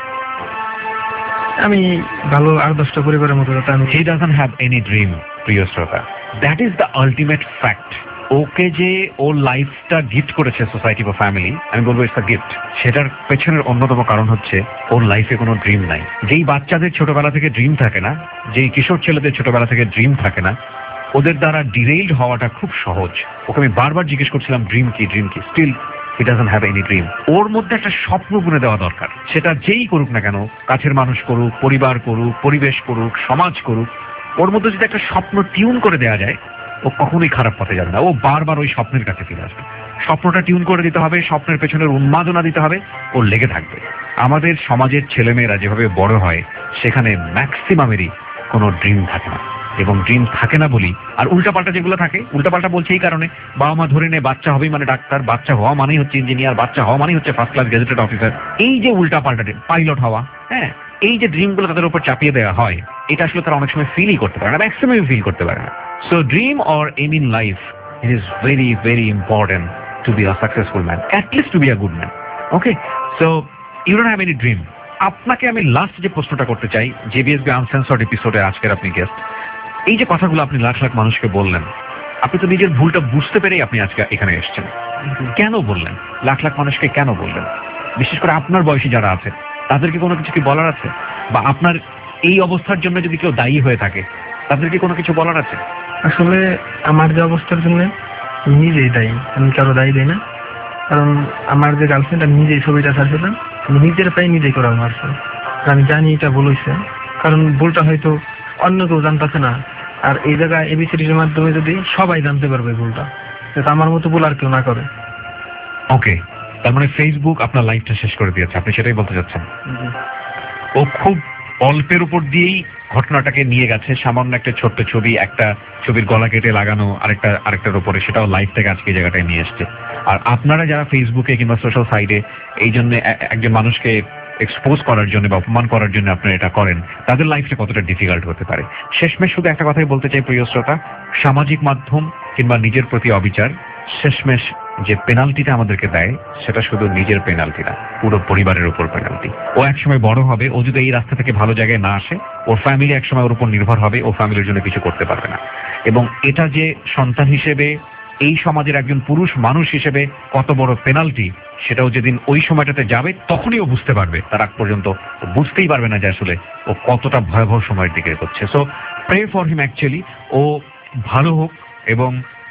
আমি ভালো আর দশটা পরিবারের মতো যাতে আমি। He doesn't have any dream, প্রিয় শ্রোতা। That is the ultimate fact. Okay যে ও লাইফটা গিফট করেছে সোসাইটি বা ফ্যামিলি, আমি বলবো ইটস আ গিফট। সেটার পেছনের অন্যতম কারণ হচ্ছে ওর লাইফে কোনো ড্রিম নাই। যেই বাচ্চাদের ছোটবেলা থেকে ড্রিম থাকে না, যেই কিশোর ছেলেদের ছোটবেলা থেকে ড্রিম থাকে না, ওদের দ্বারা ডিরেইলড হওয়াটা খুব সহজ। ওকে আমি বারবার জিজ্ঞেস করছিলাম ড্রিম কি, ড্রিম কি, still he doesn't have any dream. ওর মধ্যে একটা স্বপ্ন বুনে দেওয়া দরকার। সেটা যেই করুক না কেন, কাছের মানুষ করুক, পরিবার করুক, পরিবেশ করুক, সমাজ করুক, ওর মধ্যে যদি একটা স্বপ্ন টিউন করে দেওয়া যায়, ও কখনোই খারাপ পথে যাবে না। ও বারবার ওই স্বপ্নের কাছে ফিরে আসবে। স্বপ্নটা টিউন করে দিতে হবে, স্বপ্নের পেছনের উন্মাদনা দিতে হবে, ও লেগে থাকবে। আমাদের সমাজের ছেলেমেয়েরা যেভাবে বড় হয়, সেখানে ম্যাক্সিমামেরই কোনো ড্রিম থাকে না, এবং ড্রিম থাকে না বলি। আর উল্টাপাল্টা যেগুলো থাকে, উল্টাপাল্টা বলছে এই কারণে, বাবা মা ধরে নেয় বাচ্চা হবেই মানে ডাক্তার, বাচ্চা হওয়া মানেই হচ্ছে ইঞ্জিনিয়ার, বাচ্চা হওয়া মানেই হচ্ছে ফার্স্ট ক্লাস গেজেটেড অফিসার। এই যে উল্টাপাল্টা, পাইলট হওয়া, হ্যাঁ, এই যে ড্রিমগুলো তাদের উপর চাপিয়ে দেওয়া হয়, এটা আসলে তারা অনেক সময় ফিলই করতে পারে না, ম্যাক্সিমাম ফিল করতে পারে না। So dream or aim in life, it is very very important to be a successful man, at least to be a good man. Okay, so you don't have any dream. আপনাকে আমি লাস্ট যে প্রশ্নটা করতে চাই, জেবিএসবি আনসেন্সর্ড এপিসোডে আজকের আপনি গেস্ট, এই যে কথাগুলো আপনি লাখ লাখ মানুষকে বললেন, আপনি তো নিজের ভুলটা বুঝতে পেরেই আপনি আজকে এখানে এসেছেন। কেন বললেন? লাখ লাখ মানুষকে কেন বললেন? বিশেষ করে আপনার বয়সী যারা আছে, তাদেরকে কোনো কিছু কি বলার আছে? বা আপনার এই অবস্থার জন্য যদি কেউ দায়ী হয়ে থাকে, তাদেরকে কোনো কিছু বলার আছে? আসলে আমার যে অবস্থার জন্য নিজেই দায়ী, আমি কারো দায়ী দেই না। কারণ আমার যে গার্লফ্রেন্ড, আমি নিজেই ছবিটা ছাড়ছিলাম, আমি নিজের পাই নিজেই করা মারছে। আমি জানি এটা ভুল হয়েছে, কারণ ভুলটা হয়তো অন্য কেউ জানতেছে না। আর এই জায়গায় এবিসিডির মাধ্যমে যদি সবাই জানতে পারবে ভুলটা, যাতে আমার মতো ভুল আর কেউ না করে। ওকে, তার মানে ফেসবুক আপনার লাইফটা শেষ করে দিয়েছে, আপনি সেটাই বলতে চাচ্ছেন? ও খুব অল্পের উপর দিয়েই ঘটনাটাকে নিয়ে গেছে। সামান্য একটা ছোট্ট ছবি, একটা ছবির গলা কেটে লাগানো আরেকটা আরেকটার উপরে, সেটাও লাইফটাকে আজকে এই জায়গাটায় নিয়ে এসছে। আর আপনারা যারা ফেসবুকে কিংবা সোশ্যাল সাইটে এই জন্য একজন মানুষকে এক্সপোজ করার জন্য বা অপমান করার জন্য আপনারা এটা করেন, তাদের লাইফটা কতটা ডিফিকাল্ট হতে পারে। শেষমেশ শুধু একটা কথাই বলতে চাই প্রিয় শ্রোতা, সামাজিক মাধ্যম কিংবা নিজের প্রতি অবিচার শেষমেশ যে পেনাল্টিটা আমাদেরকে দেয়, সেটা শুধু নিজের পেনাল্টি না, পুরো পরিবারের উপর পেনাল্টি। ও একসময় বড় হবে, ও যদি এই রাস্তা থেকে ভালো জায়গায় না আসে, ওর ফ্যামিলি একসময় ওর উপর নির্ভর হবে, ও ফ্যামিলির জন্য কিছু করতে পারবে না। এবং এটা যে সন্তান হিসেবে, এই সমাজের একজন পুরুষ মানুষ হিসেবে কত বড় পেনাল্টি, সেটাও যেদিন ওই সময়টাতে যাবে তখনই ও বুঝতে পারবে। তার আগ পর্যন্ত বুঝতেই পারবে না যে আসলে ও কতটা ভয়াবহ সময়ের দিকে এগোচ্ছে। So pray for him, actually ও ভালো হোক, এবং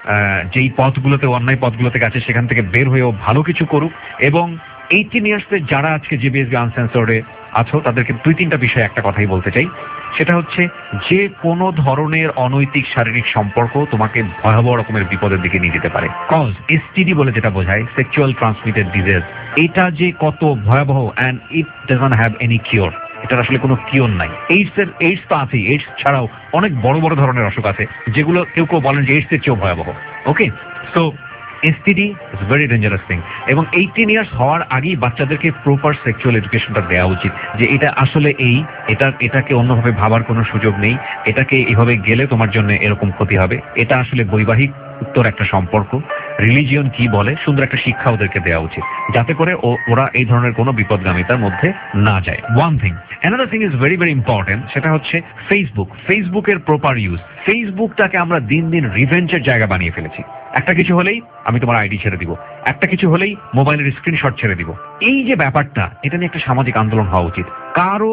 যেই পথগুলোতে, অন্যায় পথগুলোতে গেছে সেখান থেকে বের হয়ে ও ভালো কিছু করুক। এবং এইটিন ইয়ার্সের যারা আজকে জেবিএসবি আনসেন্সর্ডে আছো, তাদেরকে দুই তিনটা বিষয়ে একটা কথাই বলতে চাই। সেটা হচ্ছে, যে কোনো ধরনের অনৈতিক শারীরিক সম্পর্ক তোমাকে ভয়াবহ রকমের বিপদের দিকে নিয়ে যেতে পারে। কজ এসটিডি বলে যেটা বোঝায়, সেক্সুয়াল ট্রান্সমিটেড ডিজিজ, এটা যে কত ভয়াবহ, and it doesn't have any cure. এটার আসলে কোনো কিওর নাই। এইডস এর এইডস তো আছেই, এইডস ছাড়াও অনেক বড় বড় ধরনের অসুখ আছে, যেগুলো কেউ কেউ বলেন যে এইডস এর চেয়েও ভয়াবহ। Okay, so STD is very dangerous thing. এবং এইটিন ইয়ার্স হওয়ার আগেই বাচ্চাদেরকে প্রপার সেক্সুয়াল এডুকেশনটা দেওয়া উচিত, যে এটা আসলে এই, এটা এটাকে অন্যভাবে ভাবার কোনো সুযোগ নেই, এটাকে এভাবে গেলে তোমার জন্য এরকম ক্ষতি হবে, এটা আসলে বৈবাহিক উত্তর একটা সম্পর্ক, রিলিজিয়ন কি বলে, সুন্দর একটা শিক্ষা ওদেরকে দেওয়া উচিত, যাতে করে ওরা এই ধরনের কোনো বিপদগামিতার মধ্যে না যায়। One thing. Another thing is very very important, সেটা হচ্ছে ফেসবুক। ফেসবুকের প্রপার ইউজ। ফেসবুকটাকে আমরা দিন দিন রিভেঞ্জের জায়গা বানিয়ে ফেলেছি। একটা কিছু হলেই আমি তোমার আইডি ছেড়ে দিব, একটা কিছু হলেই মোবাইলের স্ক্রিনশট ছেড়ে দিব। এই যে ব্যাপারটা, এটা নিয়ে একটা সামাজিক আন্দোলন হওয়া উচিত। কারো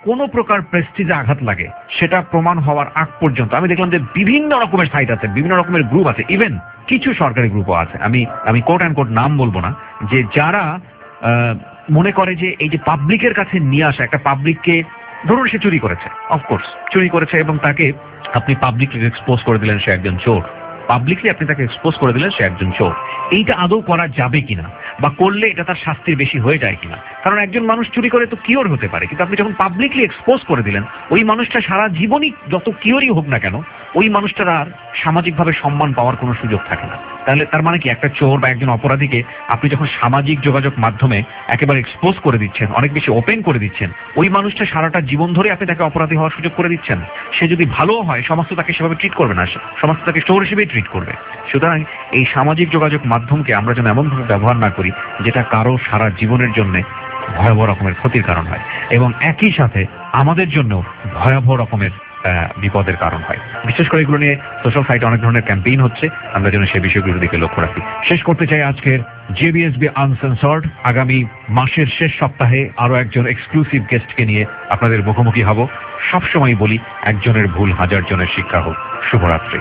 কোনো প্রকার প্রেস্টিজে আঘাত লাগে সেটা প্রমাণ হওয়ার আগ পর্যন্ত আমি দেখলাম যে বিভিন্ন রকমের সাইট আছে, বিভিন্ন রকমের গ্রুপ আছে, ইভেন কিছু সরকারি গ্রুপও আছে, আমি আমি কোট অ্যান্ড কোট নাম বলবো না, যে যারা মনে করে যে এই যে পাবলিকের কাছে নিয়ে আসা একটা পাবলিককে, ধরুন সে চুরি করেছে, অফকোর্স চুরি করেছে এবং তাকে আপনি পাবলিকলি এক্সপোজ করে দিলেন সে একজন চোর, পাবলিকলি আপনি তাকে এক্সপোজ করে দিলেন সে একজন চোর, এইটা আদৌ করা যাবে কিনা বা করলে এটা তার শাস্তির বেশি হয়ে যায় কিনা? কারণ একজন মানুষ চুরি করে তো কিওর হতে পারে, কিন্তু আপনি যখন পাবলিকলি এক্সপোজ করে দিলেন ওই মানুষটা সারা জীবনই যত কিওরই হোক না কেন ওই মানুষটার আর সামাজিকভাবে সম্মান পাওয়ার কোনো সুযোগ থাকে না। তাহলে তার মানে কি, একটা চোর বা একজন অপরাধীকে আপনি যখন সামাজিক যোগাযোগ মাধ্যমে একেবারে এক্সপোজ করে দিচ্ছেন, অনেক বেশি ওপেন করে দিচ্ছেন, ওই মানুষটা সারাটা জীবন ধরে আপনি তাকে অপরাধী হওয়ার সুযোগ করে দিচ্ছেন। সে যদি ভালো হয় সমাজ তো তাকে সেভাবে ট্রিট করবে না, সমাজ তাকে চোর হিসেবেই ট্রিট করবে। সুতরাং এই সামাজিক যোগাযোগ মাধ্যমকে আমরা যেন এমনভাবে ব্যবহার না করি যেটা কারো সারা জীবনের জন্য ভয়াবহ রকমের ক্ষতির কারণ হয় এবং একই সাথে আমাদের জন্য ভয়াবহ রকমের বিপদের কারণ হয়। বিশেষ করে এগুলো নিয়ে সোশ্যাল সাইটে অনেক ধরনের ক্যাম্পেইন হচ্ছে, আমরা যেন সেই বিষয়গুলোর দিকে লক্ষ্য রাখি। শেষ করতে চাই আজকের জেবিএসবি আনসেন্সর্ড। আগামী মাসের শেষ সপ্তাহে আরো একজন এক্সক্লুসিভ গেস্টকে নিয়ে আপনাদের মুখোমুখি হব। সবসময় বলি, একজনের ভুল হাজার জনের শিক্ষা হোক। শুভরাত্রি।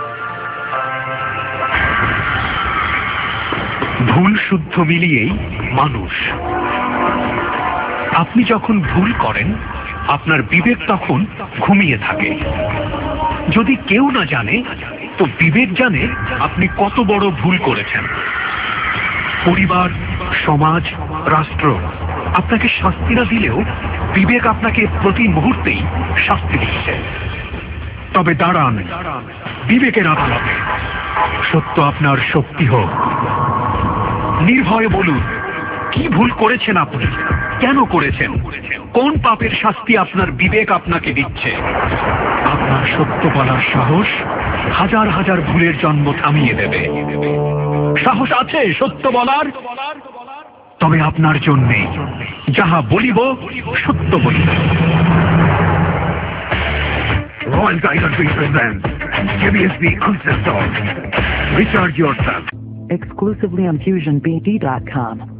ভুল শুদ্ধ মিলিয়েই মানুষ। আপনি যখন ভুল করেন আপনার বিবেক তখন ঘুমিয়ে থাকে। যদি কেউ না জানে তো বিবেক জানে আপনি কত বড় ভুল করেছেন। পরিবার, সমাজ, রাষ্ট্র আপনাকে শাস্তি না দিলেও বিবেক আপনাকে প্রতি মুহূর্তেই শাস্তি দিচ্ছে। তবে দাঁড়ান বিবেকের আদালতে, সত্য আপনার শক্তি হোক। নির্ভয়ে বলুন, কি ভুল করেছেন আপনি, কেন করেছেন, কোন পাপের শাস্তি আপনার বিবেক আপনাকে দিচ্ছে। আপনার সত্য বলার সাহস হাজার হাজার ভুলের জন্ম থামিয়ে দেবে। সাহস আছে সত্য বলার? তবে আপনার জন্যে যাহা বলিব সত্য বলিব। Royal Tiger Drink presents JBSB Uncensored. Recharge yourself. Exclusively on fusion b d dot com.